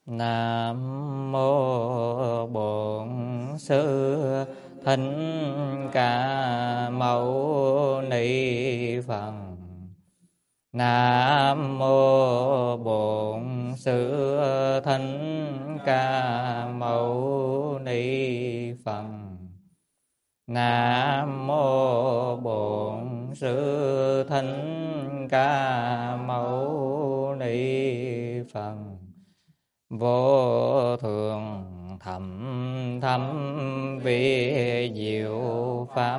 Nam mô Bổn Sư Thích Ca Mâu Ni Phật. Nam mô Bổn Sư Thích Ca Mâu Ni Phật. Nam mô Bổn Sư Thích Ca Mâu Ni Phật. Vô thượng thâm thâm vi diệu pháp,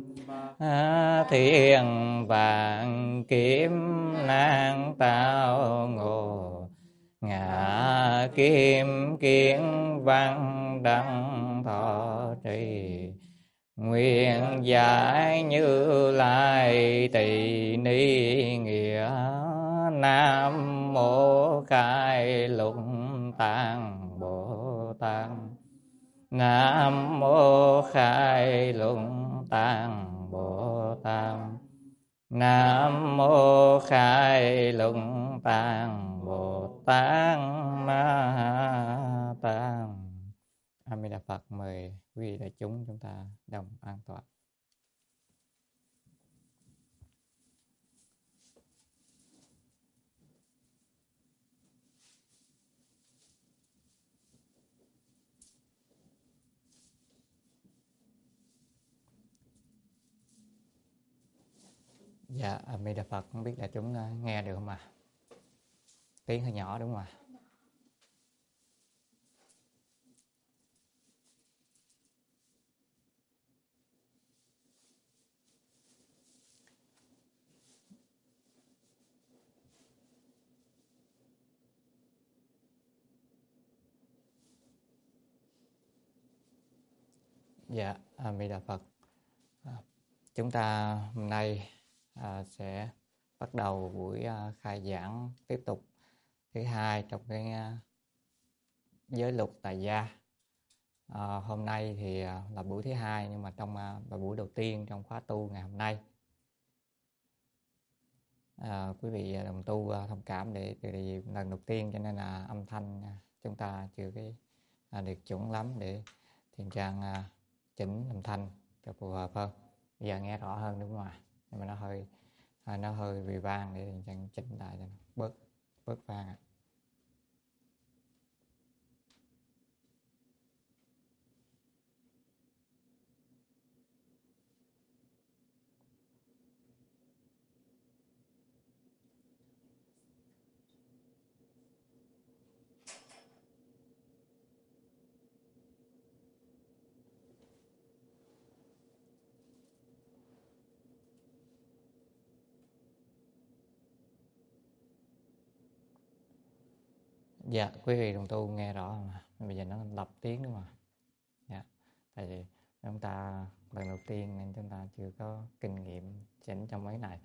thiên vạn kiếm nan tao ngộ, ngã kim kiến văn đăng thọ trì, nguyện giải Như Lai tỳ ni nghĩa. Nam mô Khai Lục Tạng Bồ Tát. Nam mô Khai Lục Tạng Bồ Tát. Nam mô Khai Lục Tạng Bồ Tát Ma Tát. A Di Đà Phật. Mời quý vị đại chúng chúng ta đồng an toàn. Dạ, A Di Đà Phật. Không biết đại chúng nghe được không ạ? Tiếng hơi nhỏ đúng không ạ? Dạ, A Di Đà Phật. Chúng ta hôm nay sẽ bắt đầu buổi khai giảng tiếp tục thứ hai trong cái giới luật tại gia. Hôm nay thì là buổi thứ hai, nhưng mà trong là buổi đầu tiên trong khóa tu ngày hôm nay. Quý vị đồng tu thông cảm để vì lần đầu tiên cho nên là âm thanh chúng ta chưa được chuẩn lắm, để Thiện Trang chỉnh âm thanh cho phù hợp hơn. Bây giờ nghe rõ hơn đúng không ạ? Nhưng mà nó hơi bị vang, để Thiện Trang chỉnh lại cho nó bớt vang ạ. Dạ, quý vị đồng tu nghe rõ không ạ? Bây giờ nó lập tiếng đúng không ạ? Dạ, tại vì chúng ta lần đầu tiên nên chúng ta chưa có kinh nghiệm chỉnh trong mấy này.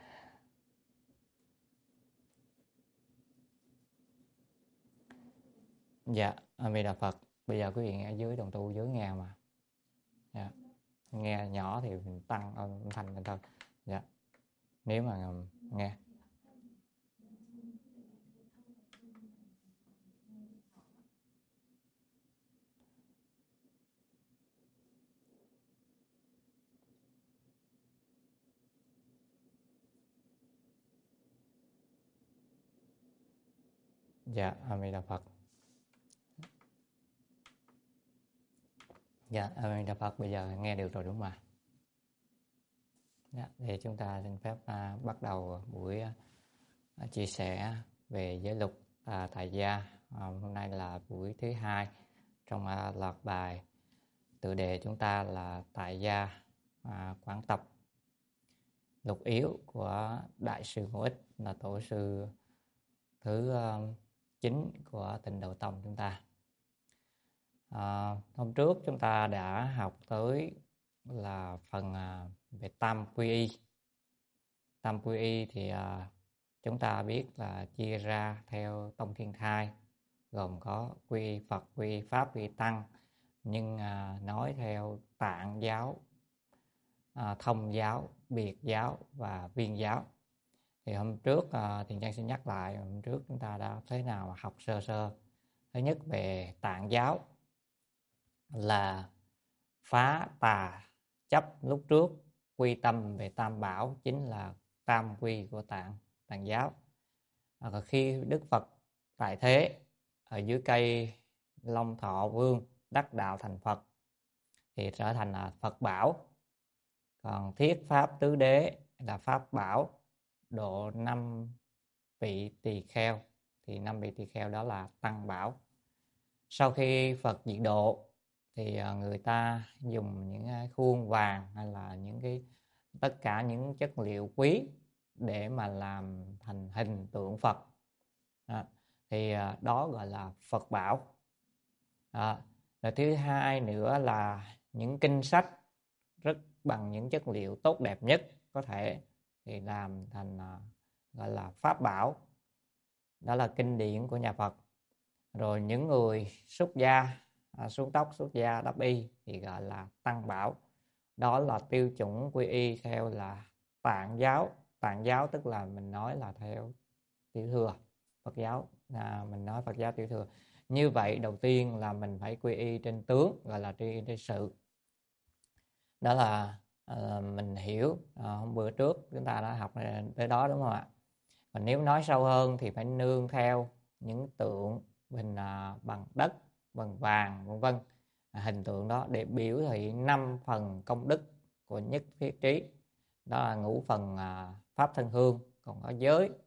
Dạ, A Di Đà Phật. Bây giờ quý vị nghe dưới đồng tu dưới nghe mà. Dạ, nghe nhỏ thì mình tăng âm thanh lên thôi. Dạ, nếu mà nghe. Dạ, A Di Đà Phật. Dạ, A Di Đà Phật. Bây giờ nghe được rồi đúng không ạ? Dạ, thì chúng ta xin phép bắt đầu buổi chia sẻ về giới luật tại gia. Hôm nay là buổi thứ hai trong loạt bài. Tựa đề chúng ta là tại gia quán tập lục yếu của Đại sư Ngũ Ích, là tổ sư thứ 9 của Tịnh Độ Tông chúng ta. Hôm trước chúng ta đã học tới là phần về tam quy y. Tam quy y thì chúng ta biết là chia ra theo tông thiên thai, gồm có quy y Phật, quy y Pháp, quy y Tăng, nhưng nói theo Tạng giáo, Thông giáo, Biệt giáo và Viên giáo. Thì hôm trước Thiện Trang xin nhắc lại, hôm trước chúng ta đã thế nào mà học sơ Thứ nhất về Tạng giáo là phá tà chấp lúc trước, quy tâm về Tam Bảo, chính là tam quy của Tạng giáo. Khi Đức Phật tại thế ở dưới cây Long Thọ Vương đắc đạo thành Phật thì trở thành là Phật bảo. Còn Thiết Pháp Tứ Đế là Pháp bảo độ 5 vị tỳ kheo, thì 5 vị tỳ kheo đó là Tăng bảo. Sau khi Phật diệt độ thì người ta dùng những khuôn vàng hay là tất cả những chất liệu quý để mà làm thành hình tượng Phật. Thì đó gọi là Phật bảo. Rồi thứ hai nữa là những kinh sách rất bằng những chất liệu tốt đẹp nhất có thể thì làm thành gọi là Pháp bảo. Đó là kinh điển của nhà Phật. Rồi những người xuất gia, xuống tóc, xuất gia, đắp y thì gọi là Tăng bảo. Đó là tiêu chuẩn quy y theo là Tạng giáo. Tạng giáo tức là mình nói là theo tiểu thừa Phật giáo, mình nói Phật giáo tiểu thừa. Như vậy đầu tiên là mình phải quy y trên tướng, gọi là quy y trên sự. Đó là mình hiểu hôm bữa trước chúng ta đã học tới đó, đúng không ạ? Và nếu nói sâu hơn thì phải nương theo những tượng hình bằng đất, bằng vàng, vân vân, hình tượng đó để biểu thị 5 phần công đức của nhất thiết trí. Đó là ngũ phần pháp thân hương, còn có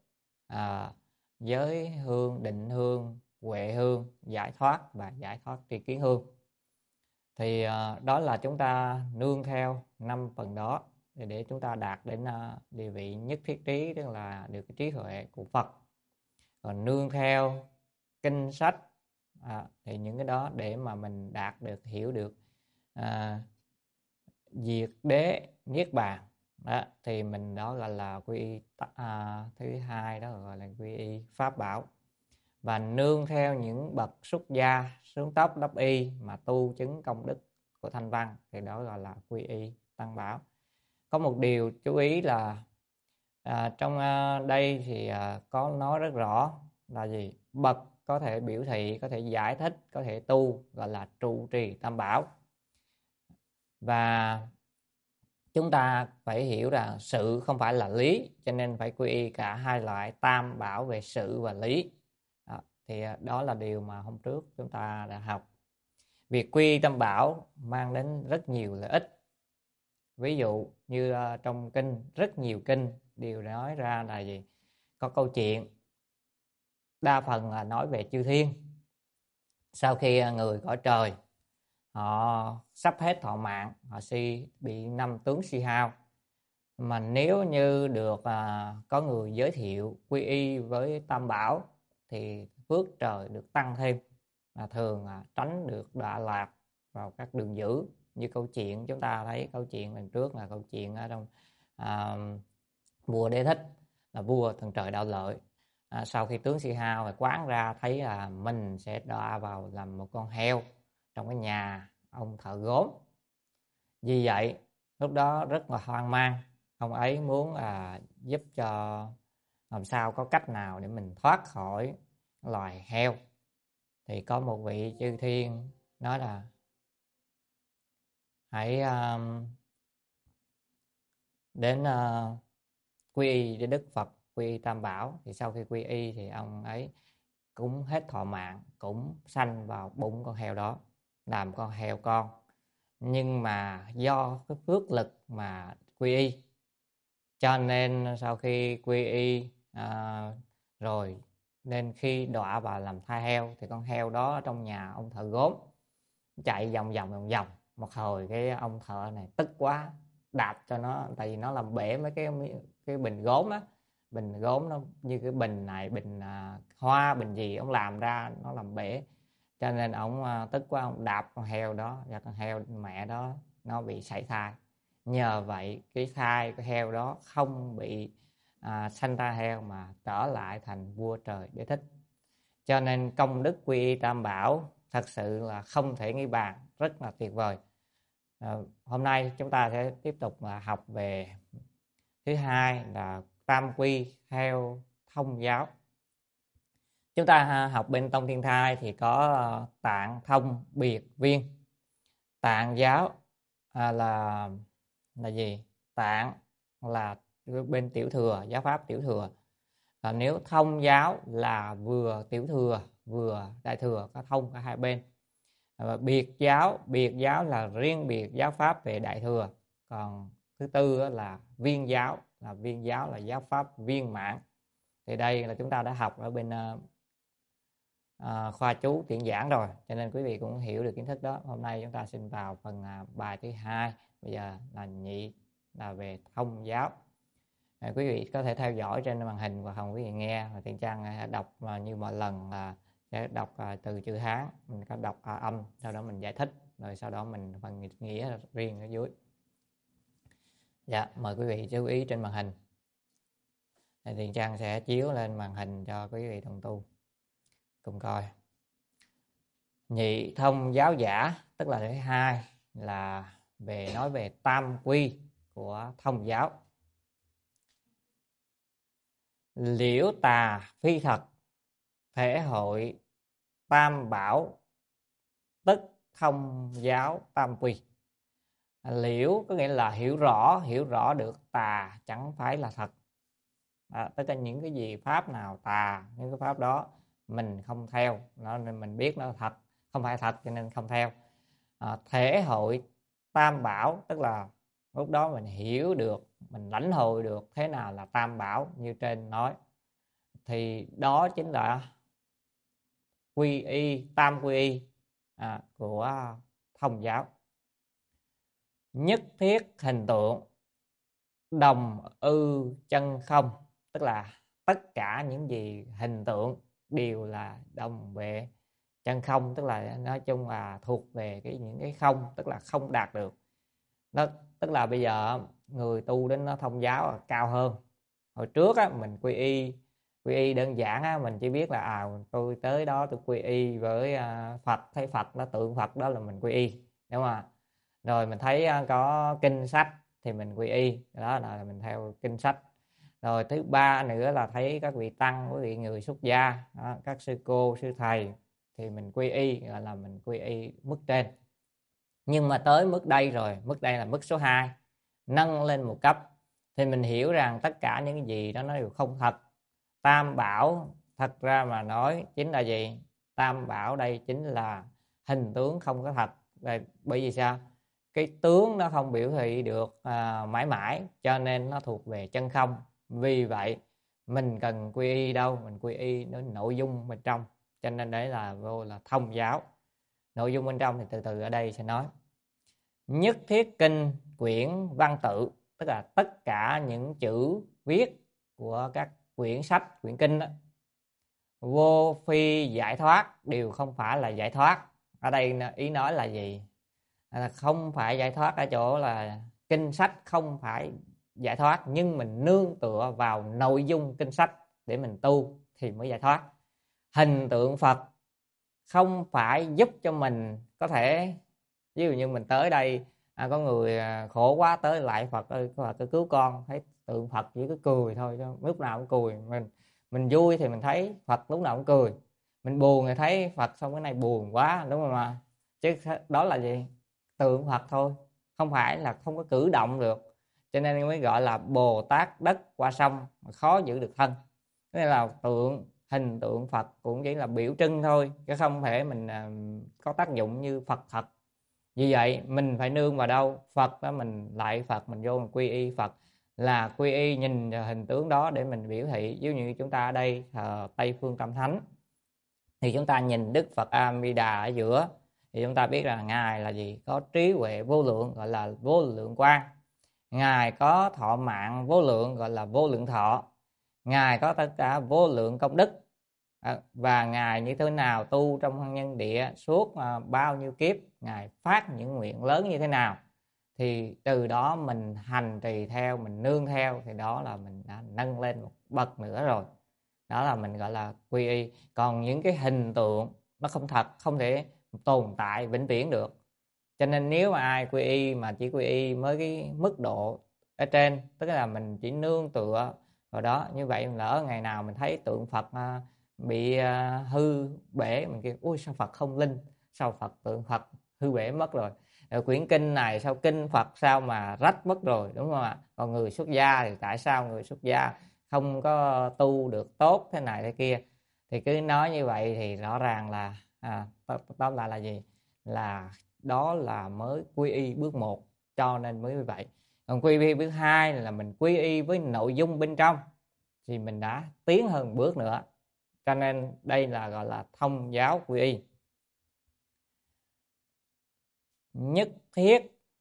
giới hương, định hương, huệ hương, giải thoát và giải thoát tri kiến hương. Thì đó là chúng ta nương theo 5 phần đó để chúng ta đạt đến địa vị nhất thiết trí, tức là được cái trí huệ của Phật. Còn nương theo kinh sách thì những cái đó để mà mình đạt được, hiểu được diệt đế niết bàn đó, thì mình đó gọi là quy y thứ hai, đó gọi là quy y Pháp bảo. Và nương theo những bậc xuất gia xuống tóc đắp y mà tu chứng công đức của thanh văn thì đó gọi là quy y Tăng bảo. Có một điều chú ý là trong đây thì có nói rất rõ là gì? Bậc có thể biểu thị, có thể giải thích, có thể tu, gọi là trụ trì Tam bảo. Và chúng ta phải hiểu rằng sự không phải là lý, cho nên phải quy y cả hai loại Tam bảo về sự và lý. Thì đó là điều mà hôm trước chúng ta đã học. Việc quy y Tam bảo mang đến rất nhiều lợi ích. Ví dụ như trong kinh, rất nhiều kinh đều nói ra là gì? Có câu chuyện, đa phần là nói về chư thiên. Sau khi người cõi trời họ sắp hết thọ mạng, họ bị 5 tướng si hao, mà nếu như được có người giới thiệu quy y với Tam bảo thì phước trời được tăng thêm, mà thường tránh được đọa lạc vào các đường dữ. Như câu chuyện chúng ta thấy, câu chuyện lần trước là câu chuyện ở trong vua Đế Thích, là vua thần trời Đạo Lợi. Sau khi tướng si hao và quán ra thấy là mình sẽ đọa vào làm một con heo trong cái nhà ông thợ gốm. Vì vậy lúc đó rất là hoang mang, ông ấy muốn giúp cho làm sao có cách nào để mình thoát khỏi loài heo. Thì có một vị chư thiên nói là hãy đến quy y với Đức Phật, quy y Tam bảo. Thì sau khi quy y thì ông ấy cũng hết thọ mạng, cũng sanh vào bụng con heo đó, làm con heo con. Nhưng mà do cái phước lực mà quy y, cho nên sau khi quy y rồi, nên khi đọa vào làm thai heo thì con heo đó trong nhà ông thợ gốm chạy vòng vòng một hồi, cái ông thợ này tức quá, đạp cho nó, tại vì nó làm bể mấy cái bình gốm á. Bình gốm nó như cái bình này, bình hoa, bình gì ông làm ra nó làm bể, cho nên ông tức quá, ông đạp con heo đó, và con heo mẹ đó nó bị sảy thai. Nhờ vậy cái thai cái heo đó không bị sanh ra heo mà trở lại thành vua trời Đế Thích. Cho nên công đức quy y Tam bảo thật sự là không thể nghĩ bàn, rất là tuyệt vời. Hôm nay chúng ta sẽ tiếp tục học về thứ hai là tam quy theo thông giáo. Chúng ta học bên Tông Thiên Thai thì có Tạng, Thông, Biệt, Viên. Tạng giáo là gì? Tạng là bên tiểu thừa, giáo pháp tiểu thừa. Và nếu Thông giáo là vừa tiểu thừa vừa đại thừa, có thông cả hai bên. Và biệt giáo là riêng biệt giáo pháp về đại thừa. Còn thứ tư là viên giáo là giáo pháp viên mãn. Thì đây là chúng ta đã học ở bên khoa chú tuyển giảng rồi, cho nên quý vị cũng hiểu được kiến thức đó. Hôm nay chúng ta xin vào phần bài thứ hai. Bây giờ là nhị, là về thông giáo. Quý vị có thể theo dõi trên màn hình và không quý vị nghe, và Thiện Trang đọc như mọi lần là sẽ đọc từ chữ Hán, mình có đọc âm, sau đó mình giải thích, rồi sau đó mình phần nghĩa riêng ở dưới. Dạ, mời quý vị chú ý trên màn hình. Thiện Trang sẽ chiếu lên màn hình cho quý vị đồng tu cùng coi. Nhị thông giáo giả, tức là thứ hai, là nói về tam quy của thông giáo. Liễu tà phi thật, thể hội tam bảo, tức thông giáo tam quy. Liễu có nghĩa là hiểu rõ được tà chẳng phải là thật. Tất cả những cái gì pháp nào tà, những cái pháp đó mình không theo nó, nên mình biết nó là thật, không phải thật cho nên không theo. Thể hội tam bảo, tức là lúc đó mình hiểu được, mình lãnh hội được thế nào là tam bảo như trên nói, thì đó chính là quy y, tam quy y của thông giáo. Nhất thiết hình tượng, đồng ư chân không, tức là tất cả những gì hình tượng đều là đồng về chân không, tức là nói chung là thuộc về những cái không, tức là không đạt được. Nó tức là bây giờ người tu đến nó thông giáo là cao hơn. Hồi trước mình quy y đơn giản mình chỉ biết là tôi tới đó tôi quy y với Phật, thấy Phật nó tượng Phật đó là mình quy y, đúng không ạ? Rồi mình thấy có kinh sách thì mình quy y, đó là mình theo kinh sách. Rồi thứ ba nữa là thấy các vị tăng, quý vị người xuất gia, các sư cô, sư thầy thì mình quy y, gọi là mình quy y mức trên. Nhưng mà tới mức đây rồi, mức đây là mức số 2, nâng lên một cấp thì mình hiểu rằng tất cả những cái gì đó nó đều không thật. Tam bảo thật ra mà nói chính là gì? Tam bảo đây chính là hình tướng không có thật. Bởi vì sao? Cái tướng nó không biểu thị được mãi mãi, cho nên nó thuộc về chân không. Vì vậy mình cần quy y đâu? Mình quy y đến nội dung bên trong. Cho nên đấy là vô là thông giáo. Nội dung bên trong thì từ từ ở đây sẽ nói. Nhất thiết kinh quyển văn tự, tức là tất cả những chữ viết của các quyển sách, quyển kinh đó, vô phi giải thoát, đều không phải là giải thoát. Ở đây ý nói là gì? Không phải giải thoát ở chỗ là kinh sách không phải giải thoát, nhưng mình nương tựa vào nội dung kinh sách để mình tu thì mới giải thoát. Hình tượng Phật không phải giúp cho mình có thể, ví dụ như mình tới đây có người khổ quá tới lại Phật ơi, Phật ơi cứu con, thấy tượng Phật chỉ cứ cười thôi, lúc nào cũng cười. Mình vui thì mình thấy Phật lúc nào cũng cười, mình buồn thì thấy Phật xong cái này buồn quá, đúng không ạ? Chứ đó là gì? Tượng Phật thôi, không phải là không có cử động được, cho nên mới gọi là Bồ Tát đất qua sông mà khó giữ được thân. Thế là hình tượng Phật cũng chỉ là biểu trưng thôi, chứ không thể mình có tác dụng như Phật thật. Vì vậy mình phải nương vào đâu? Phật đó, mình lại Phật, mình vô mình quy y Phật, là quy y nhìn hình tướng đó để mình biểu thị. Ví dụ như chúng ta ở đây Tây Phương Tam Thánh thì chúng ta nhìn Đức Phật A Di Đà ở giữa thì chúng ta biết rằng Ngài là gì? Có trí huệ vô lượng, gọi là vô lượng quang. Ngài có thọ mạng vô lượng, gọi là vô lượng thọ. Ngài có tất cả vô lượng công đức. Và Ngài như thế nào tu trong hôn nhân địa suốt bao nhiêu kiếp, Ngài phát những nguyện lớn như thế nào, thì từ đó mình hành trì theo, mình nương theo, thì đó là mình đã nâng lên một bậc nữa rồi. Đó là mình gọi là quy y. Còn những cái hình tượng nó không thật, không thể tồn tại vĩnh viễn được. Cho nên nếu mà ai quy y mà chỉ quy y mới cái mức độ ở trên, tức là mình chỉ nương tựa vào đó, như vậy lỡ ngày nào mình thấy tượng Phật bị hư bể, mình kêu ôi sao Phật không linh, sao tượng Phật hư bể mất rồi, quyển kinh này sao kinh Phật sao mà rách mất rồi, đúng không ạ? Còn người xuất gia thì tại sao người xuất gia không có tu được tốt thế này thế kia, thì cứ nói như vậy thì rõ ràng là tóm lại là gì, là đó là mới quy y bước 1, cho nên mới như vậy. Còn quy y bước 2 là mình quy y với nội dung bên trong thì mình đã tiến hơn bước nữa, cho nên đây là gọi là thông giáo quy y. Nhất thiết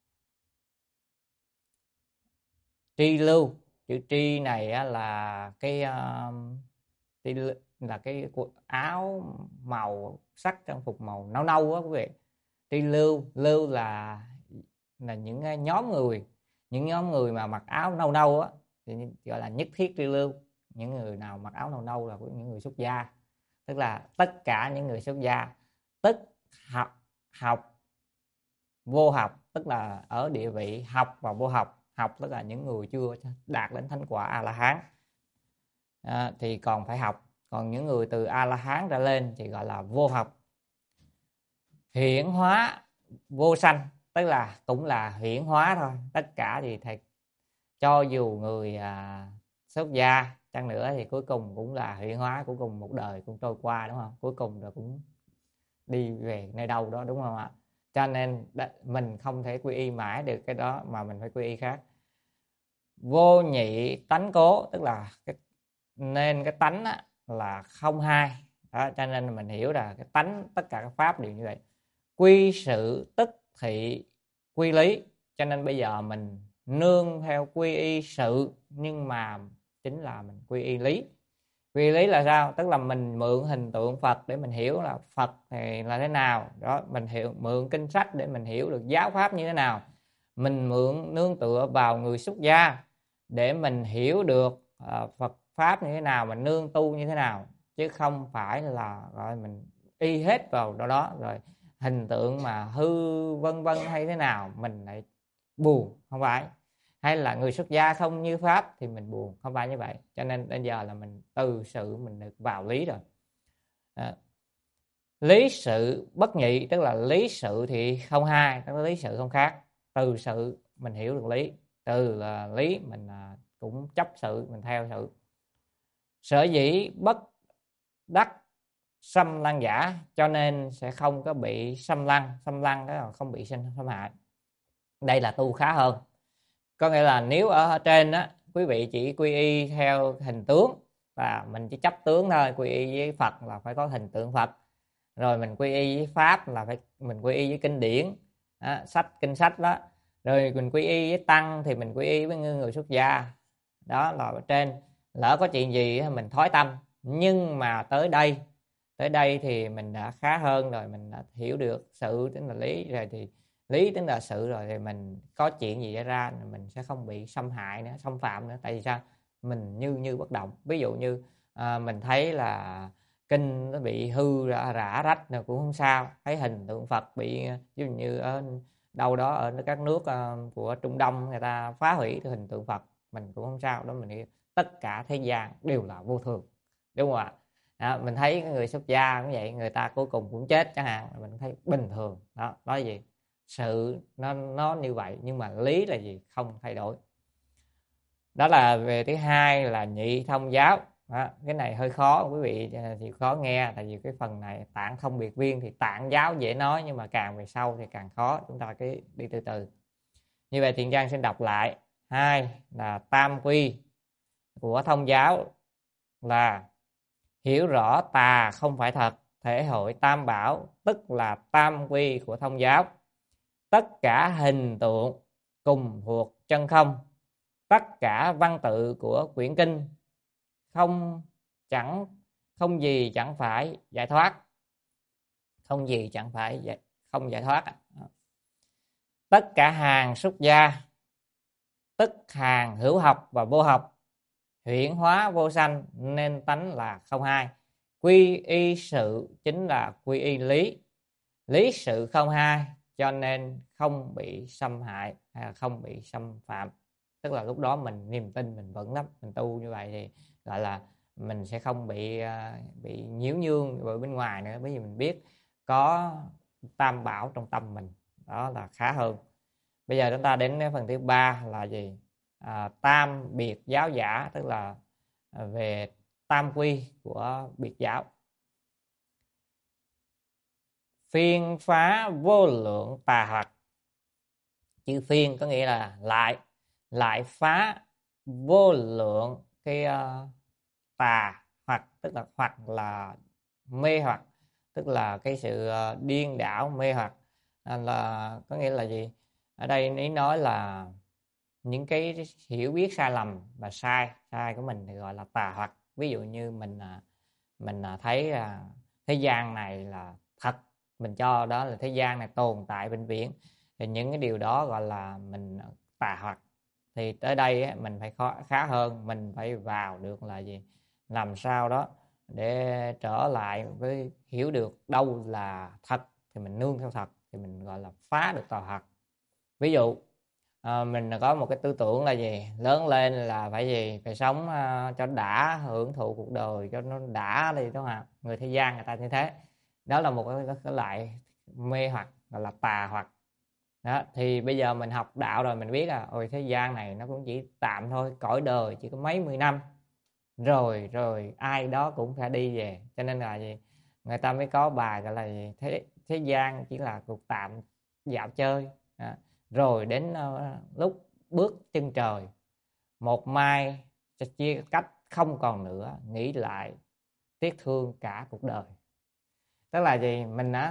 tri lưu, chữ tri này là cái tri là cái áo màu sắc trang phục màu nâu nâu á quý vị. Tri lưu, lưu là những nhóm người mà mặc áo nâu nâu á thì gọi là nhất thiết tri lưu. Những người nào mặc áo nâu nâu là những người xuất gia, tức là tất cả những người xuất gia, tức học vô học, tức là ở địa vị học và vô học. Học tức là những người chưa đạt đến thánh quả A La Hán thì còn phải học, còn những người từ A La Hán trở lên thì gọi là vô học. Hiển hóa vô sanh, tức là cũng là hiển hóa thôi. Tất cả thì thầy, cho dù người xuất gia chăng nữa thì cuối cùng cũng là hiển hóa, cuối cùng một đời cũng trôi qua, đúng không? Cuối cùng rồi cũng đi về nơi đâu đó, đúng không ạ? Cho nên mình không thể quy y mãi được cái đó, mà mình phải quy y khác. Vô nhị tánh cố, tức là nên cái tánh là không hai đó, cho nên mình hiểu là cái tánh tất cả các pháp đều như vậy. Quy sự tức thị quy lý, cho nên bây giờ mình nương theo quy y sự, nhưng mà chính là mình quy y lý. Quy lý là sao? Tức là mình mượn hình tượng Phật để mình hiểu là Phật thì là thế nào đó, mình mượn kinh sách để mình hiểu được giáo pháp như thế nào, mình mượn nương tựa vào người xuất gia để mình hiểu được Phật pháp như thế nào, mình nương tu như thế nào, chứ không phải là rồi mình y hết vào đó rồi hình tượng mà hư vân vân hay thế nào mình lại buồn, không phải. Hay là người xuất gia không như pháp thì mình buồn, không phải như vậy. Cho nên bây giờ là mình từ sự mình được vào lý rồi. Lý sự bất nhị, tức là lý sự thì không hai, tức là lý sự không khác. Từ sự mình hiểu được lý, từ là lý mình cũng chấp sự, mình theo sự. Sở dĩ bất đắc xâm lăng giả, cho nên sẽ không có bị xâm lăng. Xâm lăng đó là không bị xâm hại. Đây là tu khá hơn. Có nghĩa là nếu ở trên đó quý vị chỉ quy y theo hình tướng và mình chỉ chấp tướng thôi, quy y với Phật là phải có hình tượng Phật, rồi mình quy y với pháp là phải mình quy y với kinh điển kinh sách đó, rồi mình quy y với tăng thì mình quy y với người xuất gia. Đó là ở trên. Lỡ có chuyện gì mình thói tâm, nhưng mà tới đây thì mình đã khá hơn rồi, mình đã hiểu được sự tính là lý rồi, thì lý tính là sự rồi, thì mình có chuyện gì xảy ra mình sẽ không bị xâm hại nữa, xâm phạm nữa. Tại vì sao? Mình như bất động. Ví dụ như mình thấy là kinh nó bị hư rã rách là cũng không sao, thấy hình tượng Phật bị ví dụ như ở đâu đó ở các nước của Trung Đông người ta phá hủy hình tượng Phật, mình cũng không sao. Đó mình nghĩ tất cả thế gian đều là vô thường, đúng không ạ? Mình thấy người xuất gia cũng vậy, người ta cuối cùng cũng chết chẳng hạn, mình thấy bình thường. Đó là gì? Sự nó như vậy, nhưng mà lý là gì? Không thay đổi. Đó là về thứ hai là nhị thông giáo. Cái này hơi khó quý vị thì khó nghe, tại vì cái phần này tạng thông biệt viên thì tạng giáo dễ nói, nhưng mà càng về sau thì càng khó, chúng ta cứ đi từ từ. Như vậy Thiện Giang xin đọc lại. Hai là tam quy của thông giáo là hiểu rõ tà không phải thật, thể hội tam bảo, tức là tam quy của thông giáo. Tất cả hình tượng cùng thuộc chân không, tất cả văn tự của quyển kinh không gì chẳng phải giải thoát, không gì chẳng phải không giải thoát. Tất cả hàng xuất gia, tức hàng hữu học và vô học, huyễn hóa vô sanh, nên tánh là không hai. Quy y sự chính là quy y lý, lý sự không hai, cho nên không bị xâm hại hay là không bị xâm phạm. Tức là lúc đó mình niềm tin mình vững lắm, mình tu như vậy thì gọi là mình sẽ không bị nhiễu nhương ở bên ngoài nữa, bởi vì mình biết có tam bảo trong tâm mình, đó là khá hơn. Bây giờ chúng ta đến cái phần thứ ba là gì? Tam biệt giáo giả, tức là về tam quy của biệt giáo. Phiên phá vô lượng tà hoặc. Chữ phiên có nghĩa là lại phá vô lượng cái tà hoặc, tức là hoặc là mê hoặc, tức là cái sự điên đảo mê hoặc. Là có nghĩa là gì? Ở đây ý nói là những cái hiểu biết sai lầm và sai của mình thì gọi là tà hoặc. Ví dụ như mình thấy thế gian này là thật, mình cho đó là thế gian này tồn tại vĩnh viễn, thì những cái điều đó gọi là mình tà hoặc. Thì tới đây mình phải khá hơn, mình phải vào được là gì, làm sao đó để trở lại với hiểu được đâu là thật thì mình nương theo thật, thì mình gọi là phá được tà hoặc. Ví dụ mình có một cái tư tưởng là gì, lớn lên là phải gì, phải sống cho đã, hưởng thụ cuộc đời cho nó đã đi, đúng không ạ? Người thế gian người ta như thế, đó là một cái loại mê hoặc, gọi là tà hoặc. Đó, thì bây giờ mình học đạo rồi mình biết là ôi thế gian này nó cũng chỉ tạm thôi, cõi đời chỉ có mấy mươi năm rồi ai đó cũng phải đi về, cho nên là gì, người ta mới có bài gọi là gì? Thế gian chỉ là cuộc tạm dạo chơi. Rồi đến lúc bước chân trời, một mai chia cách không còn nữa, nghĩ lại tiếc thương cả cuộc đời. Tức là gì,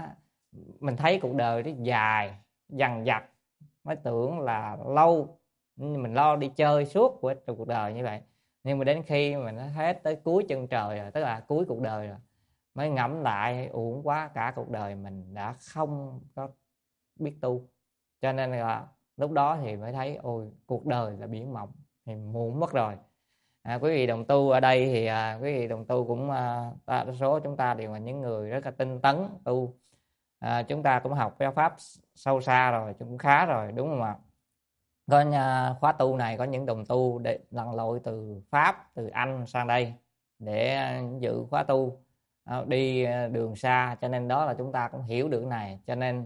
mình thấy cuộc đời nó dài dằng dặc, mới tưởng là lâu, mình lo đi chơi suốt của cuộc đời như vậy, nhưng mà đến khi mình nó hết tới cuối chân trời rồi, tức là cuối cuộc đời rồi, mới ngẫm lại uổng quá, cả cuộc đời mình đã không có biết tu. Cho nên là lúc đó thì mới thấy ôi cuộc đời là biển mộng, thì muộn mất rồi. Quý vị đồng tu ở đây thì quý vị đồng tu cũng đa số chúng ta đều là những người rất là tinh tấn tu. Chúng ta cũng học giáo pháp sâu xa rồi, cũng khá rồi, đúng không ạ? Có khóa tu này có những đồng tu để lặn lội từ Pháp, từ Anh sang đây để dự khóa tu, đi đường xa, cho nên đó là chúng ta cũng hiểu được này. Cho nên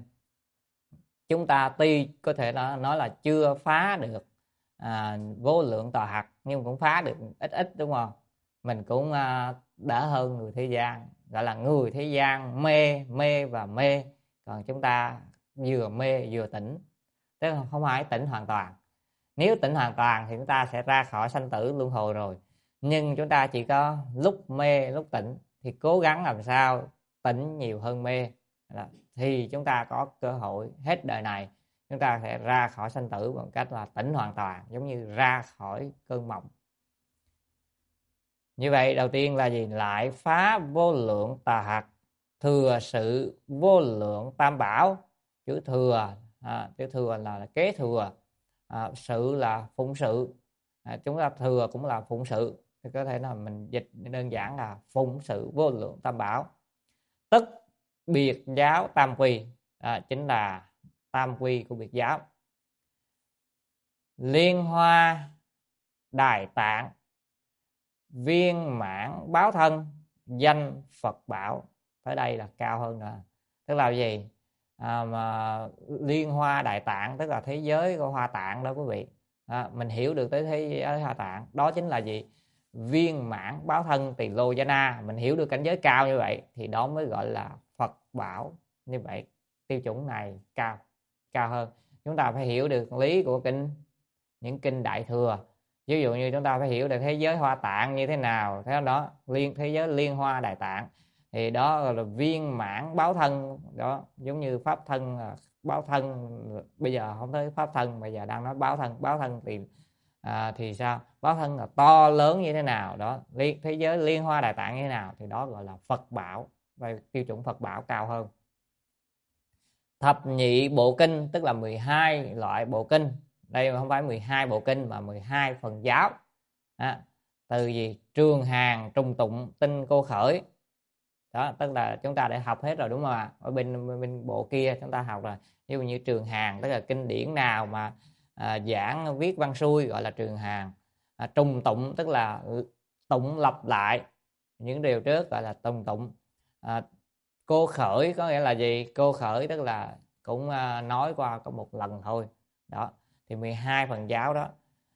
chúng ta tuy có thể nói là chưa phá được vô lượng tà hạt, nhưng cũng phá được ít ít, đúng không? Mình cũng đỡ hơn người thế gian, gọi là người thế gian mê và mê, còn chúng ta vừa mê vừa tỉnh, tức là không phải tỉnh hoàn toàn. Nếu tỉnh hoàn toàn thì chúng ta sẽ ra khỏi sanh tử luân hồi rồi, nhưng chúng ta chỉ có lúc mê lúc tỉnh, thì cố gắng làm sao tỉnh nhiều hơn mê, thì chúng ta có cơ hội hết đời này chúng ta sẽ ra khỏi sanh tử bằng cách là tỉnh hoàn toàn, giống như ra khỏi cơn mộng. Như vậy đầu tiên là gì? Lại phá vô lượng tà hạt, thừa sự vô lượng tam bảo. Chữ thừa là kế thừa, sự là phụng sự. Chúng ta thừa cũng là phụng sự, thì có thể là mình dịch đơn giản là phụng sự vô lượng tam bảo. Tức biệt giáo tam quy, chính là tam quy của biệt giáo. Liên hoa đài tạng, viên mãn báo thân, danh Phật bảo. Tới đây là cao hơn nữa. Tức là gì? Mà liên hoa đại tạng tức là thế giới của hoa tạng đó quý vị. Mình hiểu được tới thế giới hoa tạng, đó chính là gì? Viên mãn báo thân tỳ lô gia na. Mình hiểu được cảnh giới cao như vậy thì đó mới gọi là Phật bảo. Như vậy tiêu chuẩn này cao hơn. Chúng ta phải hiểu được lý của những kinh đại thừa. Ví dụ như chúng ta phải hiểu được thế giới hoa tạng như thế nào, thế đó thế giới liên hoa đại tạng, thì đó là viên mãn báo thân. Đó giống như pháp thân là báo thân, bây giờ không tới pháp thân, bây giờ đang nói báo thân thì sao? Báo thân là to lớn như thế nào, đó thế giới liên hoa đại tạng như thế nào, thì đó gọi là Phật bảo, và tiêu chuẩn Phật bảo cao hơn. Thập nhị bộ kinh tức là 12 loại bộ kinh. Đây không phải 12 bộ kinh mà 12 phần giáo. Từ gì? Trường hàng, trùng tụng, tinh cô khởi. Đó tức là chúng ta đã học hết rồi, đúng không ạ? Ở bên bộ kia chúng ta học rồi. Ví dụ như trường hàng tức là kinh điển nào mà giảng viết văn xuôi gọi là trường hàng. Trùng tụng tức là tụng lặp lại những điều trước, gọi là tụng. Cô khởi có nghĩa là gì? Cô khởi tức là cũng nói qua có một lần thôi. Đó, thì 12 phần giáo đó.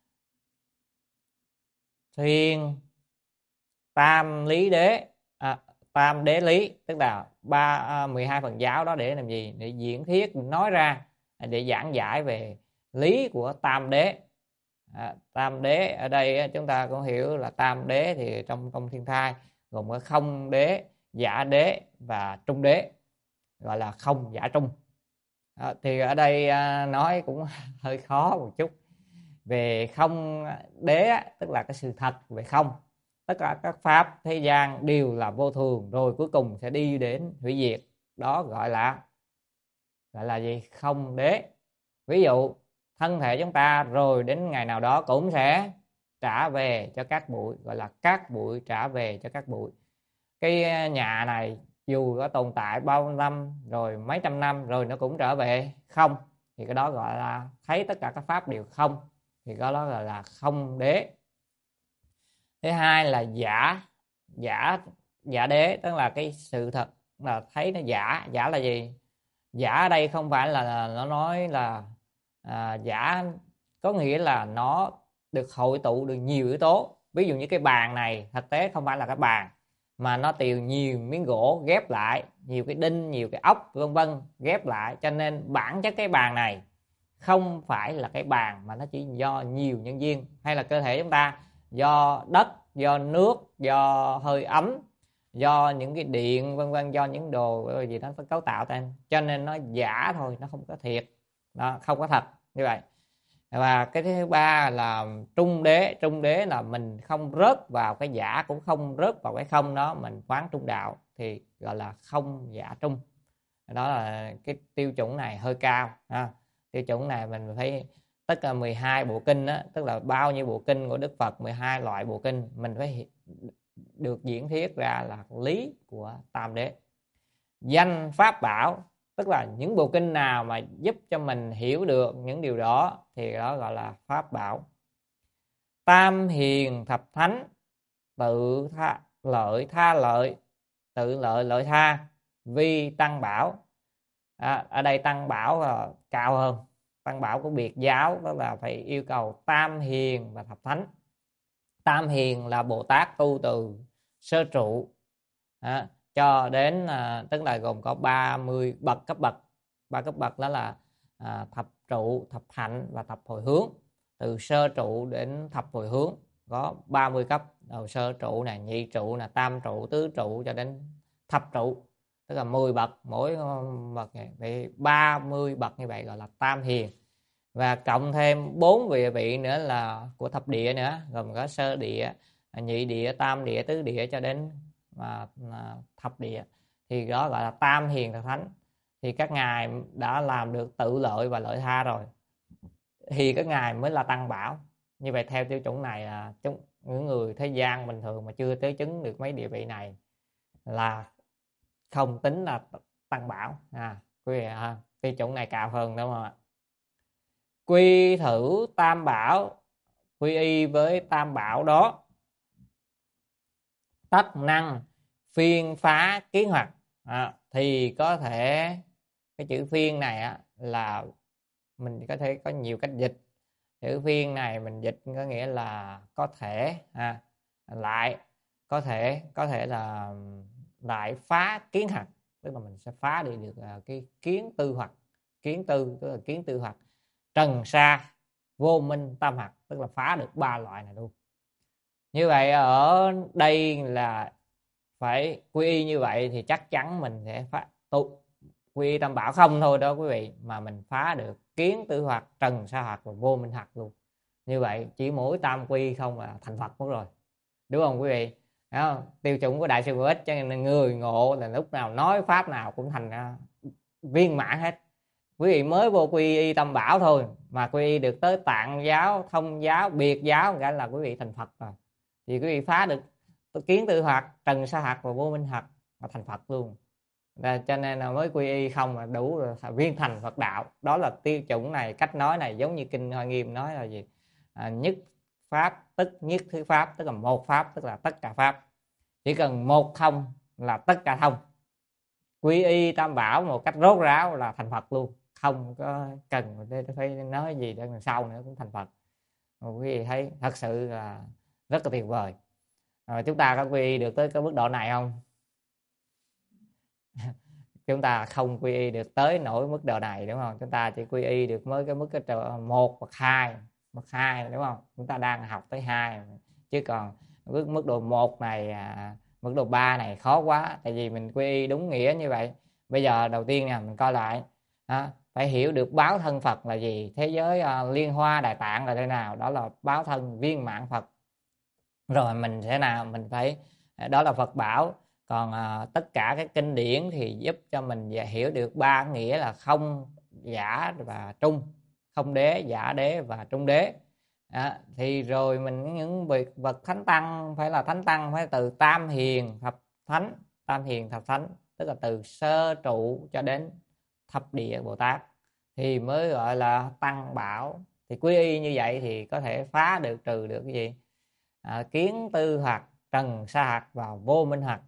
Thuyên tam lý đế, tam đế lý, tức là 12 phần giáo đó để làm gì? Để diễn thuyết, nói ra, để giảng giải về lý của tam đế. Tam đế ở đây chúng ta cũng hiểu là tam đế thì trong Công Thiên Thai gồm có không đế, giả đế và trung đế, gọi là không giả trung. Thì ở đây nói cũng hơi khó một chút. Về không đế tức là cái sự thật về không, tất cả các pháp thế gian đều là vô thường, rồi cuối cùng sẽ đi đến hủy diệt. Đó gọi là gì? Không đế. Ví dụ thân thể chúng ta rồi đến ngày nào đó cũng sẽ trả về cho cát bụi, gọi là cát bụi trả về cho cát bụi. Cái nhà này dù có tồn tại bao năm rồi, mấy trăm năm rồi, nó cũng trở về không, thì cái đó gọi là thấy tất cả các pháp đều không, thì cái đó gọi là không đế. Thứ hai là giả đế, tức là cái sự thật là thấy nó giả. Giả là gì? Giả ở đây không phải là nó nói là giả có nghĩa là nó được hội tụ được nhiều yếu tố. Ví dụ như cái bàn này thực tế không phải là cái bàn, mà nó từ nhiều miếng gỗ ghép lại, nhiều cái đinh, nhiều cái ốc vân vân ghép lại, cho nên bản chất cái bàn này không phải là cái bàn, mà nó chỉ do nhiều nhân viên. Hay là cơ thể chúng ta do đất, do nước, do hơi ấm, do những cái điện vân vân, do những đồ gì đó cấu tạo tên, cho nên nó giả thôi, nó không có thiệt đó, không có thật như vậy. Và cái thứ ba là trung đế. Trung đế là mình không rớt vào cái giả, cũng không rớt vào cái không đó, mình quán trung đạo thì gọi là không giả trung. Đó là cái tiêu chuẩn này hơi cao tiêu chuẩn này mình phải tất cả 12 bộ kinh đó, tức là bao nhiêu bộ kinh của Đức Phật, 12 loại bộ kinh, mình phải được diễn thuyết ra là lý của tam đế. Danh pháp bảo, tức là những bộ kinh nào mà giúp cho mình hiểu được những điều đó thì đó gọi là pháp bảo. Tam hiền thập thánh, tự lợi tha lợi, tự lợi lợi tha, vi tăng bảo. Ở đây tăng bảo là cao hơn, tăng bảo của biệt giáo, đó là phải yêu cầu tam hiền và thập thánh. Tam hiền là Bồ Tát tu từ sơ trụ cho đến tức là gồm có 30 cấp bậc. 3 cấp bậc đó là thập trụ, thập hạnh và thập hồi hướng. Từ sơ trụ đến thập hồi hướng có 30 cấp. Đầu sơ trụ này, nhị trụ là tam trụ, tứ trụ cho đến thập trụ, tức là 10 bậc, mỗi bậc này thì 30 bậc như vậy gọi là tam hiền. Và cộng thêm 4 vị nữa là của thập địa nữa, gồm có sơ địa, nhị địa, tam địa, tứ địa cho đến thập địa, thì đó gọi là tam hiền thập thánh. Thì các ngài đã làm được tự lợi và lợi tha rồi thì các ngài mới là tăng bảo. Như vậy theo tiêu chuẩn này là những người thế gian bình thường mà chưa tới chứng được mấy địa vị này là không tính là tăng bảo quý vị tiêu chuẩn này cao hơn, đúng không ạ? Quy thử tam bảo, quy y với tam bảo đó, tất năng phiên phá kiến hoặc. Thì có thể cái chữ phiên này là mình có thể có nhiều cách dịch. Chữ phiên này mình dịch có nghĩa là có thể lại, có thể là lại phá kiến hoặc, tức là mình sẽ phá đi được cái kiến tư hoặc. Kiến tư tức là kiến tư hoặc, trần sa, vô minh, tam hoặc, tức là phá được 3 loại này luôn. Như vậy ở đây là phải quy y như vậy thì chắc chắn mình sẽ phá quy y tam bảo không thôi đó quý vị, mà mình phá được kiến tư hoặc, trần sa hoặc và vô minh hoặc luôn. Như vậy chỉ mỗi tam quy không là thành Phật mất rồi, đúng không quý vị? Tiêu chuẩn của Đại sư Vô Ích, cho nên người ngộ là lúc nào nói pháp nào cũng thành viên mãn hết. Quý vị mới vô quy y tam bảo thôi mà quy y được tới tạng giáo, thông giáo, biệt giáo, nghĩa là quý vị thành Phật rồi. Thì quý vị phá được kiến tư hoặc, trần sa hoặc và vô minh hoặc và thành Phật luôn. Cho nên là mới quy y không là đủ rồi, viên thành Phật đạo. Đó là tiêu chuẩn này, cách nói này, giống như kinh Hoa Nghiêm nói là gì? Nhất pháp tức nhất thiết pháp, tức là một pháp tức là tất cả pháp. Chỉ cần một thông là tất cả thông. Quy y tam bảo một cách rốt ráo là thành Phật luôn, không có cần phải nói gì để lần sau nữa cũng thành Phật. Quý vị thấy thật sự là rất là tuyệt vời. Chúng ta có quy y được tới cái mức độ này không? Chúng ta không quy y được tới nổi mức độ này, đúng không? Chúng ta chỉ quy y được mới cái mức cái 1 hoặc 2, mức 2, đúng không? Chúng ta đang học tới 2, chứ còn mức độ 1 này, mức độ 3 này khó quá, tại vì mình quy y đúng nghĩa như vậy. Bây giờ đầu tiên nè, mình coi lại, phải hiểu được báo thân Phật là gì, thế giới Liên Hoa Đại Tạng là thế nào, đó là báo thân viên mãn Phật. Rồi mình sẽ nào, mình phải, đó là Phật bảo. Còn tất cả các kinh điển thì giúp cho mình hiểu được ba nghĩa là không, giả và trung, không đế, giả đế và trung đế. Thì rồi mình những việc vật thánh tăng phải là thánh tăng phải từ tam hiền thập thánh, tam hiền thập thánh tức là từ sơ trụ cho đến thập địa Bồ Tát thì mới gọi là tăng bảo. Thì quy y như vậy thì có thể phá được, trừ được cái gì? Kiến tư hoặc, trần sa hạt và vô minh hạt.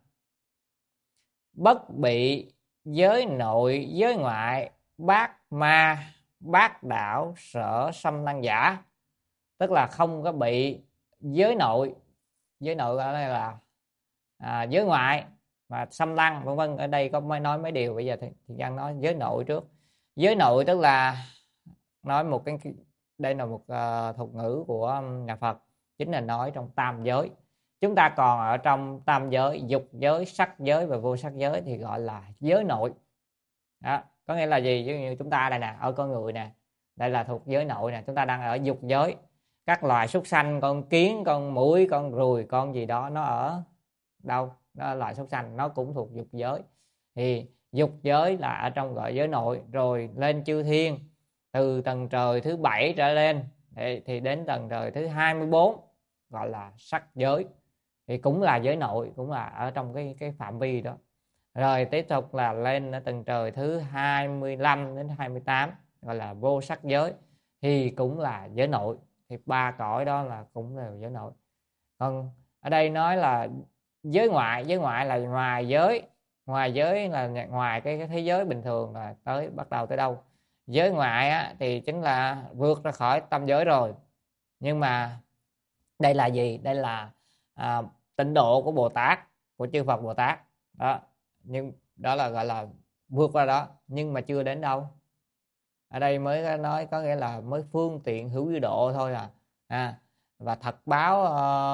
Bất bị giới nội giới ngoại, bát ma bát đạo sở xâm lăng giả. Tức là không có bị giới nội, giới nội ở đây là giới ngoại và xâm lăng vân vân. Ở đây có mới nói mấy điều, bây giờ thì Giang nói giới nội trước. Giới nội tức là nói một cái, đây là một thuật ngữ của nhà Phật, chính là nói trong tam giới. Chúng ta còn ở trong tam giới, dục giới, sắc giới và vô sắc giới thì gọi là giới nội. Đó, có nghĩa là gì? Giống như chúng ta đây nè, ở con người nè, đây là thuộc giới nội nè. Chúng ta đang ở dục giới, các loài súc sanh, con kiến, con muỗi, con ruồi, con gì đó nó ở đâu? Đó là loài súc sanh, nó cũng thuộc dục giới. Thì dục giới là ở trong gọi giới nội. Rồi lên chư thiên, từ tầng trời thứ 7 trở lên thì đến tầng trời thứ 24 gọi là sắc giới, thì cũng là giới nội, cũng là ở trong cái phạm vi đó. Rồi tiếp tục là lên ở tầng trời thứ 25 đến 28 gọi là vô sắc giới, thì cũng là giới nội. Thì ba cõi đó là cũng là giới nội. Còn ở đây nói là giới ngoại, giới ngoại là ngoài giới, ngoài giới là ngoài cái thế giới bình thường, là tới bắt đầu tới đâu? Giới ngoại thì chính là vượt ra khỏi tam giới rồi. Nhưng mà đây là gì? Đây là tịnh độ của Bồ Tát, của chư Phật Bồ Tát đó. Nhưng đó là gọi là vượt qua đó, nhưng mà chưa đến đâu. Ở đây mới nói có nghĩa là mới phương tiện hữu vi độ thôi và thật báo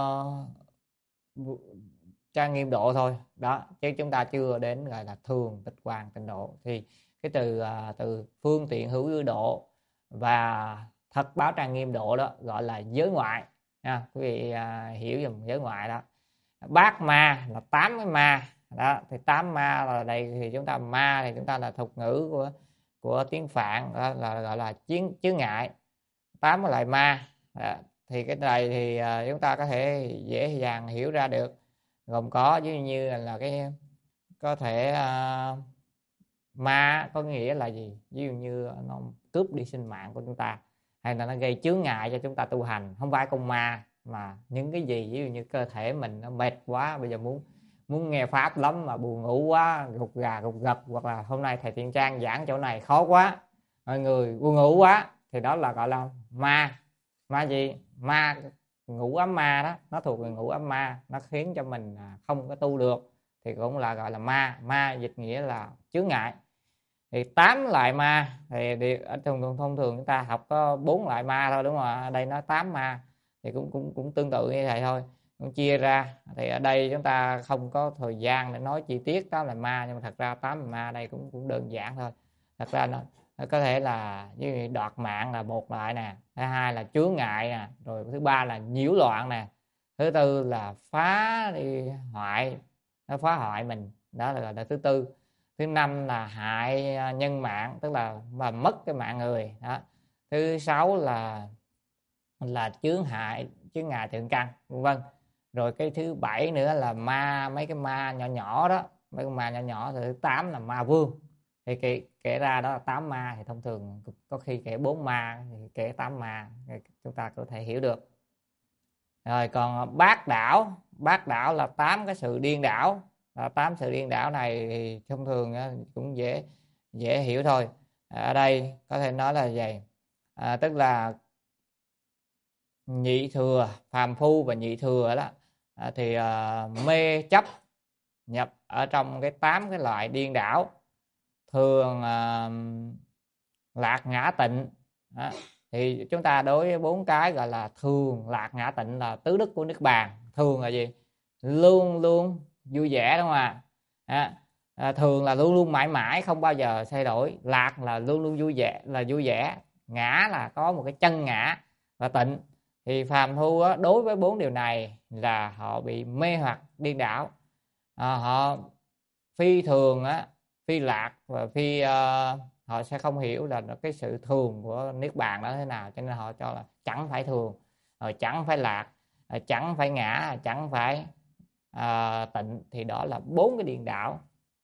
trang nghiêm độ thôi đó, chứ chúng ta chưa đến gọi là thường tịch hoàng tịnh độ. Thì cái từ phương tiện hữu vi độ và thật báo trang nghiêm độ đó gọi là giới ngoại quý vị hiểu dùm giới ngoại đó. Bát ma là 8 cái ma đó, thì 8 ma là đây, thì chúng ta ma thì chúng ta là thuật ngữ của tiếng Phạn, đó là gọi là chướng ngại, 8 loại ma đó. Thì cái này thì chúng ta có thể dễ dàng hiểu ra được, gồm có ví dụ như là cái có thể ma có nghĩa là gì? Ví dụ như nó cướp đi sinh mạng của chúng ta, hay là nó gây chướng ngại cho chúng ta tu hành. Không phải con ma, mà những cái gì ví dụ như cơ thể mình nó mệt quá, bây giờ muốn nghe pháp lắm mà buồn ngủ quá, gục gà gục gật, hoặc là hôm nay thầy Thiện Trang giảng chỗ này khó quá, mọi người buồn ngủ quá, thì đó là gọi là ma. Ma gì? Ma ngủ ấm ma đó, nó thuộc về ngủ ấm ma, nó khiến cho mình không có tu được, thì cũng là gọi là ma. Ma dịch nghĩa là chướng ngại. Thì 8 loại ma thì ở thông thường chúng ta học có 4 loại ma thôi, đúng không ạ? Ở đây nói 8 ma thì cũng tương tự như vậy thôi, cũng chia ra. Thì ở đây chúng ta không có thời gian để nói chi tiết 8 loại ma, nhưng mà thật ra 8 loại ma đây cũng đơn giản thôi. Thật ra nó có thể là như đoạt mạng là một loại nè, thứ hai là chướng ngại nè, rồi thứ ba là nhiễu loạn nè, thứ tư là phá đi hoại, nó phá hoại mình, đó là gọi là thứ tư. Thứ năm là hại nhân mạng, tức là mà mất cái mạng người đó. Thứ sáu là chướng ngại thượng căn, vân vân. Rồi cái thứ bảy nữa là ma, mấy cái ma nhỏ nhỏ đó, mấy cái ma nhỏ nhỏ. Rồi thứ 8 là ma vương. Thì kể ra đó là 8 ma. Thì thông thường có khi kể 4 ma thì kể 8 ma, chúng ta có thể hiểu được. Rồi còn bát đảo là 8 cái sự điên đảo. 8 sự điên đảo này thì thông thường cũng dễ hiểu thôi. Ở đây có thể nói là vậy. Tức là nhị thừa, phàm phu và nhị thừa đó thì mê chấp nhập ở trong cái 8 cái loại điên đảo. Thường lạc ngã tịnh đó. Thì chúng ta đối với 4 cái gọi là thường, lạc, ngã, tịnh là tứ đức của Niết Bàn. Thường là gì? Luôn luôn vui vẻ, đúng không ạ? Thường là luôn luôn mãi mãi, không bao giờ thay đổi. Lạc là luôn luôn vui vẻ. Ngã là có một cái chân ngã. Và tịnh thì phàm phu đối với 4 điều này là họ bị mê hoặc điên đảo. Họ phi thường phi lạc và họ sẽ không hiểu là cái sự thường của Niết Bàn đó thế nào, cho nên họ cho là chẳng phải thường, chẳng phải lạc, chẳng phải ngã, chẳng phải tịnh. Thì đó là 4 cái điên đảo.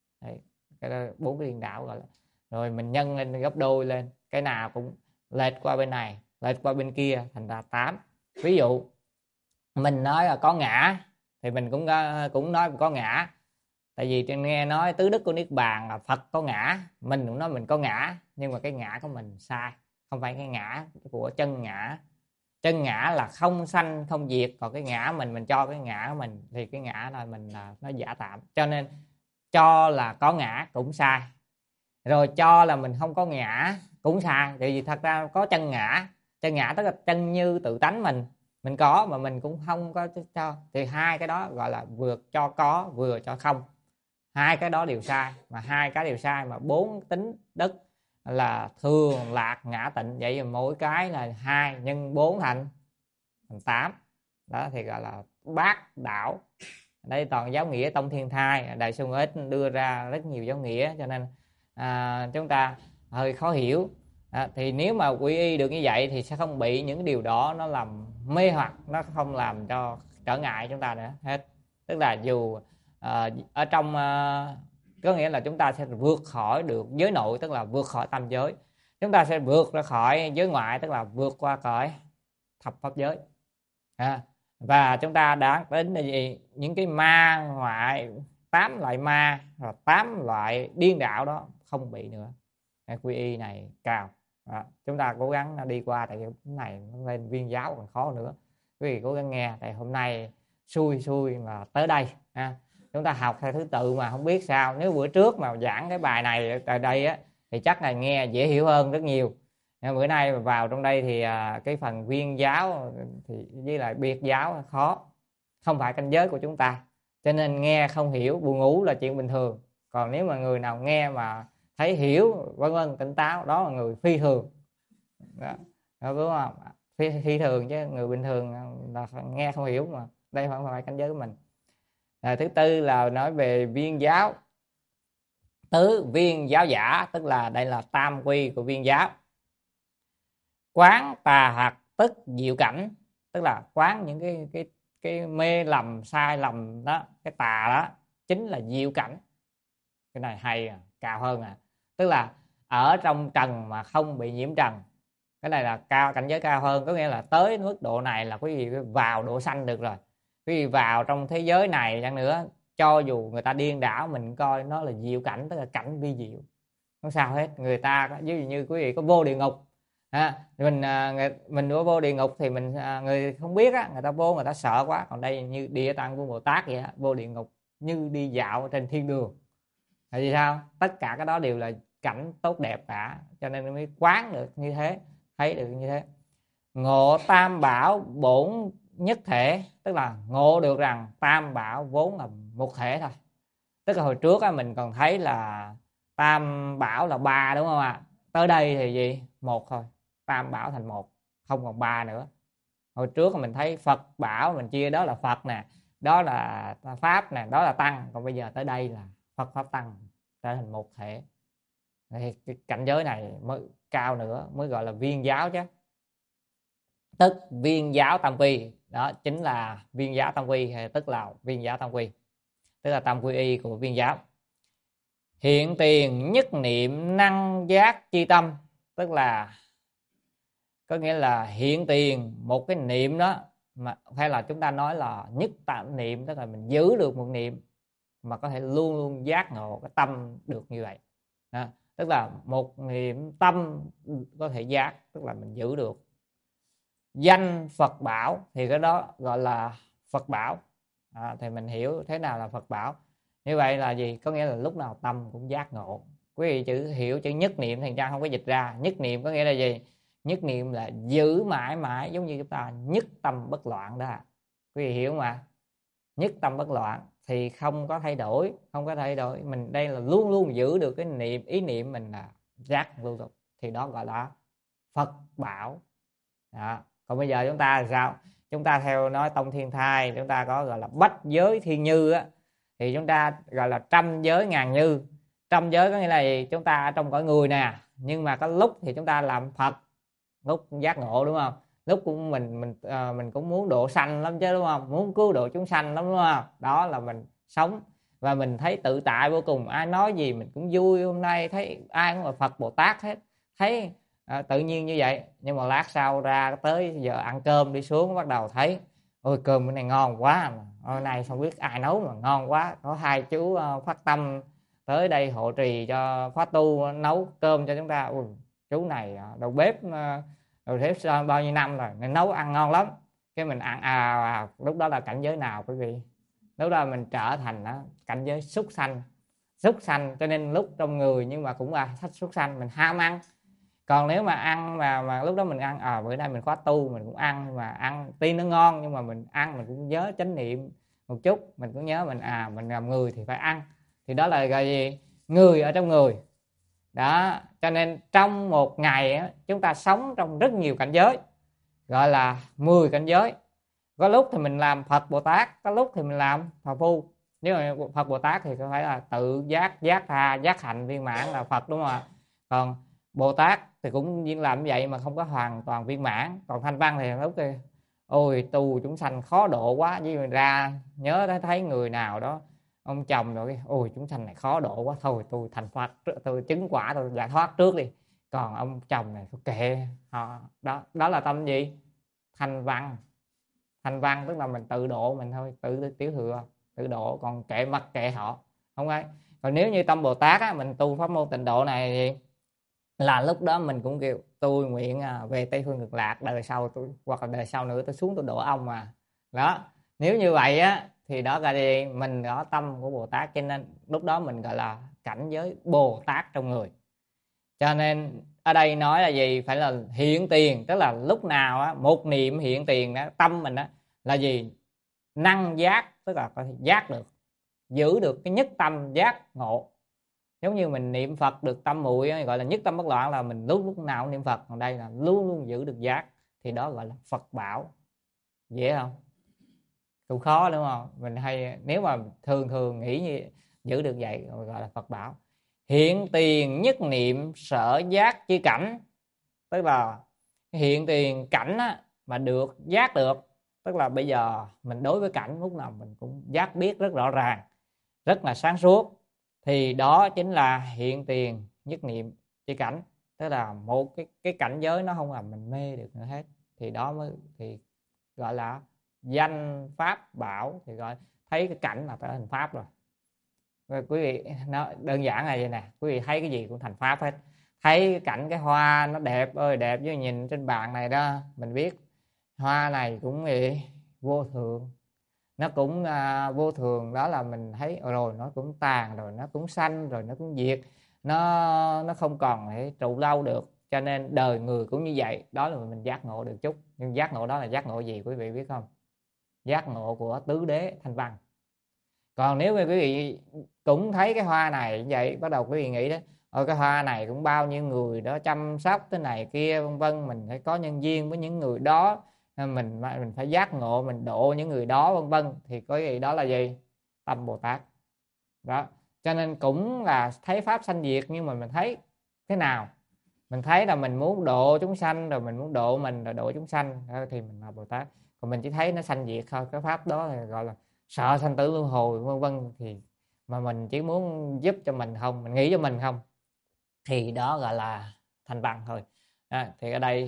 4 cái điên đảo gọi là, rồi mình nhân lên gấp đôi lên, cái nào cũng lệch qua bên này, lệch qua bên kia, thành ra 8. Ví dụ mình nói là có ngã thì mình cũng nói có ngã. Tại vì trên nghe nói tứ đức của Niết Bàn là Phật có ngã, mình cũng nói mình có ngã, nhưng mà cái ngã của mình sai, không phải cái ngã của chân ngã. Chân ngã là không sanh không diệt, còn cái ngã mình cho cái ngã của mình thì cái ngã là mình là nó giả tạm. Cho nên cho là có ngã cũng sai, rồi cho là mình không có ngã cũng sai. Tại vì thật ra có chân ngã tức là chân như tự tánh mình có mà mình cũng không có cho, thì hai cái đó gọi là vừa cho có vừa cho không. Hai cái đó đều sai, mà hai cái đều sai mà 4 tính đức là thường, lạc, ngã, tịnh. Vậy mà mỗi cái là 2 nhân 4 thành 8. Đó thì gọi là bát đảo. Đây toàn giáo nghĩa Tông Thiên Thai, Đại Xuân Ích đưa ra rất nhiều giáo nghĩa, cho nên chúng ta hơi khó hiểu. Thì nếu mà quy y được như vậy thì sẽ không bị những điều đó nó làm mê hoặc, nó không làm cho trở ngại chúng ta nữa hết. Tức là dù ở trong có nghĩa là chúng ta sẽ vượt khỏi được giới nội, tức là vượt khỏi tam giới. Chúng ta sẽ vượt ra khỏi giới ngoại, tức là vượt qua cõi thập pháp giới. Và chúng ta đã đến là gì? Những cái ma ngoại, 8 loại ma và 8 loại điên đạo đó không bị nữa. Cái quy y này cao. Chúng ta cố gắng đi qua, tại cái này nó lên Viên Giáo còn khó nữa. Quý vị cố gắng nghe, tại hôm nay xui mà tới đây chúng ta học theo thứ tự mà không biết sao. Nếu bữa trước mà giảng cái bài này tại đây thì chắc là nghe dễ hiểu hơn rất nhiều. Bữa nay mà vào trong đây thì cái phần Viên Giáo thì với lại Biệt Giáo khó, không phải cảnh giới của chúng ta, cho nên nghe không hiểu, buồn ngủ là chuyện bình thường. Còn nếu mà người nào nghe mà thấy hiểu vân vân, tỉnh táo, đó là người phi thường đó, đúng không? Phi thường, chứ người bình thường là nghe không hiểu, mà đây không phải cảnh giới của mình. Thứ tư là nói về Viên Giáo. Tứ Viên Giáo giả, tức là đây là tam quy của Viên Giáo. Quán tà hoặc tức diệu cảnh, tức là quán những cái mê lầm sai lầm đó, cái tà đó chính là diệu cảnh. Cái này hay cao hơn tức là ở trong trần mà không bị nhiễm trần. Cái này là cảnh giới cao hơn, có nghĩa là tới mức độ này là quý vị vào độ sanh được rồi. Quý vị vào trong thế giới này chăng nữa, cho dù người ta điên đảo, mình coi nó là diệu cảnh, tức là cảnh vi diệu, không sao hết. Người ta ví dụ như quý vị có vô địa ngục mình vô địa ngục thì người không biết người ta vô, người ta sợ quá. Còn đây như Địa Tạng Vương Bồ Tát vậy vô địa ngục như đi dạo trên thiên đường. Tại vì sao? Tất cả cái đó đều là cảnh tốt đẹp cả, cho nên mới quán được như thế, thấy được như thế. Ngộ tam bảo bổn nhất thể, tức là ngộ được rằng tam bảo vốn là một thể thôi. Tức là hồi trước mình còn thấy là tam bảo là 3, đúng không ạ? Tới đây thì gì? Một thôi, tam bảo thành một, không còn 3 nữa. Hồi trước mình thấy Phật bảo mình chia đó là Phật nè, đó là Pháp nè, đó là Tăng. Còn bây giờ tới đây là Phật Pháp Tăng trở thành một thể. Thì cái cảnh giới này mới cao nữa, mới gọi là Viên Giáo chứ. Tức Viên Giáo tam quy, đó chính là Viên Giáo tam quy, tức là Viên Giáo tam quy, tức là tam quy y của Viên Giáo. Hiện tiền nhất niệm năng giác chi tâm, tức là có nghĩa là hiện tiền một cái niệm đó mà hay là chúng ta nói là nhất tâm niệm, tức là mình giữ được một niệm mà có thể luôn luôn giác ngộ cái tâm được như vậy. Đó. Tức là một niệm tâm có thể giác, tức là mình giữ được. Danh Phật bảo thì cái đó gọi là Phật bảo. Thì mình hiểu thế nào là Phật bảo. Như vậy là gì? Có nghĩa là lúc nào tâm cũng giác ngộ. Quý vị chữ hiểu chữ nhất niệm thì Trang không có dịch ra. Nhất niệm có nghĩa là gì? Nhất niệm là giữ mãi mãi, giống như chúng ta nhất tâm bất loạn đó. Quý vị hiểu mà. Nhất tâm bất loạn thì không có thay đổi, không có thay đổi. Mình đây là luôn luôn giữ được cái niệm, ý niệm mình là giác luôn được. Thì đó gọi là Phật bảo. Đó. Còn bây giờ chúng ta là sao? Chúng ta theo nói Tông Thiên Thai, chúng ta có gọi là bách giới thiên như á, thì chúng ta gọi là trăm giới ngàn như. Trăm giới có nghĩa là gì? Chúng ta ở trong cõi người nè, nhưng mà có lúc thì chúng ta làm Phật, lúc giác ngộ, đúng không? Lúc cũng mình cũng muốn độ sanh lắm chứ, đúng không? Muốn cứu độ chúng sanh lắm, đúng không? Đó là mình sống và mình thấy tự tại vô cùng, ai nói gì mình cũng vui. Hôm nay thấy ai cũng là Phật Bồ Tát hết, thấy tự nhiên như vậy. Nhưng mà lát sau ra tới giờ ăn cơm đi xuống bắt đầu thấy ôi cơm cái này ngon quá, hôm nay không biết ai nấu mà ngon quá. Có hai chú phát tâm tới đây hộ trì cho khóa tu, nấu cơm cho chúng ta. Ui, chú này đầu bếp đầu bếp bao nhiêu năm rồi nên nấu ăn ngon lắm. Cái mình ăn lúc đó là cảnh giới nào quý vị? Lúc đó mình trở thành cảnh giới súc sanh. Súc sanh cho nên lúc trong người nhưng mà cũng là súc sanh, mình ham ăn. Còn nếu mà ăn mà lúc đó mình ăn bữa nay mình khóa tu mình cũng ăn, mà ăn tuy nó ngon nhưng mà mình ăn mình cũng nhớ chánh niệm một chút, mình cũng nhớ mình làm người thì phải ăn. Thì đó là gọi gì? Người ở trong người. Đó, cho nên trong một ngày chúng ta sống trong rất nhiều cảnh giới, gọi là 10 cảnh giới. Có lúc thì mình làm Phật Bồ Tát, có lúc thì mình làm phàm phu. Nếu mà Phật Bồ Tát thì phải là tự giác, giác tha, giác hạnh viên mãn là Phật, đúng không ạ? Còn Bồ Tát thì cũng làm như vậy mà không có hoàn toàn viên mãn. Còn Thanh Văn thì lúc thì ôi tu chúng sanh khó độ quá, với mình ra nhớ thấy người nào đó ông chồng rồi ôi chúng sanh này khó độ quá, thôi tôi thành Phật, tôi chứng quả, tôi giải thoát trước đi, còn ông chồng này kệ họ. Đó là tâm gì? Thanh văn. Thanh văn tức là mình tự độ mình thôi, tự tiểu thừa, tự độ, còn mặc kệ họ không ai. Còn nếu như tâm Bồ Tát mình tu pháp môn tịnh độ này thì là lúc đó mình cũng kêu tôi nguyện về Tây Phương Cực Lạc, đời sau tôi hoặc là đời sau nữa tôi xuống tôi độ ông mà. Đó, nếu như vậy thì đó là gì? Mình có tâm của Bồ Tát, cho nên lúc đó mình gọi là cảnh giới Bồ Tát trong người. Cho nên ở đây nói là gì? Phải là hiện tiền, tức là lúc nào một niệm hiện tiền đó, tâm mình là gì? Năng giác, tức là có thể giác được, giữ được cái nhất tâm giác ngộ. Giống như mình niệm Phật được tâm muội gọi là nhất tâm bất loạn, là mình lúc nào cũng niệm Phật. Còn đây là luôn luôn giữ được giác, thì đó gọi là Phật bảo. Dễ không? Cũng khó đúng không? Mình hay nếu mà thường nghĩ như giữ được vậy gọi là Phật bảo. Hiện tiền nhất niệm sở giác chi cảnh, tức là hiện tiền cảnh mà được giác được, tức là bây giờ mình đối với cảnh lúc nào mình cũng giác biết rất rõ ràng, rất là sáng suốt, thì đó chính là hiện tiền nhất niệm chi cảnh. Tức là một cái cảnh giới nó không làm mình mê được nữa hết, thì đó mới thì gọi là danh pháp bảo, thì gọi thấy cái cảnh là trở thành pháp rồi. Quý vị nó đơn giản là vậy nè, quý vị thấy cái gì cũng thành pháp hết. Thấy cái cảnh cái hoa nó đẹp ơi đẹp, với nhìn trên bàn này đó mình biết hoa này cũng vậy, vô thường, nó cũng vô thường. Đó là mình thấy rồi nó cũng tàn, rồi nó cũng sanh, rồi nó cũng diệt, nó không còn thể trụ lâu được. Cho nên đời người cũng như vậy. Đó là mình giác ngộ được chút. Nhưng giác ngộ đó là giác ngộ gì quý vị biết không? Giác ngộ của tứ đế Thanh Văn. Còn nếu mà quý vị cũng thấy cái hoa này như vậy, bắt đầu quý vị nghĩ đó cái hoa này cũng bao nhiêu người đó chăm sóc thế này kia vân vân, mình phải có nhân duyên với những người đó, mình phải giác ngộ, mình độ những người đó vân vân, thì có gì đó là gì? Tâm Bồ Tát. Đó, cho nên cũng là thấy pháp sanh diệt, nhưng mà mình thấy thế nào? Mình thấy là mình muốn độ chúng sanh, rồi mình muốn độ mình, rồi độ chúng sanh, thì mình là Bồ Tát. Còn mình chỉ thấy nó sanh diệt thôi, cái pháp đó thì gọi là sợ sanh tử luân hồi vân vân, thì mà mình chỉ muốn giúp cho mình không, mình nghĩ cho mình không, thì đó gọi là thành văn thôi. Thì ở đây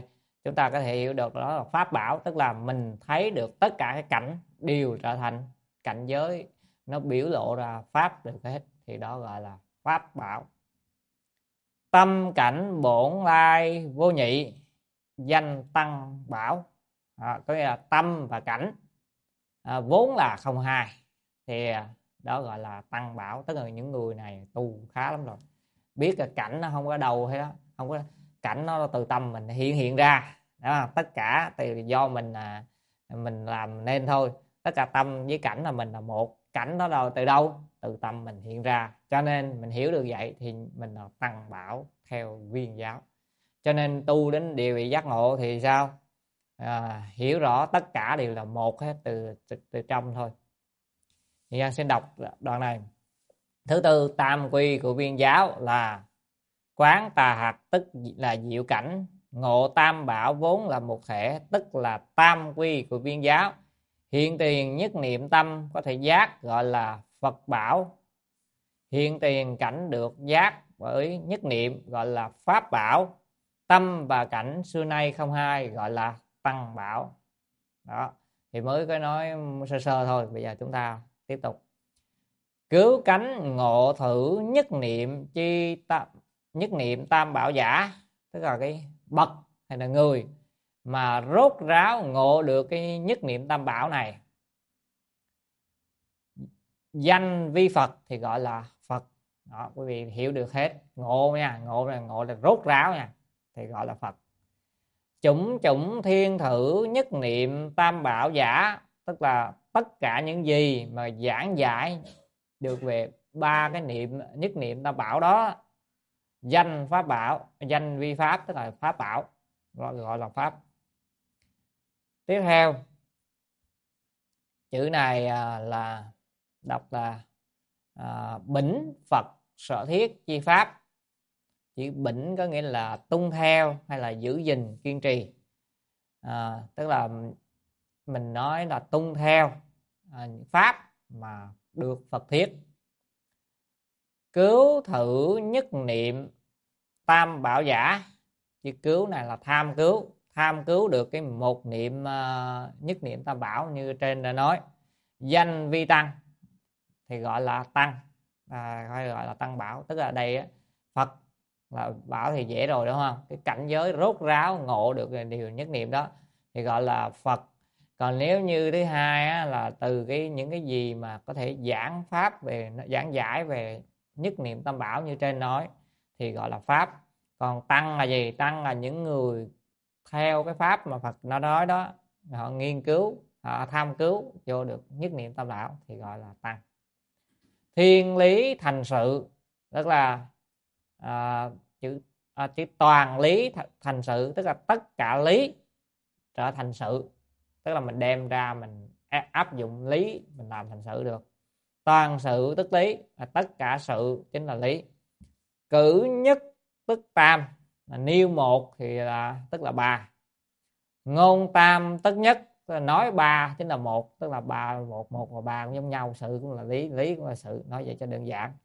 chúng ta có thể hiểu được đó là pháp bảo, tức là mình thấy được tất cả cái cảnh đều trở thành cảnh giới, nó biểu lộ ra pháp được hết, thì đó gọi là pháp bảo. Tâm cảnh bổn lai vô nhị, danh tăng bảo. Có nghĩa là tâm và cảnh vốn là không hai, thì đó gọi là tăng bảo. Tức là những người này tu khá lắm rồi, biết cái cảnh nó không có đâu hết đó, không có cảnh, nó từ tâm mình hiện ra đó, tất cả từ do mình làm nên thôi. Tất cả tâm với cảnh là mình là một, cảnh đó đâu từ đâu, từ tâm mình hiện ra. Cho nên mình hiểu được vậy thì mình là tăng bảo theo Viên giáo. Cho nên tu đến địa vị giác ngộ thì sao? Hiểu rõ tất cả đều là một hết, từ trong thôi. Thì Giang xin đọc đoạn này. Thứ tư, tam quy của Viên giáo là quán tà hạt, tức là diệu cảnh. Ngộ tam bảo vốn là một thể, tức là tam quy của Viên giáo. Hiện tiền nhất niệm tâm có thể giác, gọi là Phật bảo. Hiện tiền cảnh được giác bởi nhất niệm, gọi là Pháp bảo. Tâm và cảnh xưa nay không hai, gọi là Tăng bảo. Đó, thì mới có nói sơ sơ thôi. Bây giờ chúng ta tiếp tục. Cứu cánh ngộ thử nhất niệm chi tâm, nhất niệm tam bảo giả, tức là cái bậc hay là người mà rốt ráo ngộ được cái nhất niệm tam bảo này, danh vi Phật thì gọi là Phật. Đó, quý vị hiểu được hết. Ngộ nha, ngộ là rốt ráo nha, thì gọi là Phật. Chủng chủng thiên thử nhất niệm tam bảo giả, tức là tất cả những gì mà giảng giải được về ba cái niệm nhất niệm tam bảo đó, danh pháp bảo, danh vi pháp, tức là pháp bảo, gọi là pháp. Tiếp theo chữ này là đọc là bỉnh Phật sở thiết chi pháp. Chữ bỉnh có nghĩa là tuân theo hay là giữ gìn, kiên trì. Tức là mình nói là tuân theo pháp mà được Phật thiết. Cứu thử nhất niệm tam bảo giả, chữ cứu này là tham cứu được cái một niệm nhất niệm tam bảo như trên đã nói. Danh vi tăng thì gọi là tăng, hay gọi là tăng bảo. Tức là đây Phật là bảo thì dễ rồi đúng không, cái cảnh giới rốt ráo ngộ được điều nhất niệm đó thì gọi là Phật. Còn nếu như thứ hai là từ những cái gì mà có thể giảng pháp về, giảng giải về nhất niệm tam bảo như trên nói thì gọi là pháp. Còn tăng là gì? Tăng là những người theo cái pháp mà Phật nó nói đó, họ nghiên cứu, họ tham cứu vô được nhất niệm tam bảo thì gọi là tăng. Thiên lý thành sự, tức là chữ toàn lý thành sự, tức là tất cả lý trở thành sự, tức là mình đem ra mình áp dụng lý mình làm thành sự được. Toàn sự tức lý, tất cả sự chính là lý. Cử nhất tức tam, là nêu một thì là tức là ba. Ngôn tam tức nhất, tức là nói ba chính là một, tức là ba, một và ba cũng giống nhau, sự cũng là lý, lý cũng là sự, nói vậy cho đơn giản.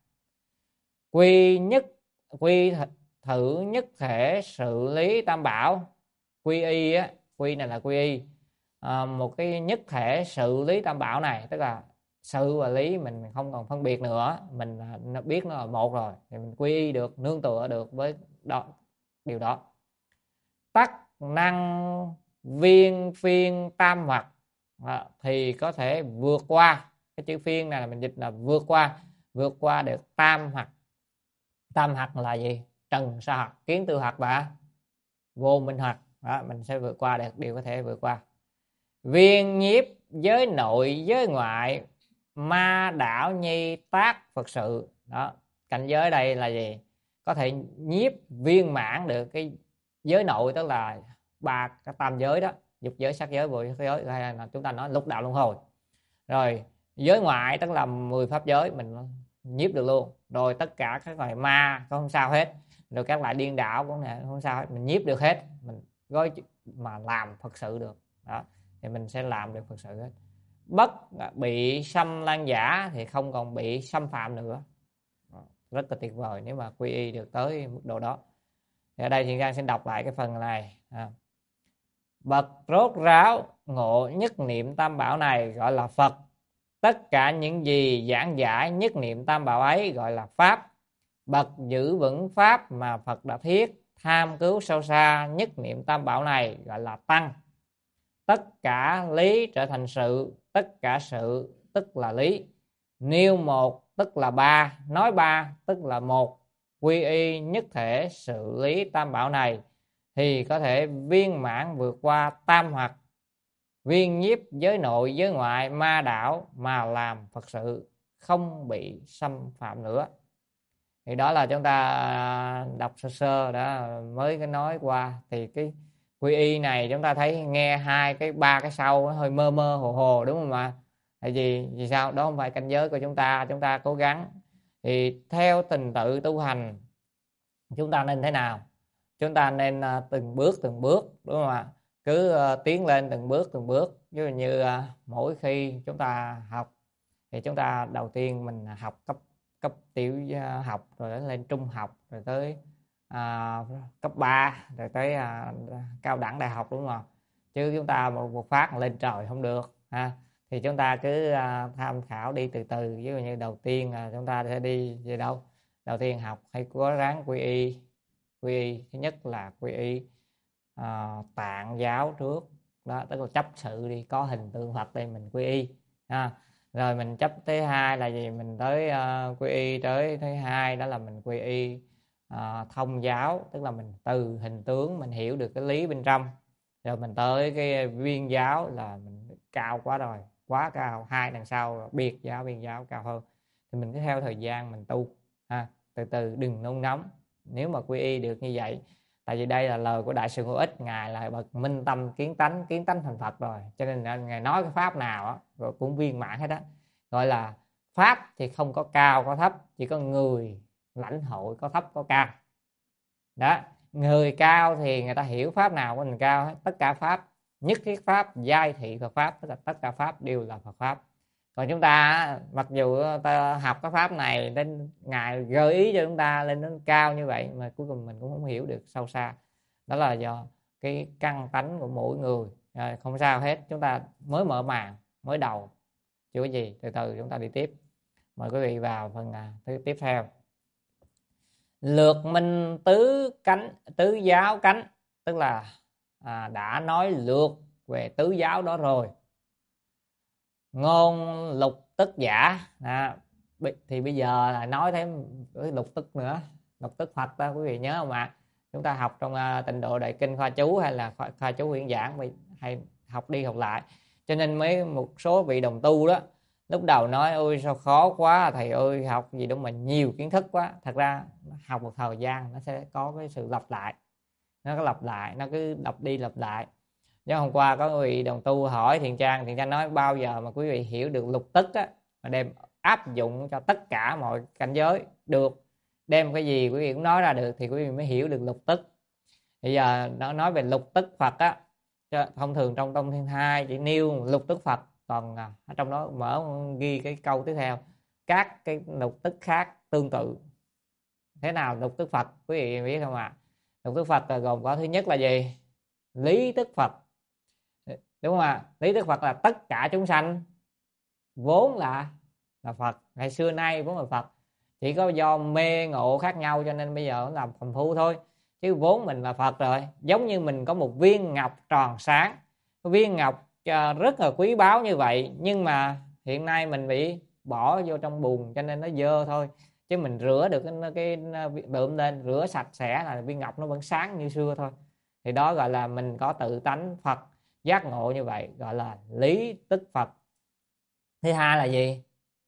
Quy thử nhất thể sự lý tam bảo. Quy y á, quy này là quy y, một cái nhất thể sự lý tam bảo này, tức là sự và lý mình không còn phân biệt nữa, mình biết nó là một rồi thì mình quy y được, nương tựa được với điều đó. Tắc năng viên phiên tam hoặc, thì có thể vượt qua. Cái chữ phiên này là mình dịch là vượt qua được tam hoặc. Tam hoặc là gì? Trần sa hoặc, kiến tư hoặc và vô minh hoặc. Đó, mình sẽ vượt qua được, đều có thể vượt qua. Viên nhiếp giới nội giới ngoại, ma đảo nhi tác Phật sự. Đó, cảnh giới đây là gì? Có thể nhiếp viên mãn được cái giới nội, tức là ba cái tam giới đó, dục giới, sắc giới, vô giới, hay là chúng ta nói lục đạo luân hồi. Rồi giới ngoại tức là 10 pháp giới mình nhiếp được luôn. Rồi tất cả các loại ma cũng không sao hết, rồi các loại điên đảo cũng không sao hết, mình nhiếp được hết, mình gói mà làm Phật sự được. Đó, thì mình sẽ làm được Phật sự hết. Bất bị xâm lan giả thì không còn bị xâm phạm nữa. Rất là tuyệt vời nếu mà quy y được tới mức độ đó. Thì ở đây thì Giang sẽ đọc lại cái phần này. Bậc rốt ráo ngộ nhất niệm tam bảo này gọi là Phật. Tất cả những gì giảng giải nhất niệm tam bảo ấy gọi là Pháp. Bậc giữ vững Pháp mà Phật đã thiết, tham cứu sâu xa nhất niệm tam bảo này gọi là Tăng. Tất cả lý trở thành sự, tất cả sự tức là lý. Nêu một tức là ba, nói ba tức là một. Quy y nhất thể sự lý tam bảo này thì có thể viên mãn vượt qua tam hoặc, viên nhiếp giới nội giới ngoại ma đảo mà làm Phật sự, không bị xâm phạm nữa. Thì đó là chúng ta đọc sơ sơ đã mới cái nói qua. Thì cái quy y này chúng ta thấy nghe ba cái sau hơi mơ mơ hồ hồ, đúng không ạ? Tại vì sao? Đó không phải cảnh giới của chúng ta cố gắng. Thì theo trình tự tu hành chúng ta nên thế nào? Chúng ta nên từng bước đúng không ạ? Cứ tiến lên từng bước. Ví dụ như mỗi khi chúng ta học thì chúng ta đầu tiên mình học cấp tiểu học, rồi lên trung học, rồi tới cấp 3, rồi tới cao đẳng đại học, đúng không? Chứ chúng ta một phát lên trời không được ha. Thì chúng ta cứ tham khảo đi từ từ. Ví dụ như đầu tiên chúng ta sẽ đi về đâu? Đầu tiên học hay cố gắng quy y. Thứ nhất là quy y tạng giáo trước đó, tức là chấp sự đi, có hình tượng Phật đây mình quy y ha. Rồi mình chấp thứ hai là gì? Mình tới quy y tới thứ hai đó là mình quy y thông giáo, tức là mình từ hình tướng mình hiểu được cái lý bên trong. Rồi mình tới cái viên giáo là mình cao quá rồi, quá cao, hai đằng sau biệt giáo, viên giáo cao hơn. Thì mình cứ theo thời gian mình tu ha, từ từ đừng nôn nóng. Nếu mà quy y được như vậy, tại vì đây là lời của Đại Sư Ngũ Ích, ngài là bậc minh tâm kiến tánh thành Phật rồi, cho nên là ngài nói cái pháp nào đó, rồi cũng viên mãn hết á. Gọi là pháp thì không có cao có thấp, chỉ có người lãnh hội có thấp có cao đó. Người cao thì người ta hiểu pháp nào của mình cao hết. Tất cả pháp, nhất thiết pháp, giai thị Phật pháp, tức là tất cả pháp đều là Phật pháp. Còn chúng ta mặc dù ta học cái pháp này nên ngài gợi ý cho chúng ta lên đến cao như vậy, mà cuối cùng mình cũng không hiểu được sâu xa. Đó là do cái căn tánh của mỗi người. Không sao hết, chúng ta mới mở màn, mới đầu, chưa có gì, từ từ chúng ta đi tiếp. Mời quý vị vào phần tiếp theo. Lược minh tứ giáo cánh, tức là đã nói lược về tứ giáo đó rồi. Ngôn lục tức giả thì bây giờ là nói thêm lục tức nữa, lục tức Phật đó, quý vị nhớ không ạ? Chúng ta học trong tịnh độ đại kinh khoa chú hay là khoa chú huyễn giảng, hay học đi học lại, cho nên một số vị đồng tu đó lúc đầu nói ôi sao khó quá thầy ơi, học gì đâu mà nhiều kiến thức quá. Thật ra học một thời gian nó sẽ có cái sự lặp lại, nó có lặp lại, nó cứ lặp đi lặp lại. Do hôm qua có vị đồng tu hỏi Thiện Trang nói bao giờ mà quý vị hiểu được lục tức á, mà đem áp dụng cho tất cả mọi cảnh giới được, đem cái gì quý vị cũng nói ra được thì quý vị mới hiểu được lục tức. Bây giờ nó nói về lục tức Phật á, thông thường trong Tông Thiên Hai chỉ nêu lục tức Phật, còn ở trong đó mở ghi cái câu tiếp theo các cái lục tức khác tương tự. Thế nào lục tức Phật quý vị biết không ạ? Lục tức Phật là gồm có thứ nhất là gì? Lý tức Phật, đúng không ạ? Lý tức Phật là tất cả chúng sanh vốn là Phật, ngày xưa nay vốn là Phật, chỉ có do mê ngộ khác nhau cho nên bây giờ nó làm phàm phu thôi, chứ vốn mình là Phật rồi. Giống như mình có một viên ngọc tròn sáng, viên ngọc rất là quý báu như vậy, nhưng mà hiện nay mình bị bỏ vô trong bùn cho nên nó dơ thôi, chứ mình rửa được cái bượm lên, rửa sạch sẽ là viên ngọc nó vẫn sáng như xưa thôi. Thì đó gọi là mình có tự tánh Phật, giác ngộ như vậy, gọi là lý tức Phật. Thứ hai là gì?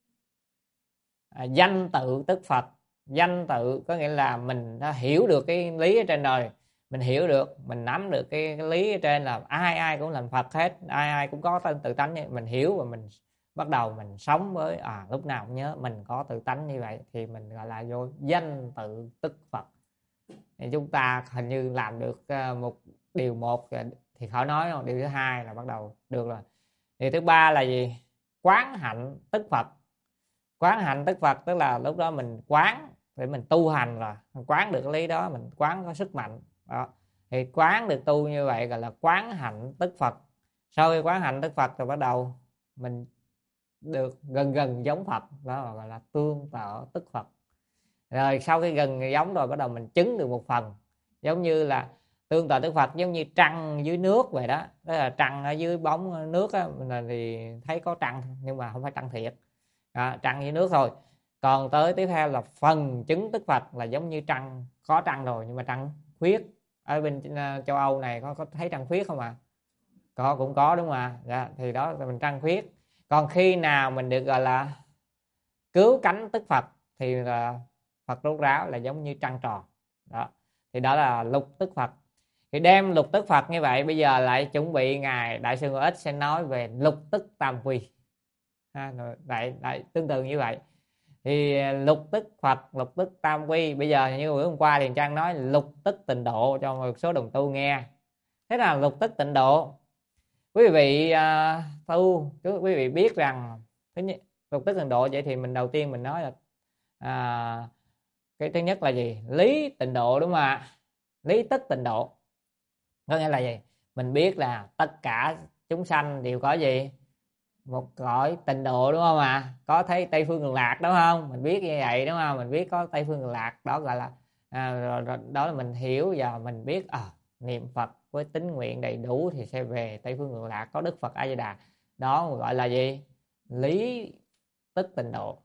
Danh tự tức Phật. Danh tự có nghĩa là mình đã hiểu được cái lý ở trên đời, mình hiểu được, mình nắm được cái lý ở trên là ai cũng làm Phật hết, ai cũng có tự tánh. Mình hiểu và mình bắt đầu mình sống với lúc nào cũng nhớ mình có tự tánh như vậy, thì mình gọi là vô danh tự tức Phật. Thì chúng ta hình như làm được một thì khỏi nói đâu, điều thứ hai là bắt đầu được rồi. Điều thứ ba là gì? Quán hạnh tức Phật. Quán hạnh tức Phật tức là lúc đó mình quán để mình tu hành rồi, mình quán được cái lý đó, mình quán có sức mạnh đó. Thì quán được tu như vậy gọi là quán hạnh tức Phật. Sau khi quán hạnh tức Phật thì bắt đầu mình được gần gần giống Phật, đó gọi là tương tự tức Phật. Rồi sau khi gần giống rồi bắt đầu mình chứng được một phần, giống như là tương tự tức Phật giống như trăng dưới nước vậy đó. Tức là trăng ở dưới bóng nước á, thì thấy có trăng nhưng mà không phải trăng thiệt, trăng dưới nước thôi. Còn tới tiếp theo là phần chứng tức Phật là giống như trăng, có trăng rồi nhưng mà trăng khuyết. Ở bên châu Âu này có thấy trăng khuyết không ạ? Cũng có đúng không ạ? Dạ, thì đó là mình trăng khuyết. Còn khi nào mình được gọi là cứu cánh tức Phật thì là Phật rốt ráo, là giống như trăng tròn đó. Thì đó là lục tức Phật. Thì đem lục tức Phật như vậy, bây giờ lại chuẩn bị ngài Đại sư Ngô Ích sẽ nói về lục tức tam quy. Lại tương tự như vậy. Thì lục tức Phật, lục tức tam quy, bây giờ như bữa hôm qua thì Trang nói lục tức tịnh độ cho một số đồng tu nghe. Thế là lục tức tịnh độ, quý vị tu, quý vị biết rằng thứ nhất lục tức tịnh độ. Vậy thì mình đầu tiên mình nói là cái thứ nhất là gì? Lý tịnh độ, đúng không ạ? Lý tức tịnh độ có nghĩa là gì? Mình biết là tất cả chúng sanh đều có gì? Một cõi tịnh độ, đúng không ạ? Có thấy Tây phương Cực Lạc, đúng không? Mình biết như vậy, đúng không? Mình biết có Tây phương Cực Lạc, đó gọi là rồi đó là mình hiểu và mình biết niệm Phật với tín nguyện đầy đủ thì sẽ về Tây phương Cực Lạc, có Đức Phật A Di Đà. Đó gọi là gì? Lý tức tịnh độ.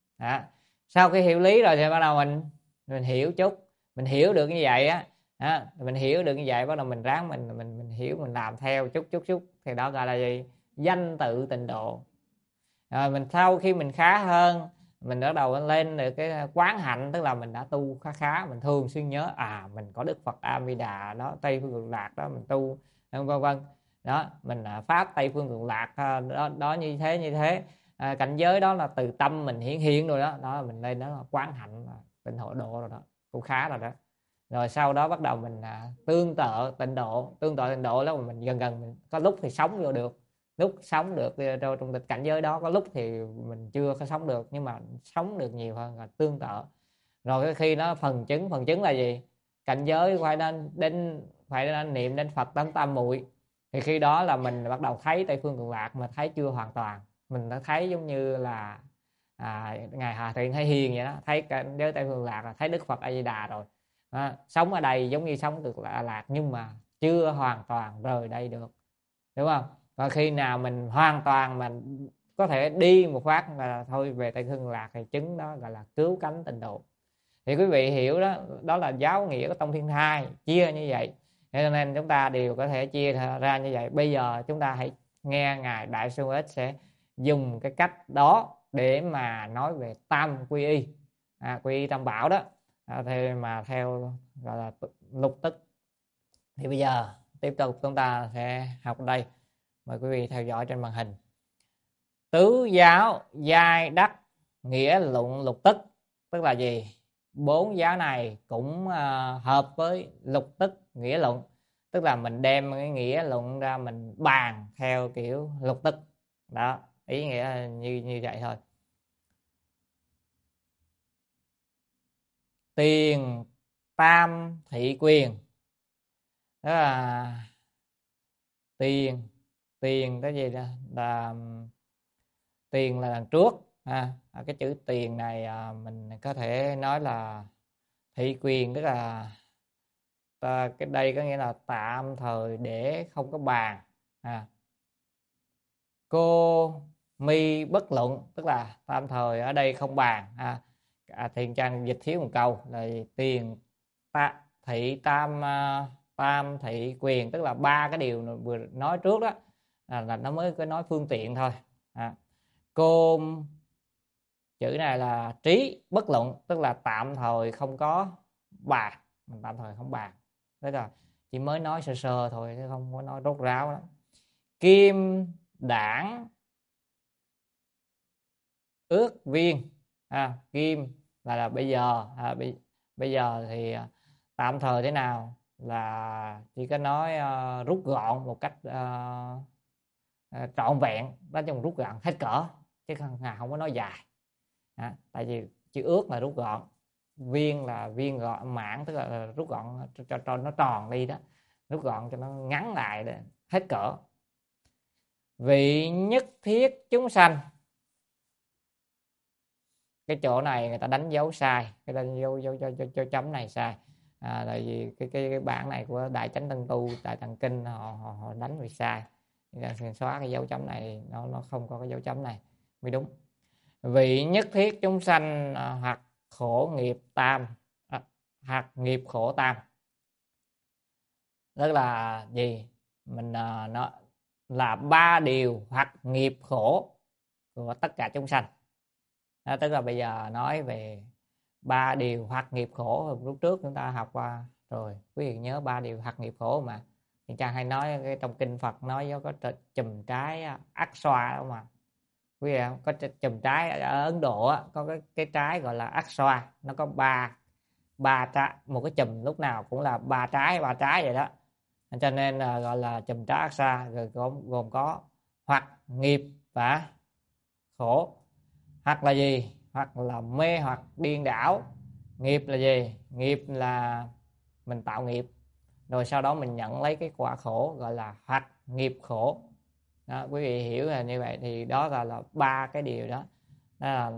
Sau khi hiểu lý rồi thì bắt đầu mình hiểu chút, mình hiểu được như vậy mình hiểu được như vậy, bắt đầu mình ráng mình hiểu, mình làm theo chút thì đó gọi là gì? Danh tự tịnh độ. Rồi mình sau khi mình khá hơn, mình bắt đầu lên được cái quán hạnh, tức là mình đã tu khá, mình thường xuyên nhớ mình có Đức Phật A Di Đà đó, Tây phương Cực Lạc đó, mình tu vân vân đó, mình pháp Tây phương Cực Lạc đó như thế. Cảnh giới đó là từ tâm mình hiện rồi đó là mình lên đó là quán hạnh tịnh hộ độ rồi đó, cũng khá rồi đó. Rồi sau đó bắt đầu mình tương tự tịnh độ đó, mình dần mình có lúc thì sống vô được, lúc sống được trong cảnh giới đó, có lúc thì mình chưa có sống được nhưng mà sống được nhiều hơn là tương tự. Rồi khi nó phần chứng là gì? Cảnh giới phải nên niệm đến Phật tánh tam muội, thì khi đó là mình bắt đầu thấy Tây phương Cực Lạc, mà thấy chưa hoàn toàn. Mình đã thấy giống như là ngài Hòa Thượng Thái Hiền vậy đó, thấy cảnh giới Tây phương Lạc là thấy Đức Phật A Di Đà rồi. Sống ở đây giống như sống được lạc nhưng mà chưa hoàn toàn rời đây được, đúng không? Và khi nào mình hoàn toàn mình có thể đi một phát là thôi về Tây phương Lạc thì chứng đó gọi là cứu cánh tịnh độ. Thì quý vị hiểu đó, đó là giáo nghĩa của Tông Thiên Thai chia như vậy, cho nên chúng ta đều có thể chia ra như vậy. Bây giờ chúng ta hãy nghe ngài Đại sư Ích sẽ dùng cái cách đó để mà nói về tam quy y, quy y tam bảo đó, theo gọi là lục tức. Thì bây giờ tiếp tục chúng ta sẽ học ở đây, mời quý vị theo dõi trên màn hình. Tứ giáo giai đắc nghĩa luận lục tức, tức là gì? Bốn giáo này cũng hợp với lục tức nghĩa luận, tức là mình đem cái nghĩa luận ra mình bàn theo kiểu lục tức đó, ý nghĩa như vậy thôi. Tiền tam thị quyền, đó là tiền cái gì đó là tiền là đằng trước cái chữ tiền này mình có thể nói là thị quyền, tức là cái đây có nghĩa là tạm thời để không có bàn. Cô mi bất luận, tức là tạm thời ở đây không bàn. Thiền Trang dịch thiếu một câu là tiền thị tam thị quyền, tức là ba cái điều vừa nói trước đó là nó mới có nói phương tiện thôi. Cô chữ này là trí bất luận, tức là tạm thời không có bàn, mình tạm thời không bàn, tức là chỉ mới nói sơ thôi chứ không có nói rốt ráo lắm. Kim đảng ước viên, kim là bây giờ thì tạm thời thế nào là chỉ có nói rút gọn một cách trọn vẹn, nói chung rút gọn hết cỡ chứ không có nói dài. Tại vì chữ ước là rút gọn, viên là viên gọn mãn, tức là rút gọn cho nó tròn đi đó, rút gọn cho nó ngắn lại đó, hết cỡ. Vị nhất thiết chúng sanh, cái chỗ này người ta đánh dấu sai, cái đánh dấu chấm này sai. Tại vì cái bản này của Đại Chánh Tân Tu Đại Tạng Kinh họ đánh bị sai, nên xóa cái dấu chấm này, nó không có cái dấu chấm này mới đúng. Vị nhất thiết chúng sanh hoặc khổ nghiệp tam, hoặc nghiệp khổ tam, tức là gì? Mình nó là 3 điều hoặc nghiệp khổ của tất cả chúng sanh. Tức là bây giờ nói về 3 điều hoặc nghiệp khổ, lúc trước chúng ta học qua rồi, quý vị nhớ 3 điều hoặc nghiệp khổ mà. Thì cha hay nói cái trong kinh Phật nói có chùm trái ác xoa đó mà. Quý vị có chùm trái ở Ấn Độ có cái trái gọi là ác xoa, nó có ba trái, một cái chùm lúc nào cũng là ba trái vậy đó, cho nên là gọi là chùm trái ác xoa. Rồi gồm có hoặc nghiệp và khổ. Hoặc là gì? Hoặc là mê hoặc điên đảo. Nghiệp là gì? Nghiệp là mình tạo nghiệp, rồi sau đó mình nhận lấy cái quả khổ, gọi là hoặc nghiệp khổ đó. Quý vị hiểu là như vậy, thì đó là 3 cái điều đó. Đó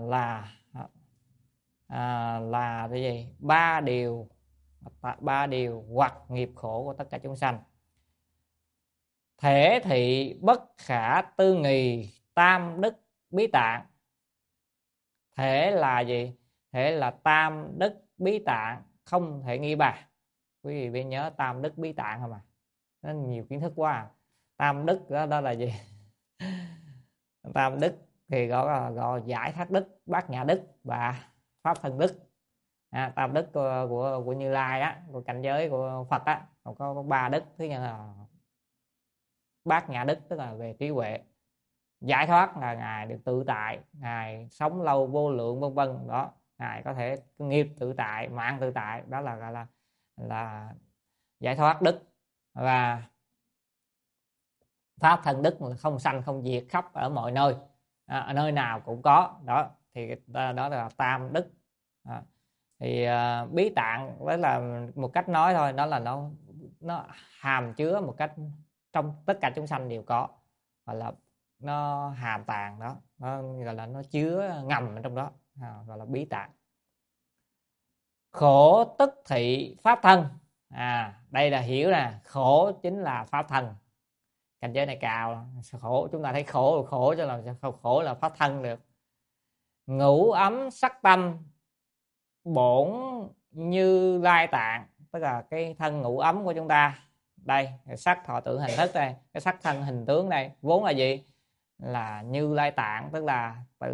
là cái gì? 3 điều hoặc nghiệp khổ của tất cả chúng sanh. Thể thị bất khả tư nghì tam đức bí tạng. Thể là gì? Thể là tam đức bí tạng, không thể nghi bà. Quý vị biết nhớ tam đức bí tạng không à? Nó nhiều kiến thức quá. Tam đức đó là gì? Tam đức thì gọi giải thoát đức, bát nhã đức và pháp thân đức. Tam đức của Như Lai á, của cảnh giới của Phật á, có 3 đức. Thứ nhất là bát nhã đức, tức là về trí huệ. Giải thoát là ngài được tự tại, ngài sống lâu vô lượng vân vân đó, ngài có thể nghiệp tự tại, mạng tự tại, đó là gọi là giải thoát đức. Và pháp thân đức là không sanh không diệt, khắp ở mọi nơi, ở nơi nào cũng có đó, thì đó là tam đức. Thì bí tạng đó là một cách nói thôi, đó là nó hàm chứa một cách trong tất cả chúng sanh đều có, gọi là nó hàm tàng đó, nó gọi là nó chứa ngầm ở trong đó, gọi là bí tạng. Khổ tức thị pháp thân. Đây là hiểu nè, khổ chính là pháp thân. Cảnh giới này cao, khổ chúng ta thấy khổ cho làm sao khổ là pháp thân được. Ngũ ấm sắc tâm bổn Như Lai tạng, tức là cái thân ngũ ấm của chúng ta đây, sắc thọ tưởng hành thức đây, cái sắc thân hình tướng đây vốn là gì? Là Như Lai tạng, tức là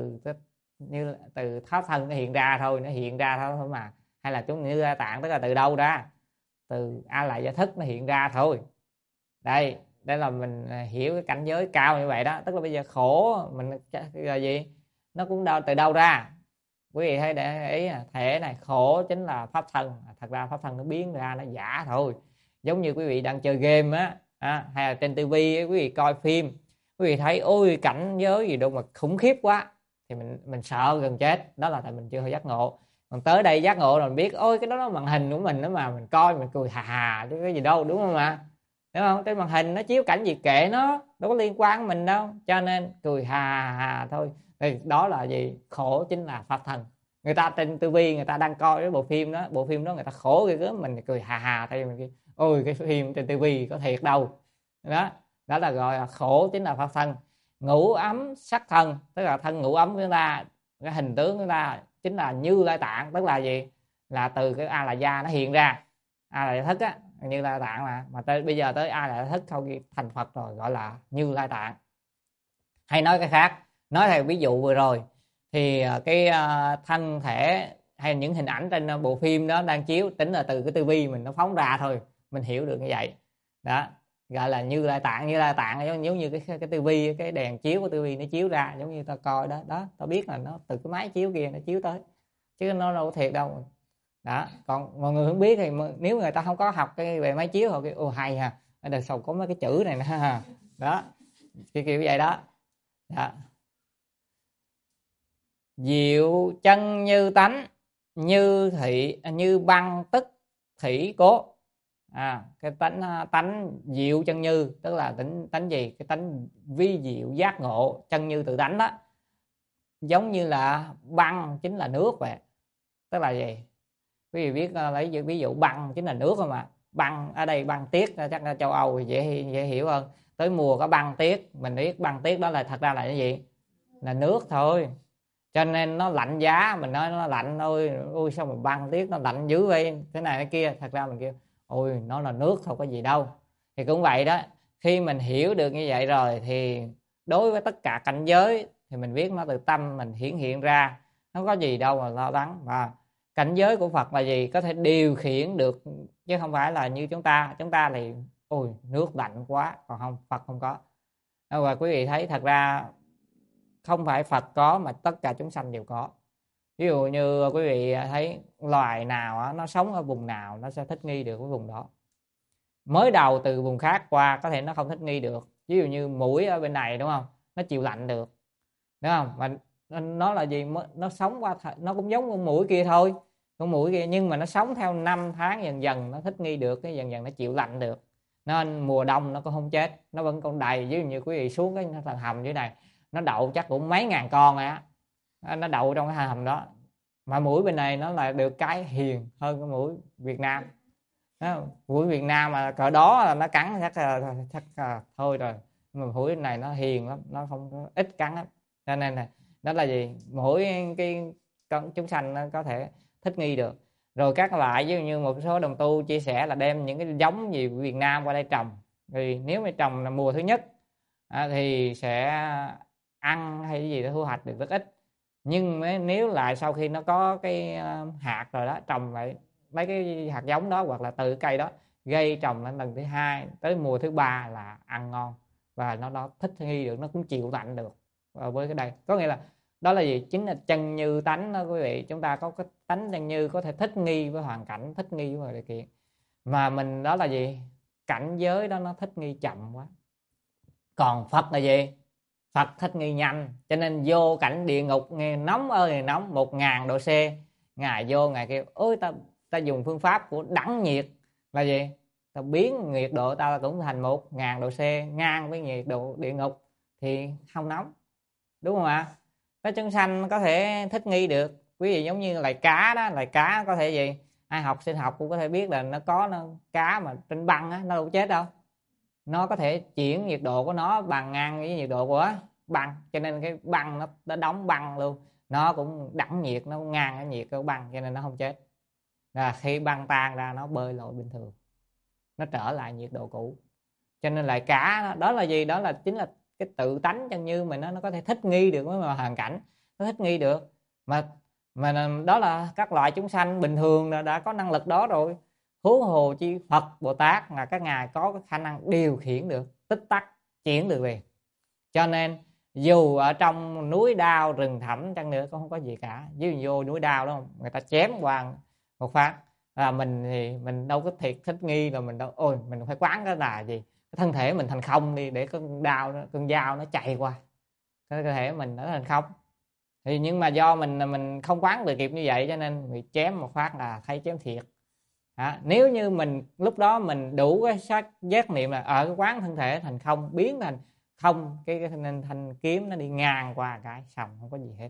từ pháp thân nó hiện ra thôi, mà. Hay là chúng Như Lai tạng tức là từ đâu ra? Từ A Lại Gia Thức nó hiện ra thôi. Đây là mình hiểu cái cảnh giới cao như vậy đó. Tức là bây giờ khổ mình là gì? Nó cũng từ đâu ra? Quý vị thấy để ý thể này, khổ chính là pháp thân. Thật ra pháp thân nó biến ra, nó giả thôi. Giống như quý vị đang chơi game hay là trên tivi quý vị coi phim, quý vị thấy ôi cảnh giới gì đâu mà khủng khiếp quá, thì mình sợ gần chết. Đó là tại mình chưa giác ngộ. Còn tới đây giác ngộ rồi mình biết ôi cái đó là màn hình của mình đó mà, mình coi mình cười hà chứ cái gì đâu, đúng không ạ? Đúng không? Cái màn hình nó chiếu cảnh gì kệ nó, đâu có liên quan đến mình đâu, cho nên cười hà thôi. Thì đó là gì? Khổ chính là pháp thân. Người ta trên tivi người ta đang coi cái bộ phim đó người ta khổ ghê gớm, mình cười hà tại vì mình ôi cái phim trên tivi có thiệt đâu. Đó là gọi là khổ chính là pháp thân. Ngũ ấm sắc thân, tức là thân ngũ ấm của chúng ta, cái hình tướng của chúng ta chính là Như Lai tạng, tức là gì? Là từ cái A Lại Gia nó hiện ra, A Lại Gia Thức á, Như Lai tạng mà bây giờ tới A Lại Gia Thức sau khi thành Phật rồi gọi là Như Lai tạng. Hay nói cái khác, nói theo ví dụ vừa rồi, thì cái thân thể hay những hình ảnh trên bộ phim đó đang chiếu tính là từ cái tivi mình nó phóng ra thôi, mình hiểu được như vậy đó, gọi là Như Lai tạng. Như Lai tạng giống như cái tivi, cái đèn chiếu của tivi nó chiếu ra, giống như ta coi đó, ta biết là nó từ cái máy chiếu kia nó chiếu tới, chứ nó đâu có thiệt đâu đó. Còn mọi người không biết thì nếu người ta không có học cái về máy chiếu, họ kêu ồ hay ha, ở đằng sau có mấy cái chữ này nè đó, kiểu vậy đó. Diệu chân như tánh, như băng tức thủy cố. Cái tánh diệu chân như tức là tánh gì? Cái tánh vi diệu giác ngộ, chân như tự tánh đó, giống như là băng chính là nước vậy. Tức là gì? Quý vị biết lấy ví dụ băng chính là nước không ạ? Băng ở đây băng tuyết, chắc là châu Âu thì dễ hiểu hơn. Tới mùa có băng tuyết, mình biết băng tuyết đó là thật ra là cái gì? Là nước thôi. Cho nên nó lạnh giá, mình nói nó lạnh thôi, ôi sao mà băng tuyết nó lạnh dữ vậy, thế này thế kia. Thật ra mình kêu ôi nó là nước thôi, có gì đâu. Thì cũng vậy đó, khi mình hiểu được như vậy rồi thì đối với tất cả cảnh giới thì mình biết nó từ tâm mình hiện ra, nó có gì đâu mà lo lắng. Và cảnh giới của Phật là gì? Có thể điều khiển được, chứ không phải là như chúng ta thì ôi nước lạnh quá, còn không, Phật không có. Và quý vị thấy thật ra không phải Phật có mà tất cả chúng sanh đều có. Ví dụ như quý vị thấy loài nào nó sống ở vùng nào nó sẽ thích nghi được với vùng đó. Mới đầu từ vùng khác qua có thể nó không thích nghi được. Ví dụ như muỗi ở bên này đúng không? Nó chịu lạnh được, đúng không? Mà nó là gì? Nó sống qua nó cũng giống con muỗi kia thôi, con muỗi kia, nhưng mà nó sống theo năm tháng, dần dần nó thích nghi được, cái dần dần nó chịu lạnh được, nên mùa đông nó cũng không chết, nó vẫn còn đầy. Ví dụ như quý vị xuống cái tầng hầm dưới này, nó đậu chắc cũng mấy ngàn con rồi á, nó đậu trong cái hầm đó. Mà muỗi bên này nó là được cái hiền hơn cái muỗi Việt Nam. Muỗi Việt Nam mà cỡ đó là nó cắn chắc là thôi rồi. Mà muỗi này nó hiền lắm, nó không có ít cắn lắm. Cho nên là đó là gì? Mỗi cái con chúng sanh nó có thể thích nghi được. Rồi các loại ví dụ như một số đồng tu chia sẻ là đem những cái giống gì Việt Nam qua đây trồng, thì nếu mà trồng là mùa thứ nhất thì sẽ ăn hay cái gì đó thu hoạch được rất ít. Nhưng nếu lại sau khi nó có cái hạt rồi đó, trồng lại mấy cái hạt giống đó hoặc là từ cây đó gây trồng lên lần thứ hai tới mùa thứ ba là ăn ngon, và nó thích nghi được, nó cũng chịu lạnh được. Với cái đây có nghĩa là đó là gì? Chính là chân như tánh đó quý vị. Chúng ta có cái tánh chân như, có thể thích nghi với hoàn cảnh, thích nghi với điều kiện. Mà mình đó là gì? Cảnh giới đó nó thích nghi chậm quá. Còn Phật là gì? Phật thích nghi nhanh. Cho nên vô cảnh địa ngục nghe nóng ơi nóng, 1000 độ C, Ngài vô Ngài kêu ôi ta dùng phương pháp của đẳng nhiệt là gì? Ta biến nhiệt độ ta cũng thành 1000 độ C, ngang với nhiệt độ địa ngục thì không nóng, đúng không ạ? Cái chúng sanh có thể thích nghi được. Quý vị giống như loài cá đó, loài cá có thể gì? Ai học sinh học cũng có thể biết là cá mà trên băng á, nó đâu chết đâu. Nó có thể chuyển nhiệt độ của nó bằng ngang với nhiệt độ của băng, cho nên cái băng nó đóng băng luôn, nó cũng đẳng nhiệt, nó ngang cái nhiệt của băng, cho nên nó không chết. Là khi băng tan ra nó bơi lội bình thường, nó trở lại nhiệt độ cũ. Cho nên lại cá đó là gì? Đó là chính là cái tự tánh chân như mình, nó có thể thích nghi được với hoàn cảnh, nó thích nghi được. Mà đó là các loại chúng sanh bình thường đã có năng lực đó rồi, huống hồ chi Phật Bồ Tát là các ngài có cái khả năng điều khiển được, tích tắc chuyển được liền. Cho nên dù ở trong núi đao rừng thẳm chăng nữa cũng không có gì cả. Ví dụ vô núi đao đó, người ta chém qua một phát là mình thì mình đâu có thiệt thích nghi, là mình đâu ôi mình phải quán cái là gì, cái thân thể mình thành không đi để con dao nó chạy qua cái cơ thể mình nó thành không. Thì nhưng mà do mình không quán được kịp như vậy, cho nên bị chém một phát là thấy chém thiệt. Nếu như mình lúc đó mình đủ cái giác niệm là ở cái quán thân thể thành không, biến thành không, cái nên thanh kiếm nó đi ngang qua cái xong không có gì hết.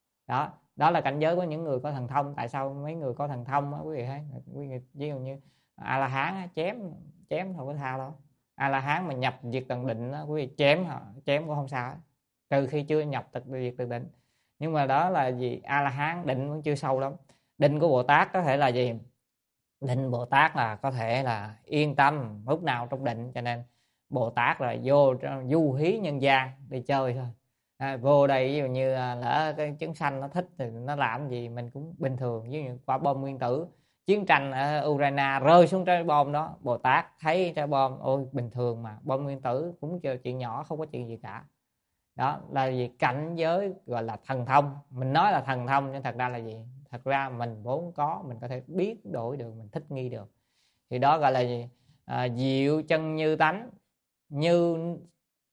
Đó là cảnh giới của những người có thần thông. Tại sao mấy người có thần thông á quý vị thấy, ví dụ như A La Hán chém không có sao đâu. A La Hán mà nhập diệt tận định đó, quý vị chém cũng không sao, trừ khi chưa nhập diệt tận định. Nhưng mà đó là gì? A La Hán định vẫn chưa sâu lắm. Định của Bồ Tát có thể là gì? Định Bồ Tát là có thể là yên tâm lúc nào trong định, cho nên Bồ Tát là vô du hí nhân gian đi chơi thôi. Vô đây ví dụ như lỡ cái chúng sanh nó thích thì nó làm gì mình cũng bình thường. Ví dụ qua bom nguyên tử, chiến tranh ở Ukraine rơi xuống trái bom đó, Bồ Tát thấy trái bom ôi bình thường mà, bom nguyên tử cũng chuyện nhỏ, không có chuyện gì cả. Đó là gì? Cảnh giới gọi là thần thông. Mình nói là thần thông nhưng thật ra là gì? Thật ra mình vốn có, mình có thể biến đổi được, mình thích nghi được. Thì đó gọi là gì? Diệu chân như tánh, như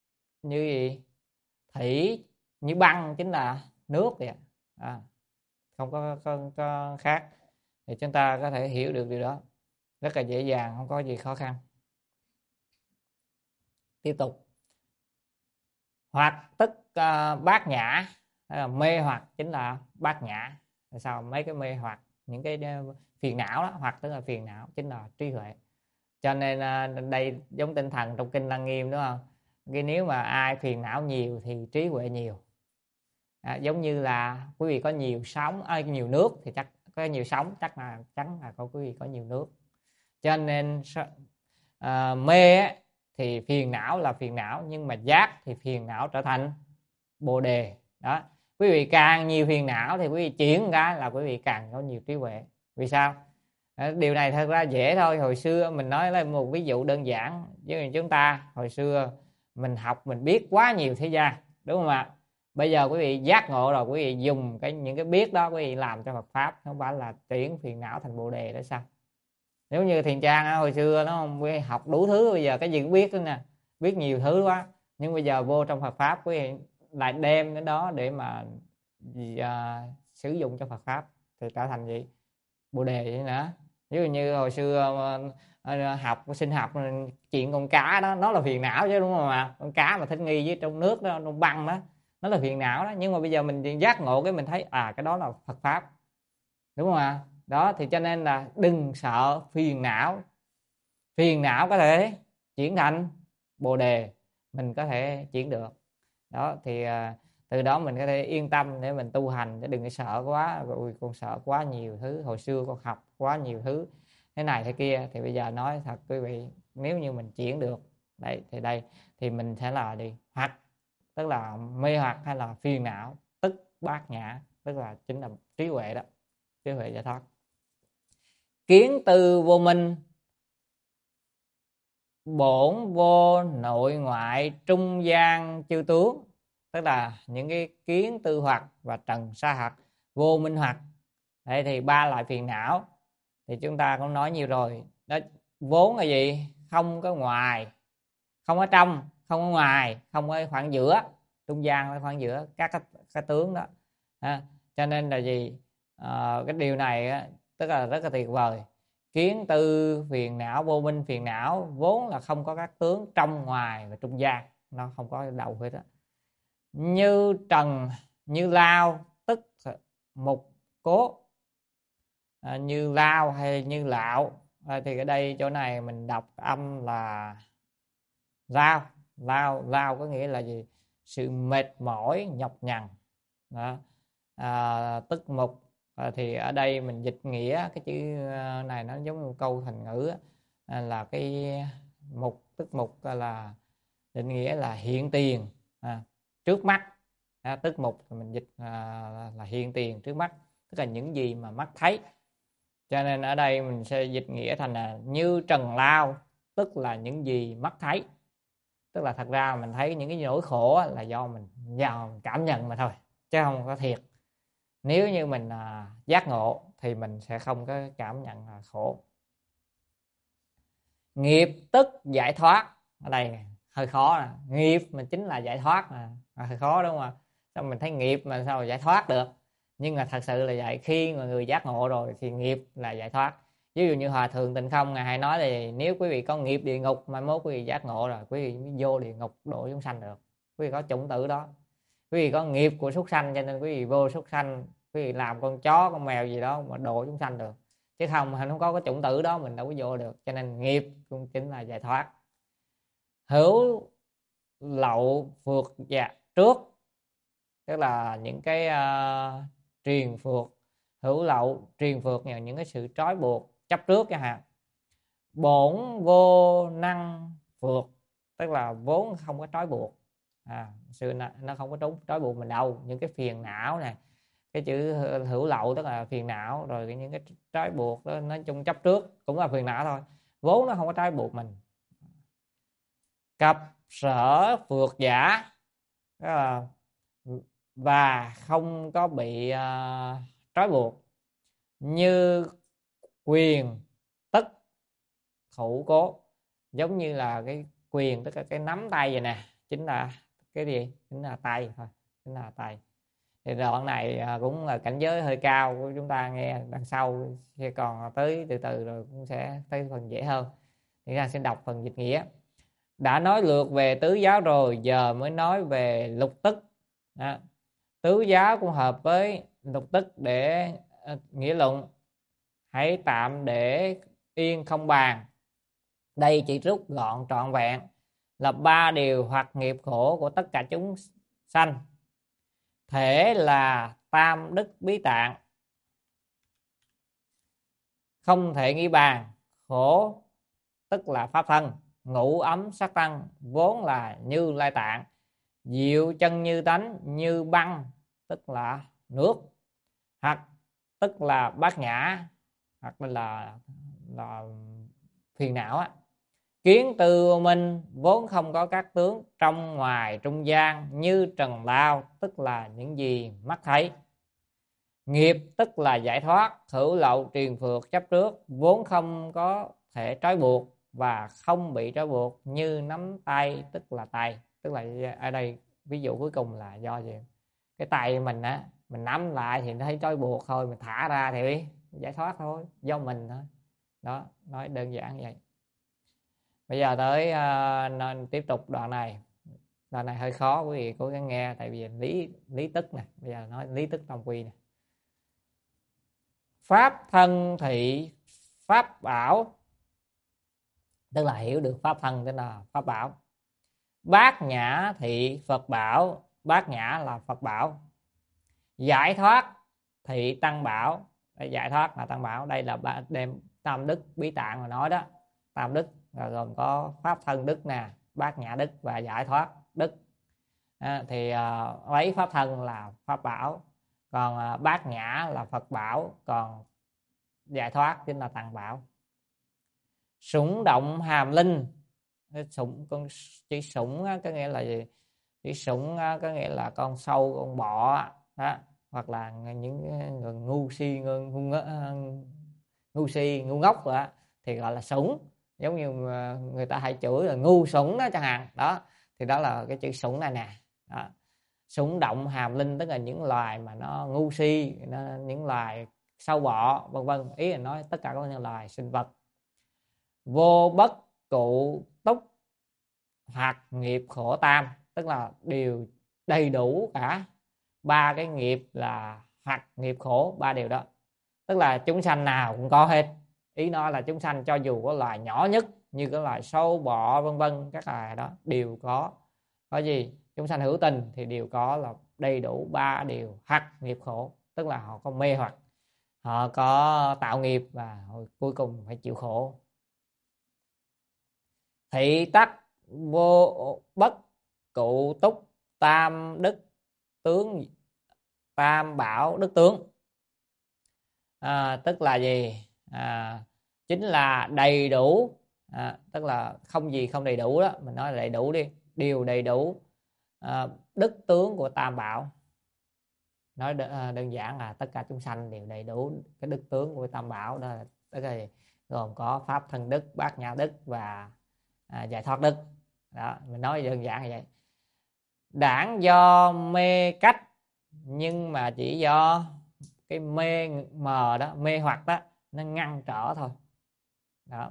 gì? Thủy như băng chính là nước vậy. không có khác. Thì chúng ta có thể hiểu được điều đó rất là dễ dàng, không có gì khó khăn. Tiếp tục. Hoặc tức bát nhã, mê hoặc chính là bát nhã. Tại sao? Mấy cái mê hoặc, những cái phiền não đó, hoặc tức là phiền não chính là trí huệ. Cho nên đây giống tinh thần trong kinh Lăng Nghiêm, đúng không? Cái nếu mà ai phiền não nhiều thì trí huệ nhiều. Giống như là quý vị có nhiều sóng, nhiều nước thì chắc có nhiều sóng, chắc là có quý vị có nhiều nước. Cho nên mê thì phiền não là phiền não, nhưng mà giác thì phiền não trở thành bồ đề. Đó, quý vị càng nhiều phiền não thì quý vị chuyển cái là quý vị càng có nhiều trí huệ. Vì sao? Điều này thật ra dễ thôi. Hồi xưa mình nói lên một ví dụ đơn giản với chúng ta. Hồi xưa mình học, mình biết quá nhiều thế gian, đúng không ạ? Bây giờ quý vị giác ngộ rồi, quý vị dùng những cái biết đó quý vị làm cho Phật pháp, không phải là chuyển phiền não thành bồ đề đó sao? Nếu như Thiền Trang hồi xưa nó không học đủ thứ, bây giờ cái gì cũng biết đó nè, biết nhiều thứ quá, nhưng bây giờ vô trong Phật pháp quý vị lại đem cái đó để mà sử dụng cho Phật pháp thì trở thành gì? Bồ đề vậy nữa. Ví dụ như hồi xưa học sinh học chuyện con cá đó, nó là phiền não chứ, đúng không ạ? Con cá mà thích nghi với trong nước đó, trong băng đó, nó là phiền não đó. Nhưng mà bây giờ mình giác ngộ cái mình thấy cái đó là Phật pháp, đúng không ạ? Đó thì cho nên là đừng sợ phiền não. Phiền não có thể chuyển thành bồ đề, mình có thể chuyển được. Đó thì từ đó mình có thể yên tâm để mình tu hành, để đừng có sợ quá. Rồi con sợ quá nhiều thứ, hồi xưa con học quá nhiều thứ thế này thế kia. Thì bây giờ nói thật quý vị, nếu như mình chuyển được đây thì mình sẽ là đi hoặc tức là mê hoặc hay là phiền não, tức bát nhã, tức là chính là trí huệ đó, trí huệ giải thoát. Kiến từ vô minh, bổn vô nội ngoại trung gian chư tướng, tức là những cái kiến tư hoặc và trần sa hoặc, vô minh hoặc. Đây thì ba loại phiền não thì chúng ta cũng nói nhiều rồi đó. Vốn là gì? Không có ngoài, không ở trong, không ở ngoài, không ở khoảng giữa, trung gian ở khoảng giữa các cái tướng đó. Cho nên là gì? Cái điều này tức là rất là tuyệt vời. Kiến tư phiền não, vô minh phiền não vốn là không có các tướng trong ngoài và trung gian, nó không có đầu hết đó. Như trần, như lao, tức mục cố, như lao hay như lạo. Thì ở đây chỗ này mình đọc âm là lao có nghĩa là gì? Sự mệt mỏi, nhọc nhằn đó. Tức mục thì ở đây mình dịch nghĩa cái chữ này nó giống như câu thành ngữ là cái mục, tức mục là định nghĩa là hiện tiền trước mắt. Tức mục thì mình dịch là hiện tiền trước mắt, tức là những gì mà mắt thấy. Cho nên ở đây mình sẽ dịch nghĩa thành là như trần lao, tức là những gì mắt thấy. Tức là thật ra mình thấy những cái nỗi khổ là do mình cảm nhận mà thôi, chứ không có thiệt. Nếu như mình giác ngộ thì mình sẽ không có cảm nhận là khổ. Nghiệp tức giải thoát, ở đây hơi khó nè. Nghiệp mà chính là giải thoát hơi khó, đúng không ạ? Sao mình thấy nghiệp mà sao giải thoát được? Nhưng mà thật sự là vậy. Khi mà người giác ngộ rồi thì nghiệp là giải thoát. Ví dụ như Hòa Thượng Tịnh Không ngài hay nói thì nếu quý vị có nghiệp địa ngục, mai mốt quý vị giác ngộ rồi quý vị mới vô địa ngục độ chúng sanh được. Quý vị có chủng tử đó. Quý vị có nghiệp của súc sanh cho nên quý vị vô súc sanh, quý vị làm con chó con mèo gì đó mà độ chúng sanh được, chứ không có cái chủng tử đó mình đâu có vô được. Cho nên nghiệp cũng chính là giải thoát. Hữu lậu phượt dạ trước, tức là những cái triền phượt. Hữu lậu triền phượt là những cái sự trói buộc chấp trước chẳng hạn. Bổn vô năng phượt, tức là vốn không có trói buộc. Sự nó không có trói buộc mình đâu. Những cái phiền não này, cái chữ hữu lậu tức là phiền não, rồi những cái trói buộc đó, nói chung chấp trước cũng là phiền não thôi, vốn nó không có trói buộc mình. Cập sở phượt giả, tức là và không có bị trói buộc. Như quyền tức thủ cố, giống như là cái quyền tức là cái nắm tay vậy nè, chính là cái gì? Chính là tay thôi, chính là tay. Thì đoạn này cũng là cảnh giới hơi cao của chúng ta, nghe đằng sau sẽ còn tới từ từ rồi cũng sẽ tới phần dễ hơn. Thì ra sẽ đọc phần dịch nghĩa. Đã nói lượt về tứ giáo rồi, giờ mới nói về lục tức. Tứ giáo cũng hợp với lục tức để nghĩa luận. Hãy tạm để yên không bàn. Đây chỉ rút gọn trọn vẹn là 3 điều hoặc nghiệp khổ của tất cả chúng sanh. Thể là tam đức bí tạng, không thể nghĩ bàn. Khổ tức là pháp thân, ngũ ấm sắc tăng, vốn là Như Lai tạng. Diệu chân như tánh, như băng tức là nước, hoặc tức là bát nhã, hoặc là phiền não á. Kiến từ mình vốn không có các tướng trong ngoài trung gian, như trần lao tức là những gì mắt thấy. Nghiệp tức là giải thoát, hữu lậu truyền phược chấp trước, vốn không có thể trói buộc và không bị trói buộc, như nắm tay tức là tay. Tức là ở đây ví dụ cuối cùng là do gì? Cái tay mình á, mình nắm lại thì nó thấy trói buộc thôi, mình thả ra thì giải thoát thôi, do mình thôi. Đó, nói đơn giản vậy. Bây giờ tới nên tiếp tục đoạn này. Đoạn này hơi khó, quý vị cố gắng nghe, tại vì lý tức nè. Bây giờ nói lý tức tam quy nè. Pháp thân thị pháp bảo, tức là hiểu được pháp thân tức là pháp bảo. Bát nhã thị Phật bảo, bát nhã là Phật bảo. Giải thoát thị tăng bảo, giải thoát là tăng bảo. Đây là đem tam đức bí tạng mà nói đó. Tam đức là gồm có pháp thân đức nè, bát nhã đức và giải thoát đức. Thì lấy pháp thân là pháp bảo, còn bát nhã là Phật bảo, còn giải thoát chính là tăng bảo. Sủng động hàm linh, sủng con chỉ sủng có nghĩa là gì? Chỉ sủng có nghĩa là con sâu, con bọ đó, hoặc là những người ngu si ngu ngốc đó, thì gọi là sủng. Giống như người ta hay chửi là ngu sủng đó chẳng hạn. Đó thì đó là cái chữ sủng này nè. Đó. Sủng động hàm linh tức là những loài mà nó ngu si, những loài sâu bọ vân vân. Ý là nói tất cả các loài sinh vật. Vô bất cụ túc hoặc nghiệp khổ tam, tức là đều đầy đủ cả ba cái nghiệp là hoặc nghiệp khổ, ba điều đó. Tức là chúng sanh nào cũng có hết. Ý nói là chúng sanh cho dù có loài nhỏ nhất như cái loài sâu bọ vân vân, các loài đó đều có gì? Chúng sanh hữu tình thì đều có là đầy đủ ba điều hoặc nghiệp khổ, tức là họ có mê hoặc, họ có tạo nghiệp và cuối cùng phải chịu khổ. Thị tắc vô bất cụ túc tam đức tướng, tam bảo đức tướng. Tức là gì? Chính là đầy đủ. Tức là không gì không đầy đủ đó, mình nói là đầy đủ đi, điều đầy đủ đức tướng của tam bảo. Nói đơn giản là tất cả chúng sanh đều đầy đủ cái đức tướng của tam bảo đó, tức là gồm có pháp thân đức, bát nhã đức và giải thoát đức. Đó, mình nói đơn giản như vậy. Đảng do mê cách, nhưng mà chỉ do cái mê mờ đó, mê hoặc đó, nó ngăn trở thôi. Đó.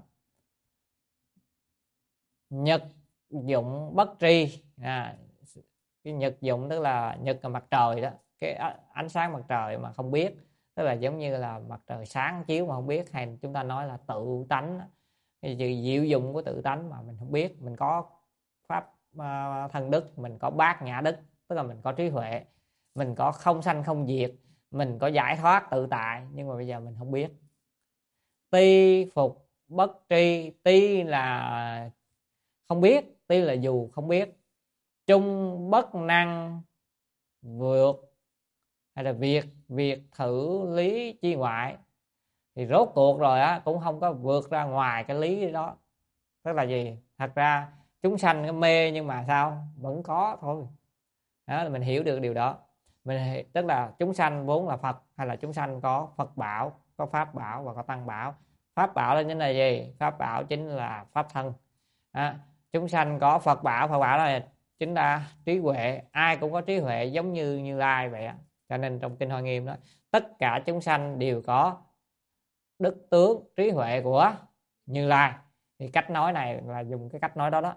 Nhật dụng bất tri, cái nhật dụng tức là nhật là mặt trời đó, cái ánh sáng mặt trời mà không biết, tức là giống như là mặt trời sáng chiếu mà không biết, hay chúng ta nói là tự tánh, cái diệu dụng của tự tánh mà mình không biết. Mình có pháp thân đức, mình có bát nhã đức, tức là mình có trí huệ, mình có không sanh không diệt, mình có giải thoát tự tại, nhưng mà bây giờ mình không biết. Ti phục bất tri, ti là không biết, ti là dù không biết. Trung bất năng vượt, hay là việc thử lý chi ngoại, thì rốt cuộc rồi á cũng không có vượt ra ngoài cái lý đó. Tức là gì? Thật ra chúng sanh cái mê nhưng mà sao vẫn có thôi. Đó là mình hiểu được điều đó. Tức là chúng sanh vốn là Phật, hay là chúng sanh có Phật bảo, có pháp bảo và có tăng bảo. Pháp bảo là chính là gì? Pháp bảo chính là pháp thân. Chúng sanh có Phật bảo là chính là trí huệ. Ai cũng có trí huệ giống như Như Lai vậy á. Cho nên trong Kinh Hoa Nghiêm đó, tất cả chúng sanh đều có đức tướng trí huệ của Như Lai. Thì cách nói này là dùng cái cách nói đó đó.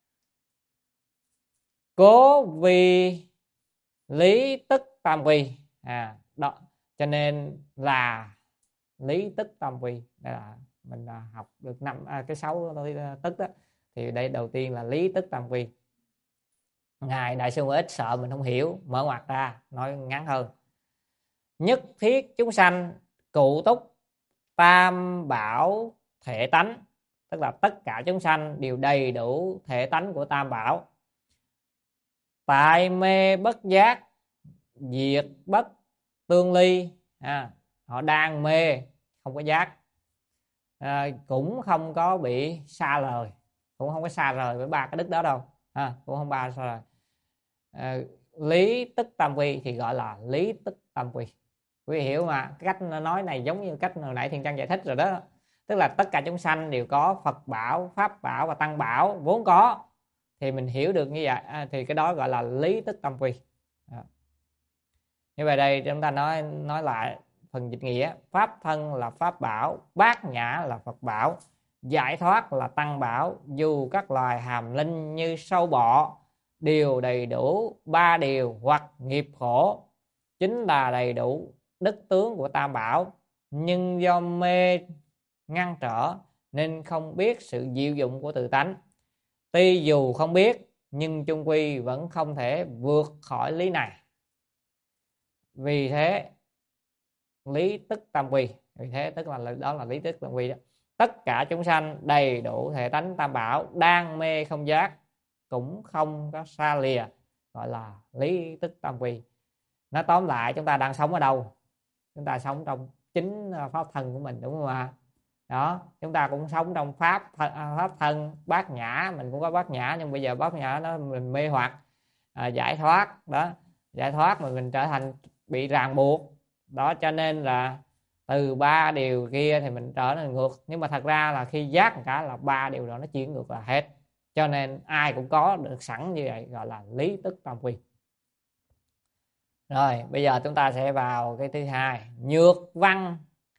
Cố vì lý tức tam quy. Đó. Cho nên là lý tức tam quy. Đây là mình học được cái 6 tức đó. Thì đây đầu tiên là lý tức tam quy. Ngài Đại sư ít sợ mình không hiểu, mở ngoặt ra nói ngắn hơn. Nhất thiết chúng sanh cụ túc tam bảo thể tánh, tức là tất cả chúng sanh đều đầy đủ thể tánh của tam bảo. Tại mê bất giác diệt bất tương ly. Họ đang mê không có giác, cũng không có bị xa rời, cũng không có xa rời với ba cái đức đó đâu, cũng không ba xa rời. Lý tức tam quy thì gọi là lý tức tam quy. Quý vị hiểu mà, cái cách nói này giống như cách hồi nãy Thiên Chân giải thích rồi đó. Tức là tất cả chúng sanh đều có Phật bảo, Pháp bảo và Tăng bảo vốn có. Thì mình hiểu được như vậy thì cái đó gọi là lý tức tam quy. Như vậy đây chúng ta nói lại phần dịch nghĩa. Pháp thân là Pháp bảo, bát nhã là Phật bảo, giải thoát là Tăng bảo. Dù các loài hàm linh như sâu bọ đều đầy đủ ba điều hoặc nghiệp khổ, chính là đầy đủ đức tướng của tam bảo, nhưng do mê ngăn trở nên không biết sự diệu dụng của tự tánh. Tuy dù không biết nhưng chung quy vẫn không thể vượt khỏi lý này. Vì thế lý tức tam quy. Vì thế tức là đó là lý tức tam quy đó. Tất cả chúng sanh đầy đủ thể tánh tam bảo, đang mê không giác, cũng không có xa lìa, gọi là lý tức tam quy. Nói tóm lại chúng ta đang sống ở đâu? Chúng ta sống trong chính pháp thân của mình, đúng không ạ? Đó, chúng ta cũng sống trong pháp thân bát nhã, mình cũng có bát nhã, nhưng bây giờ bát nhã nó mình mê hoặc, giải thoát đó, giải thoát mà mình trở thành bị ràng buộc đó. Cho nên là từ ba điều kia thì mình trở nên ngược, nhưng mà thật ra là khi giác một cái là ba điều đó nó chuyển ngược là hết. Cho nên ai cũng có được sẵn như vậy, gọi là lý tức tam quy. Rồi bây giờ chúng ta sẽ vào cái thứ hai, nhược văn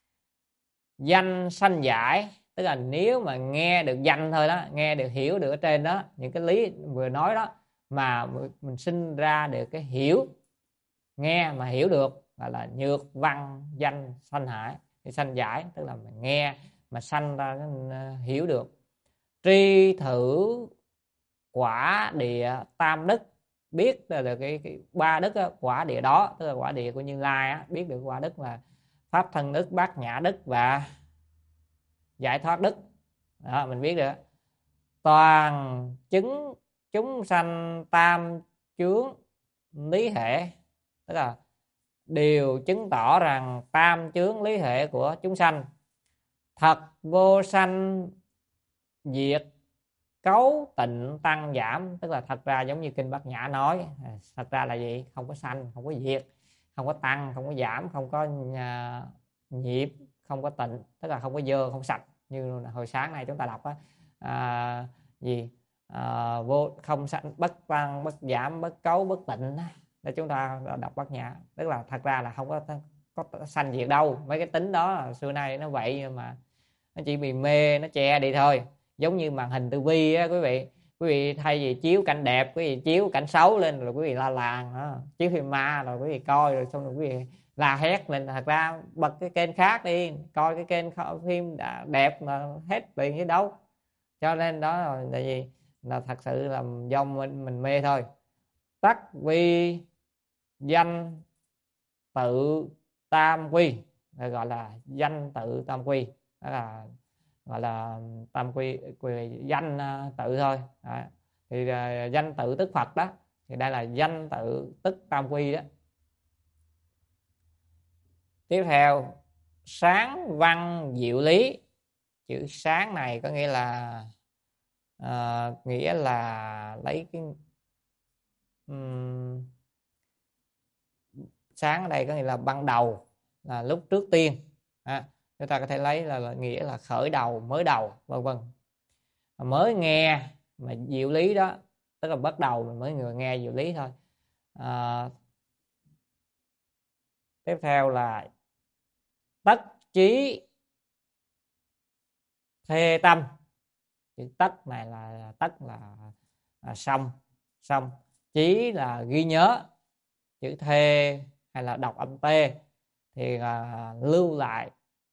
danh sanh giải. Tức là nếu mà nghe được danh thôi đó, nghe được hiểu được ở trên đó những cái lý vừa nói đó, mà mình sinh ra được cái hiểu, nghe mà hiểu được, gọi là nhược văn danh sanh hải, thì sanh giải. Tức là mình nghe mà sanh ra hiểu được. Tri thử quả địa tam đức, biết được cái ba đức đó, quả địa đó tức là quả địa của Như Lai á, biết được quả đức là pháp thân đức, bát nhã đức và giải thoát đức đó, mình biết được. Toàn chứng chúng sanh tam chướng lý hệ, tức là đều chứng tỏ rằng tam chướng lý hệ của chúng sanh thật vô sanh diệt cấu tịnh tăng giảm. Tức là thật ra giống như kinh Bát Nhã nói, thật ra là gì? Không có sanh, không có diệt, không có tăng, không có giảm, không có nhiếp, không có tịnh, tức là không có dơ, không sạch. Như hồi sáng nay chúng ta đọc á, vô không sanh, bất tăng, bất giảm, bất cấu, bất tịnh. Để chúng ta đọc Bát Nhã, tức là thật ra là không có sanh diệt đâu. Mấy cái tính đó là xưa nay nó vậy, nhưng mà nó chỉ bị mê, nó che đi thôi. Giống như màn hình tivi á, quý vị thay vì chiếu cảnh đẹp, quý vị chiếu cảnh xấu lên rồi quý vị la làng đó. Chiếu phim ma rồi quý vị coi rồi xong rồi quý vị la hét lên. Thật ra bật cái kênh khác đi, coi cái kênh phim đẹp mà hết tiền chứ đâu. Cho nên đó là gì? Là thật sự là do mình mê thôi. Tắc vi danh tự tam quy, gọi là danh tự tam quy, đó là gọi là tam quy danh tự thôi. Thì danh tự tức Phật đó, thì đây là danh tự tức tam quy đó. Tiếp theo sáng văn diệu lý. Chữ sáng này có nghĩa là lấy cái sáng ở đây có nghĩa là ban đầu, là lúc trước tiên. Chúng ta có thể lấy là nghĩa là khởi đầu, mới đầu, vân vân. Mới nghe mà diệu lý đó, tức là bắt đầu mình mới người nghe diệu lý thôi. Tiếp theo là tất chí thê tâm. Chữ tất này là tất là xong, chí là ghi nhớ, chữ thê hay là đọc âm tê thì lưu lại.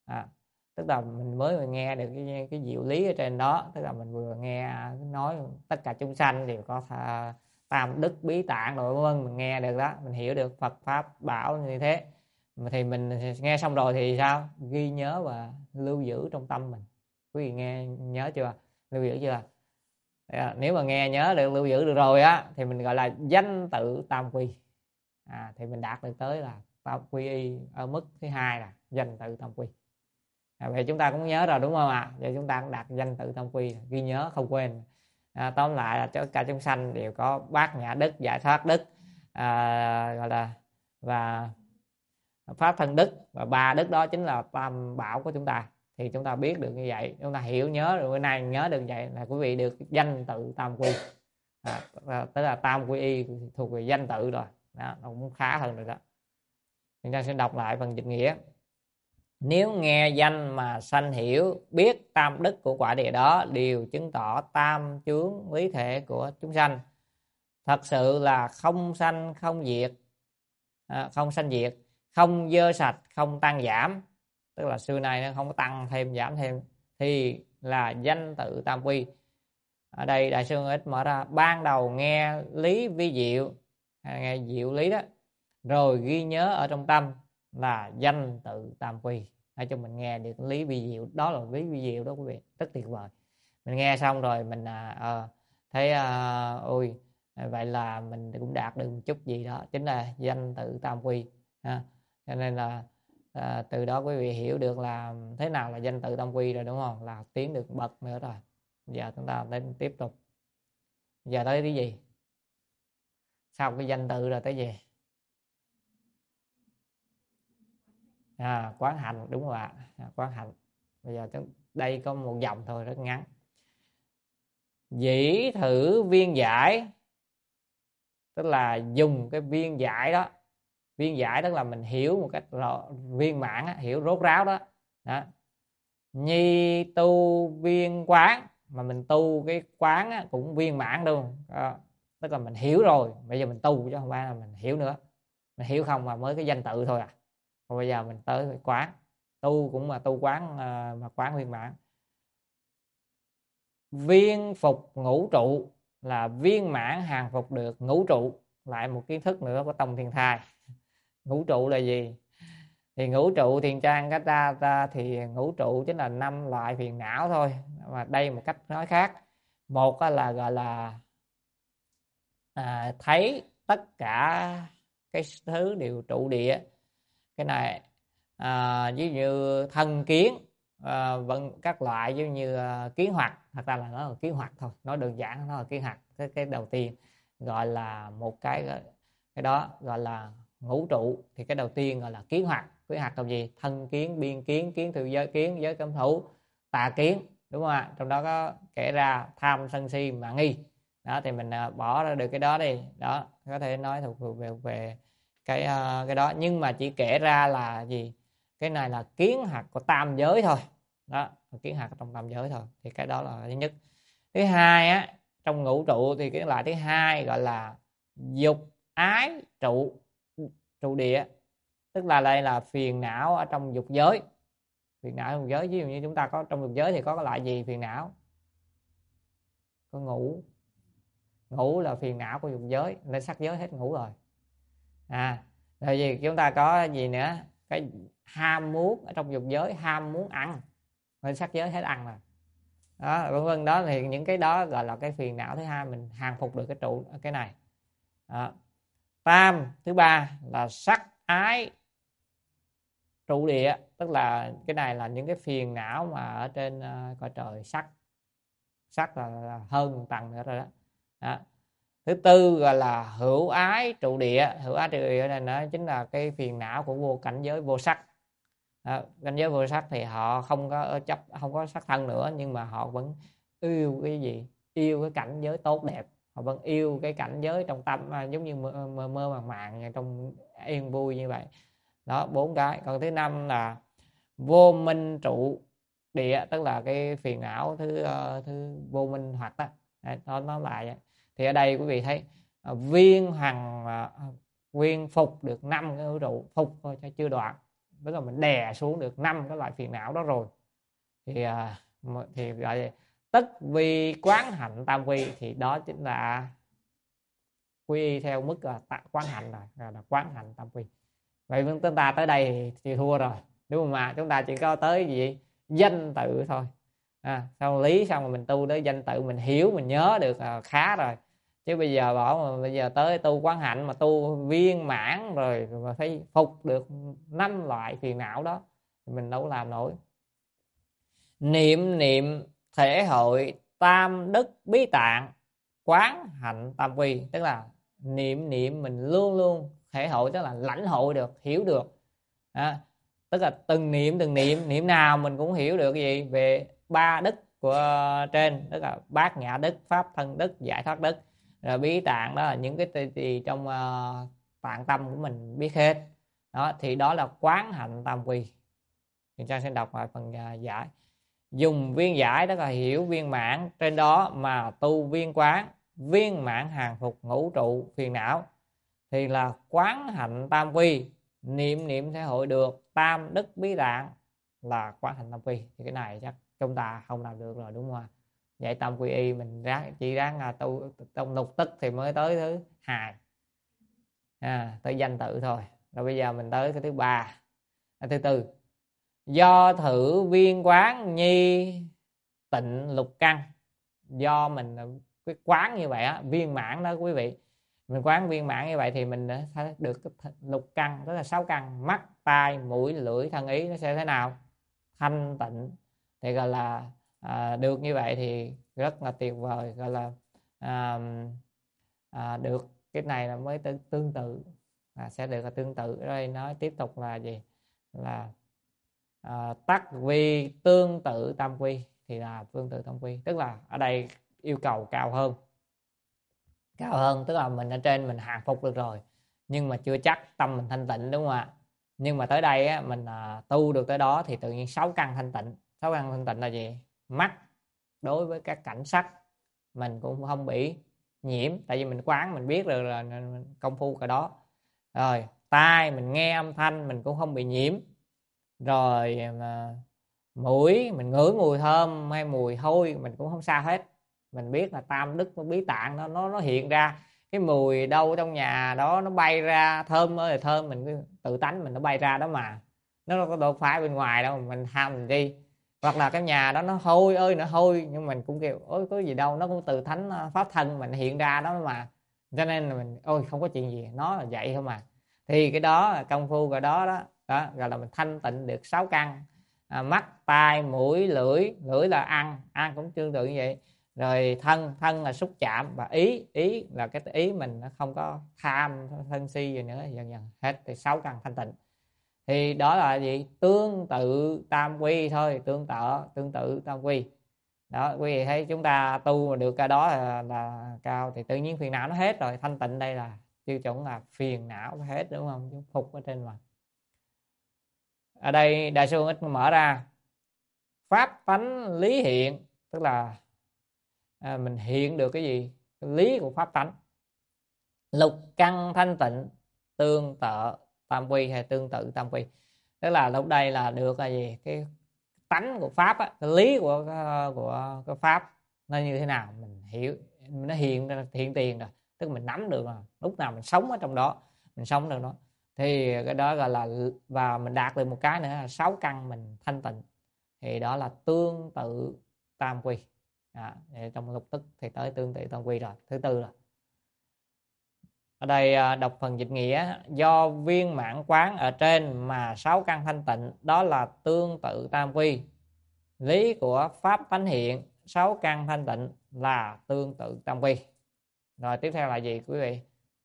Tức là mình mới nghe được cái diệu lý ở trên đó, tức là mình vừa nghe nói tất cả chúng sanh đều có tam đức bí tạng rồi vân vân, mình nghe được đó, mình hiểu được Phật pháp bảo như thế. Thì mình nghe xong rồi thì sao? Ghi nhớ và lưu giữ trong tâm mình. Quý vị nghe nhớ chưa? Lưu giữ chưa? Nếu mà nghe nhớ được, lưu giữ được rồi á thì mình gọi là danh tự tam quy. Thì mình đạt được tới là tam quy y ở mức thứ hai là danh tự tam quy. Vậy chúng ta cũng nhớ rồi đúng không ạ? Vậy chúng ta cũng đạt danh tự tam quy, ghi nhớ không quên. Tóm lại là tất cả chúng sanh đều có bát nhã đức, giải thoát đức, gọi là và pháp thân đức, và ba đức đó chính là tam bảo của chúng ta. Thì chúng ta biết được như vậy, chúng ta hiểu nhớ rồi, bữa nay nhớ được vậy là quý vị được danh tự tam quy. Tức là tam quy y thuộc về danh tự rồi đó, nó cũng khá hơn rồi đó. Chúng ta sẽ đọc lại phần dịch nghĩa. Nếu nghe danh mà sanh hiểu, biết tam đức của quả địa đó đều chứng tỏ tam chướng lý thể của chúng sanh. Thật sự là không sanh không diệt, không sanh diệt, không dơ sạch, không tăng giảm. Tức là xưa nay nó không có tăng thêm giảm thêm, thì là danh tự tam quy. Ở đây Đại sư Ít mở ra: ban đầu nghe lý vi diệu, nghe diệu lý đó, rồi ghi nhớ ở trong tâm là danh tự tam quy. Để cho mình nghe được lý vi diệu, đó là lý vi diệu đó quý vị, rất tuyệt vời. Mình nghe xong rồi mình thấy ôi vậy là mình cũng đạt được một chút gì đó, chính là danh tự tam quy. Cho nên là từ đó quý vị hiểu được là thế nào là danh tự tam quy rồi đúng không? Là tiến được bậc nữa rồi. Giờ chúng ta đến tiếp tục. Giờ tới cái gì? Sau cái danh tự rồi tới gì? Quán hành, đúng rồi ạ. Quán hành. Bây giờ đây có một dòng thôi, rất ngắn. Dĩ thử viên giải, tức là dùng cái viên giải đó. Viên giải tức là mình hiểu một cách viên mãn, hiểu rốt ráo đó. Nhi tu viên quán, mà mình tu cái quán cũng viên mãn luôn. Tức là mình hiểu rồi, bây giờ mình tu chứ không phải là mình hiểu nữa. Mình hiểu không mà mới cái danh tự thôi Còn bây giờ mình tới quán, tu cũng mà tu quán, mà quán viên mãn. Viên phục ngũ trụ, là viên mãn hàng phục được ngũ trụ. Lại một kiến thức nữa của Tông Thiên Thai. Ngũ trụ là gì? Thì ngũ trụ thiền trang các ta thì ngũ trụ chính là 5 loại phiền não thôi. Mà đây một cách nói khác, một là gọi là thấy tất cả cái thứ đều trụ địa. Cái này ví dụ như thân kiến, các loại giống như kiến hoạt, thật ra là nó là kiến hoạt thôi, nói đơn giản nó là kiến hoạt. Cái đầu tiên gọi là một cái đó gọi là ngũ trụ, thì cái đầu tiên gọi là kiến hoạt. Kiến hoạt là gì? Thân kiến, biên kiến, kiến thự giới kiến, giới cấm thủ, tà kiến, đúng không ạ? Trong đó có kể ra tham sân si mạng nghi đó, thì mình bỏ ra được cái đó đi. Đó, có thể nói thuộc về cái đó, nhưng mà chỉ kể ra là gì? Cái này là kiến hoạt của tam giới thôi. Đó, kiến hoạt trong tam giới thôi, thì cái đó là thứ nhất. Thứ hai trong ngũ trụ thì cái loại thứ hai gọi là dục ái trụ địa, tức là đây là phiền não ở trong dục giới. Phiền não trong dục giới, ví dụ như chúng ta có trong dục giới thì có cái loại gì phiền não? Có ngũ là phiền não của dục giới, lên sắc giới hết ngũ rồi. Rồi gì chúng ta có gì nữa? Cái ham muốn ở trong dục giới, ham muốn ăn, lên sắc giới hết ăn rồi. Đó, vân vân. Đó thì những cái đó gọi là cái phiền não thứ hai, mình hàng phục được cái trụ cái này. Tam thứ ba là sắc ái trụ địa, tức là cái này là những cái phiền não mà ở trên cõi trời. Sắc là hơn một tầng nữa rồi đó. Thứ tư gọi là hữu ái trụ địa. Hữu ái trụ địa này nó chính là cái phiền não của vô cảnh giới vô sắc. Cảnh giới vô sắc thì họ không có chấp, không có sắc thân nữa, nhưng mà họ vẫn yêu cái gì? Yêu cái cảnh giới tốt đẹp. Họ vẫn yêu cái cảnh giới trong tâm, giống như mơ màng trong yên vui như vậy. Đó, 4 cái. Còn thứ 5 là vô minh trụ địa, tức là cái phiền não thứ vô minh hoặc đó. Nó lại vậy. Thì ở đây quý vị thấy viên hằng viên phục được 5 cái vũ trụ, phục thôi cho chưa đoạn, tức là mình đè xuống được 5 cái loại phiền não đó rồi. Thì gọi là tất vi quán hạnh tam quy, thì đó chính là quy y theo mức là quán hạnh rồi, là quán hạnh tam quy. Vậy chúng ta tới đây thì thua rồi, đúng không ạ? Chúng ta chỉ có tới gì danh tự thôi. Xong lý xong rồi mình tu tới danh tự, mình hiểu mình nhớ được khá rồi. Chứ bây giờ bảo mà bây giờ tới tu quán hạnh mà tu viên mãn rồi mà phải phục được 5 loại phiền não đó thì mình đâu làm nổi. Niệm thể hội tam đức bí tạng quán hạnh tam quy, tức là niệm mình luôn luôn thể hội, tức là lãnh hội được, hiểu được. Tức là từng niệm nào mình cũng hiểu được cái gì về 3 đức của trên, tức là bát nhã đức, pháp thân đức, giải thoát đức. Rồi bí tạng đó là những cái gì trong tạng tâm của mình biết hết. Đó thì đó là quán hạnh tam quy. Thì Trang sẽ đọc lại phần giải. Dùng viên giải, tức là hiểu viên mãn trên đó mà tu viên quán, viên mãn hàng phục ngũ trụ phiền não, thì là quán hạnh tam quy. Niệm thể hội được tam đức bí tạng là quán hạnh tam quy. Thì cái này chắc chúng ta không làm được rồi, đúng không ạ? Vậy tam quy y mình chỉ ráng tu trong lục tức thì mới tới thứ 2, tới danh tự thôi. Rồi bây giờ mình tới cái thứ 3, thứ 4. Do thử viên quán nhi tịnh lục căn. Do mình cái quán như vậy viên mãn đó quý vị, mình quán viên mãn như vậy thì mình sẽ được cái lục căn, tức là 6 căn: mắt, tai, mũi, lưỡi, thân, ý, nó sẽ thế nào? Thanh tịnh. Thì gọi là được như vậy thì rất là tuyệt vời, gọi là được cái này là mới tương tự, sẽ được là tương tự. Ở đây nói tiếp tục là gì? Là tắc vi tương tự tam quy, thì là tương tự tam quy, tức là ở đây yêu cầu cao hơn, tức là mình ở trên mình hàng phục được rồi nhưng mà chưa chắc tâm mình thanh tịnh, đúng không ạ? Nhưng mà tới đây mình tu được tới đó thì tự nhiên 6 căn thanh tịnh. 6 căn thanh tịnh là gì? Mắt đối với các cảnh sắc mình cũng không bị nhiễm, tại vì mình quán mình biết được là công phu cái đó. Rồi tai mình nghe âm thanh mình cũng không bị nhiễm. Rồi mũi mình ngửi mùi thơm hay mùi hôi mình cũng không sao hết. Mình biết là tam đức bí tạng nó hiện ra, cái mùi đâu trong nhà đó nó bay ra, thơm ơi là thơm, mình tự tánh mình nó bay ra đó mà, nó đâu có đột phá bên ngoài đâu, mình ham mình đi. Hoặc là cái nhà đó nó hôi ơi nó hôi, nhưng mình cũng kêu ôi có gì đâu, nó cũng tự thánh pháp thân mình hiện ra đó mà, cho nên là mình ôi không có chuyện gì, nó là vậy thôi mà. Thì cái đó là công phu cái đó gọi là mình thanh tịnh được 6 căn. Mắt, tai, mũi, lưỡi là ăn cũng tương tự như vậy. Rồi thân là xúc chạm, và ý là cái ý mình nó không có tham sân si gì nữa, dần dần hết thì 6 căn thanh tịnh. Thì đó là gì? Tương tự tam quy thôi, tương tự tam quy. Đó quý vị thấy chúng ta tu mà được cái đó là cao, thì tự nhiên phiền não nó hết rồi. Thanh tịnh đây là tiêu chuẩn là phiền não hết, đúng không? Chúng phục ở trên mà. Ở đây Đại sư ít mở ra pháp tánh lý hiện, tức là mình hiện được cái gì? Cái lý của pháp tánh. Lục căn thanh tịnh tương tự tam quy hay tương tự tam quy, tức là lúc đây là được là gì? Cái tánh của pháp cái lý của cái pháp nó như thế nào mình hiểu, nó hiện tiền rồi, tức là mình nắm được rồi, lúc nào mình sống ở trong đó, mình sống được đó, thì cái đó gọi là, và mình đạt được một cái nữa là 6 căn mình thanh tịnh, thì đó là tương tự tam quy. Trong lục tức thì tới tương tự tam quy rồi. Thứ 4 rồi. Ở đây đọc phần dịch nghĩa: do viên mãn quán ở trên mà 6 căn thanh tịnh, đó là tương tự tam quy. Lý của pháp tánh hiện 6 căn thanh tịnh là tương tự tam quy. Rồi tiếp theo là gì quý vị?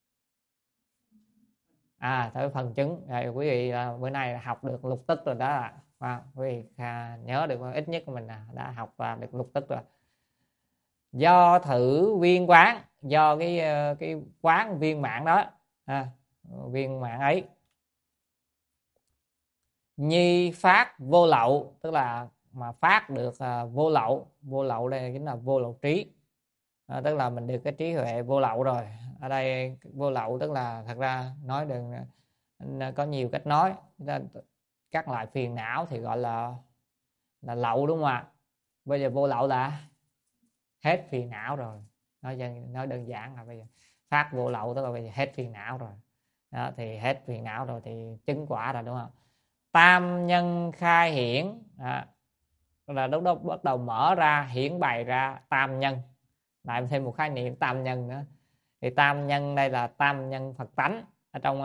Tới phần chứng. Rồi quý vị bữa nay học được lục tức rồi đó. Quý vị nhớ được ít nhất mình đã học và được lục tức rồi. Do thử viên quán, do cái quán viên mãn đó, viên mãn ấy, Nhi phát vô lậu, tức là mà phát được vô lậu. Vô lậu đây chính là vô lậu trí, tức là mình được cái trí huệ vô lậu rồi. Ở đây vô lậu tức là thật ra nói đừng có nhiều cách nói. Các loại phiền não thì gọi là lậu, đúng không ạ? Bây giờ vô lậu là hết phiền não rồi. Nói đơn giản là bây giờ phát vô lậu tức là bây giờ hết phiền não rồi. Đó, thì hết phiền não rồi thì chứng quả rồi, đúng không? Tam nhân khai hiển, là lúc đó bắt đầu mở ra hiển bày ra tam nhân, lại thêm một khái niệm tam nhân nữa. Thì tam nhân đây là tam nhân Phật tánh. Ở trong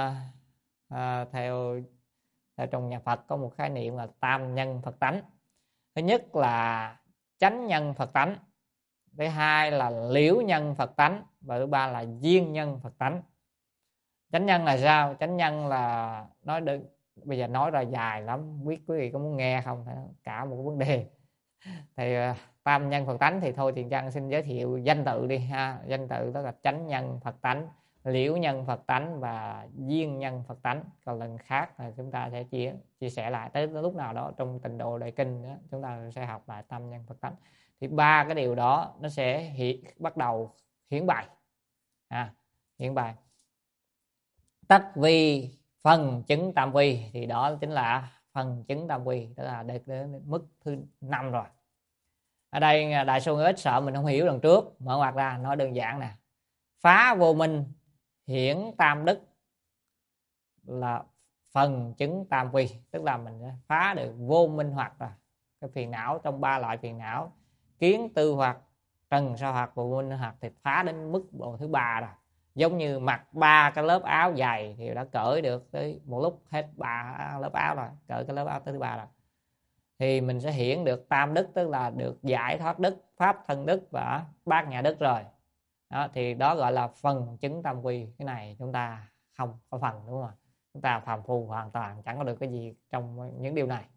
theo trong nhà Phật có một khái niệm là tam nhân Phật tánh. Thứ nhất là chánh nhân Phật tánh, thứ hai là liễu nhân Phật tánh, và thứ ba là duyên nhân Phật tánh. Chánh nhân là sao? Chánh nhân là nói đơn, bây giờ nói ra dài lắm, biết quý vị có muốn nghe không, cả một vấn đề. Thì tam nhân Phật tánh thì thôi Thiền Trang xin giới thiệu danh tự đi ha. Danh tự đó là chánh nhân Phật tánh, liễu nhân Phật tánh và duyên nhân Phật tánh. Còn lần khác là chúng ta sẽ chia sẻ lại, tới lúc nào đó trong Tịnh Độ Đại Kinh đó, chúng ta sẽ học lại tam nhân Phật tánh. Thì ba cái điều đó nó sẽ bắt đầu hiển bày, hiển bày. Tất vi phần chứng tam quy, thì đó chính là phần chứng tam quy, tức là được đến mức thứ 5 rồi. Ở đây đại số ít sợ mình không hiểu lần trước, mở ngoặt ra nói đơn giản nè. Phá vô minh hiển tam đức là phần chứng tam quy, tức là mình phá được vô minh hoặc là cái phiền não trong ba loại phiền não kiến tư hoặc trần sa hoặc vô minh hoặc, thì phá đến mức độ thứ 3 rồi. Giống như mặc 3 cái lớp áo dày thì đã cởi được tới một lúc hết 3 lớp áo rồi, cởi cái lớp áo tới thứ 3 rồi. Thì mình sẽ hiển được tam đức, tức là được giải thoát đức, pháp thân đức và bát nhã đức rồi. Đó, thì đó gọi là phần chứng tam quy. Cái này chúng ta không có phần, đúng không? Chúng ta phàm phu hoàn toàn chẳng có được cái gì trong những điều này.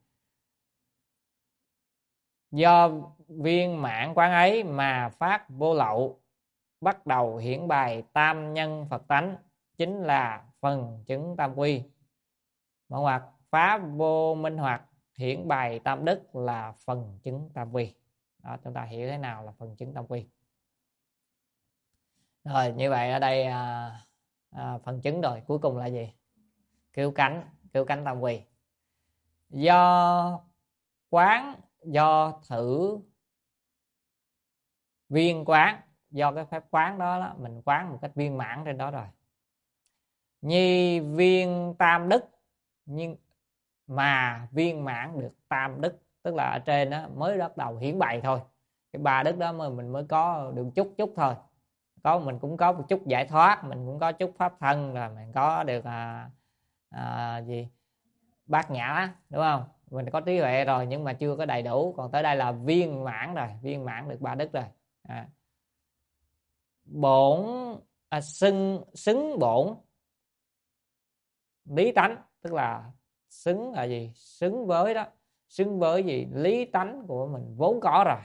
Do viên mãn quán ấy mà phát vô lậu, bắt đầu hiển bày tam nhân Phật tánh, chính là phần chứng tam quy. Hoặc phá vô minh hoặc hiển bày tam đức là phần chứng tam quy. Đó, chúng ta hiểu thế nào là phần chứng tam quy. Rồi, như vậy ở đây phần chứng rồi, cuối cùng là gì? Cứu cánh tam quy. Do quán, do thử viên quán, do cái phép quán đó, mình quán một cách viên mãn trên đó rồi. Nhi viên tam đức, nhưng mà viên mãn được tam đức, tức là ở trên đó mới bắt đầu hiển bày thôi. Cái ba đức đó mà mình mới có được chút thôi. Mình cũng có một chút giải thoát, mình cũng có chút pháp thân, rồi mình có được gì bát nhã, đúng không? Mình có trí huệ rồi nhưng mà chưa có đầy đủ. Còn tới đây là viên mãn rồi, viên mãn được ba đức rồi. Bổn xứng bổn lý tánh, tức là xứng là gì? Xứng với đó, xứng với gì? Lý tánh của mình vốn có rồi.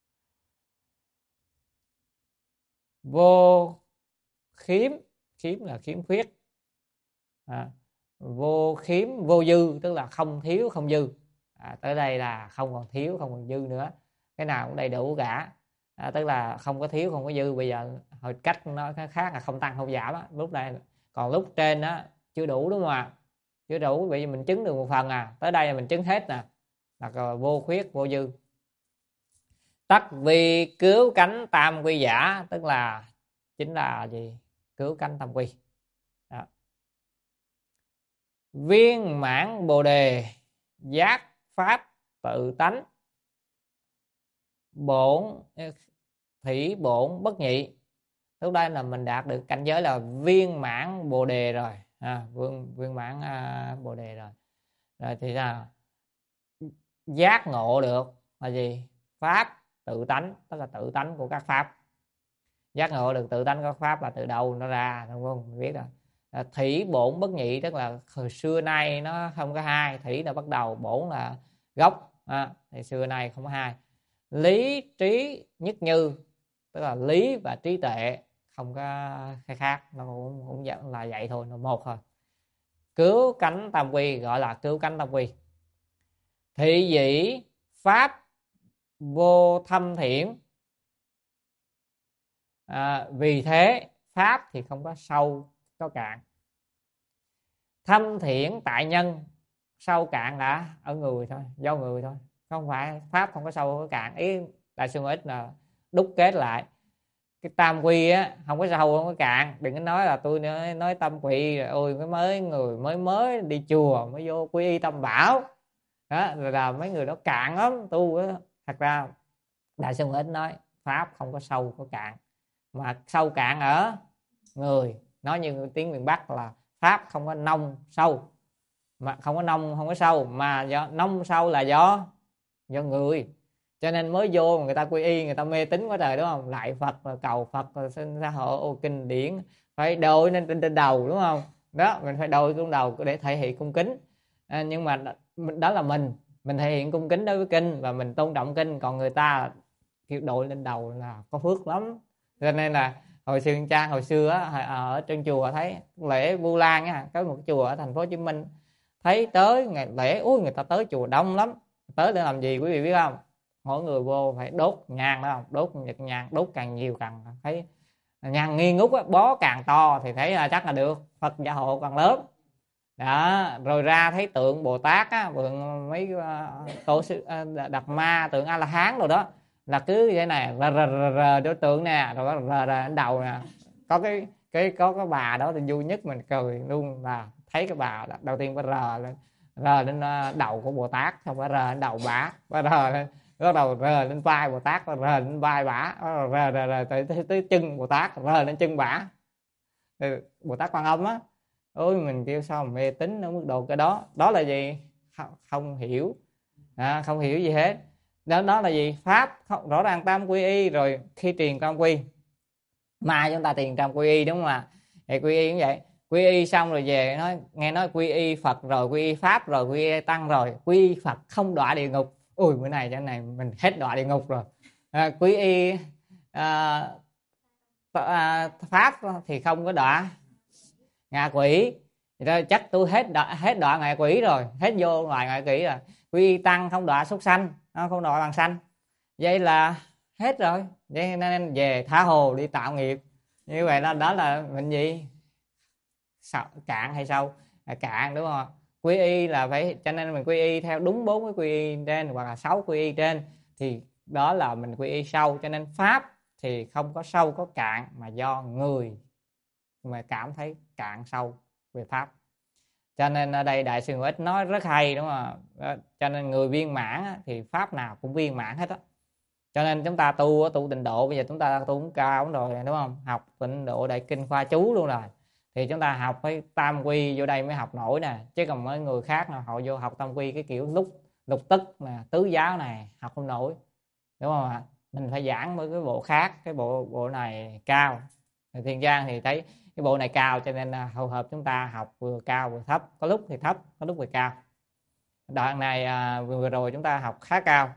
Vô khiếm, khiếm là khiếm khuyết, vô khiếm vô dư, tức là không thiếu không dư. Tới đây là không còn thiếu không còn dư nữa, cái nào cũng đầy đủ cả. Tức là không có thiếu không có dư. Bây giờ hồi cách nó khác là không tăng không giảm á, lúc này còn lúc trên đó chưa đủ, đúng không ạ? Chưa đủ, bởi vì mình chứng được một phần tới đây là mình chứng hết nè, là vô khuyết vô dư. Tất vì cứu cánh tam quy giả, tức là chính là gì? Cứu cánh tam quy. Đó. Viên mãn bồ đề giác pháp tự tánh, bổn thủy bổn bất nhị. Lúc đây là mình đạt được cảnh giới là viên mãn bồ đề rồi, viên mãn bồ đề rồi. Rồi thì sao? Giác ngộ được là gì? Pháp tự tánh, tức là tự tánh của các pháp. Giác ngộ được tự tánh của các pháp là từ đâu nó ra, đúng không? Mình biết rồi. Thủy bổn bất nhị, tức là xưa nay nó không có hai. Thủy là bắt đầu, bổn là gốc, thì xưa nay không có hai. Lý trí nhất như, tức là lý và trí tuệ không có khai khác, nó cũng là vậy thôi, nó một thôi. cứu cánh tam quy, gọi là cứu cánh tam quy. Thị dĩ pháp vô thâm thiển, vì thế pháp thì không có sâu có cạn. Thâm thiển tại nhân, sâu cạn là ở người thôi, do người thôi, không phải pháp không có sâu có cạn. Ý Đại sư Ngũ Ích là đúc kết lại cái tam quy á, không có sâu không có cạn. Đừng có nói là tôi nói tam quy rồi ôi cái người mới đi chùa mới vô quy y tam bảo đó là mấy người đó cạn lắm tu á. Thật ra Đại sư Ngũ Ích nói pháp không có sâu có cạn, mà sâu cạn ở người. Nói như tiếng miền Bắc là pháp không có nông sâu, mà không có nông không có sâu, mà do nông sâu là do người. Cho nên mới vô người ta quy y, người ta mê tín quá trời, đúng không? Lại Phật rồi cầu Phật rồi xin ra hộ kinh điển phải đội lên trên đầu, đúng không? Đó, mình phải đội trên đầu để thể hiện cung kính. Nhưng mà đó là mình thể hiện cung kính đối với kinh và mình tôn trọng kinh, còn người ta kiểu đội lên đầu là có phước lắm. Cho nên là hồi xưa á, ở trên chùa thấy lễ Vu Lan á, có một chùa ở thành phố Hồ Chí Minh, thấy tới ngày lễ người ta tới chùa đông lắm. Tới để làm gì quý vị biết không? Mỗi người vô phải đốt nhang, đó không? Đốt nhật nhang, đốt càng nhiều càng thấy nhang nghi ngút á, bó càng to thì thấy chắc là được Phật gia hộ càng lớn. Đó, rồi ra thấy tượng Bồ Tát á, tượng mấy tổ sư Đạt Ma, tượng A La Hán rồi đó, là cứ vậy này đối tượng nè, rồi có đầu nè, có cái bà đó thì vui nhất, mình cười luôn là thấy cái bà đầu tiên phải rờ lên đầu của Bồ Tát, xong phải rờ lên đầu bả rờ lên, bắt đầu rờ lên vai Bồ Tát, rờ lên vai bả, rờ tới chân Bồ Tát, rờ lên chân bả. Bồ Tát Quan Âm á. Ôi mình kêu sao mà mê tín ở mức độ cái đó. Đó là gì? Không hiểu, không hiểu gì hết. Đó là gì? Pháp không, rõ ràng tam quy y. Rồi khi truyền tam quy mà chúng ta truyền tam quy y, đúng không ạ? Thì quy y cũng vậy, quy y xong rồi về nghe nói quy y Phật rồi, quy y Pháp rồi, quy y Tăng rồi, quy y Phật không đọa địa ngục. Ui bữa này cho này mình hết đọa địa ngục rồi. Quy y Pháp thì không có đọa ngạ quỷ. Thì chắc tôi hết đọa ngạ quỷ rồi, hết vô ngoài ngạ quỷ rồi. Quy y Tăng không đọa súc sanh, không đọa bằng sanh. Vậy là hết rồi. Vậy nên về tha hồ đi tạo nghiệp. Như vậy đó là mình gì? Cạn hay sâu? Cạn, đúng không? Quy y là phải, cho nên mình quy y theo đúng 4 cái quy y trên hoặc là 6 quy y trên thì đó là mình quy y sâu. Cho nên pháp thì không có sâu có cạn, mà do người mà cảm thấy cạn sâu về pháp. Cho nên ở đây Đại sư Ngũ Ích nói rất hay, đúng không? Cho nên người viên mãn thì pháp nào cũng viên mãn hết á. Cho nên chúng ta tu tịnh độ, bây giờ chúng ta tu cũng cao rồi, đúng không? Học tịnh độ đại kinh khoa chú luôn rồi, thì chúng ta học phải tam quy vô đây mới học nổi nè. Chứ còn mấy người khác nào họ vô học tam quy cái kiểu lục tức nè, tứ giáo này học không nổi, đúng không ạ? Mình phải giảng với cái bộ khác, cái bộ này cao. Thiền Giang thì thấy cái bộ này cao, cho nên là hầu hợp chúng ta học vừa cao vừa thấp, có lúc thì thấp, có lúc thì cao. Đoạn này vừa rồi chúng ta học khá cao.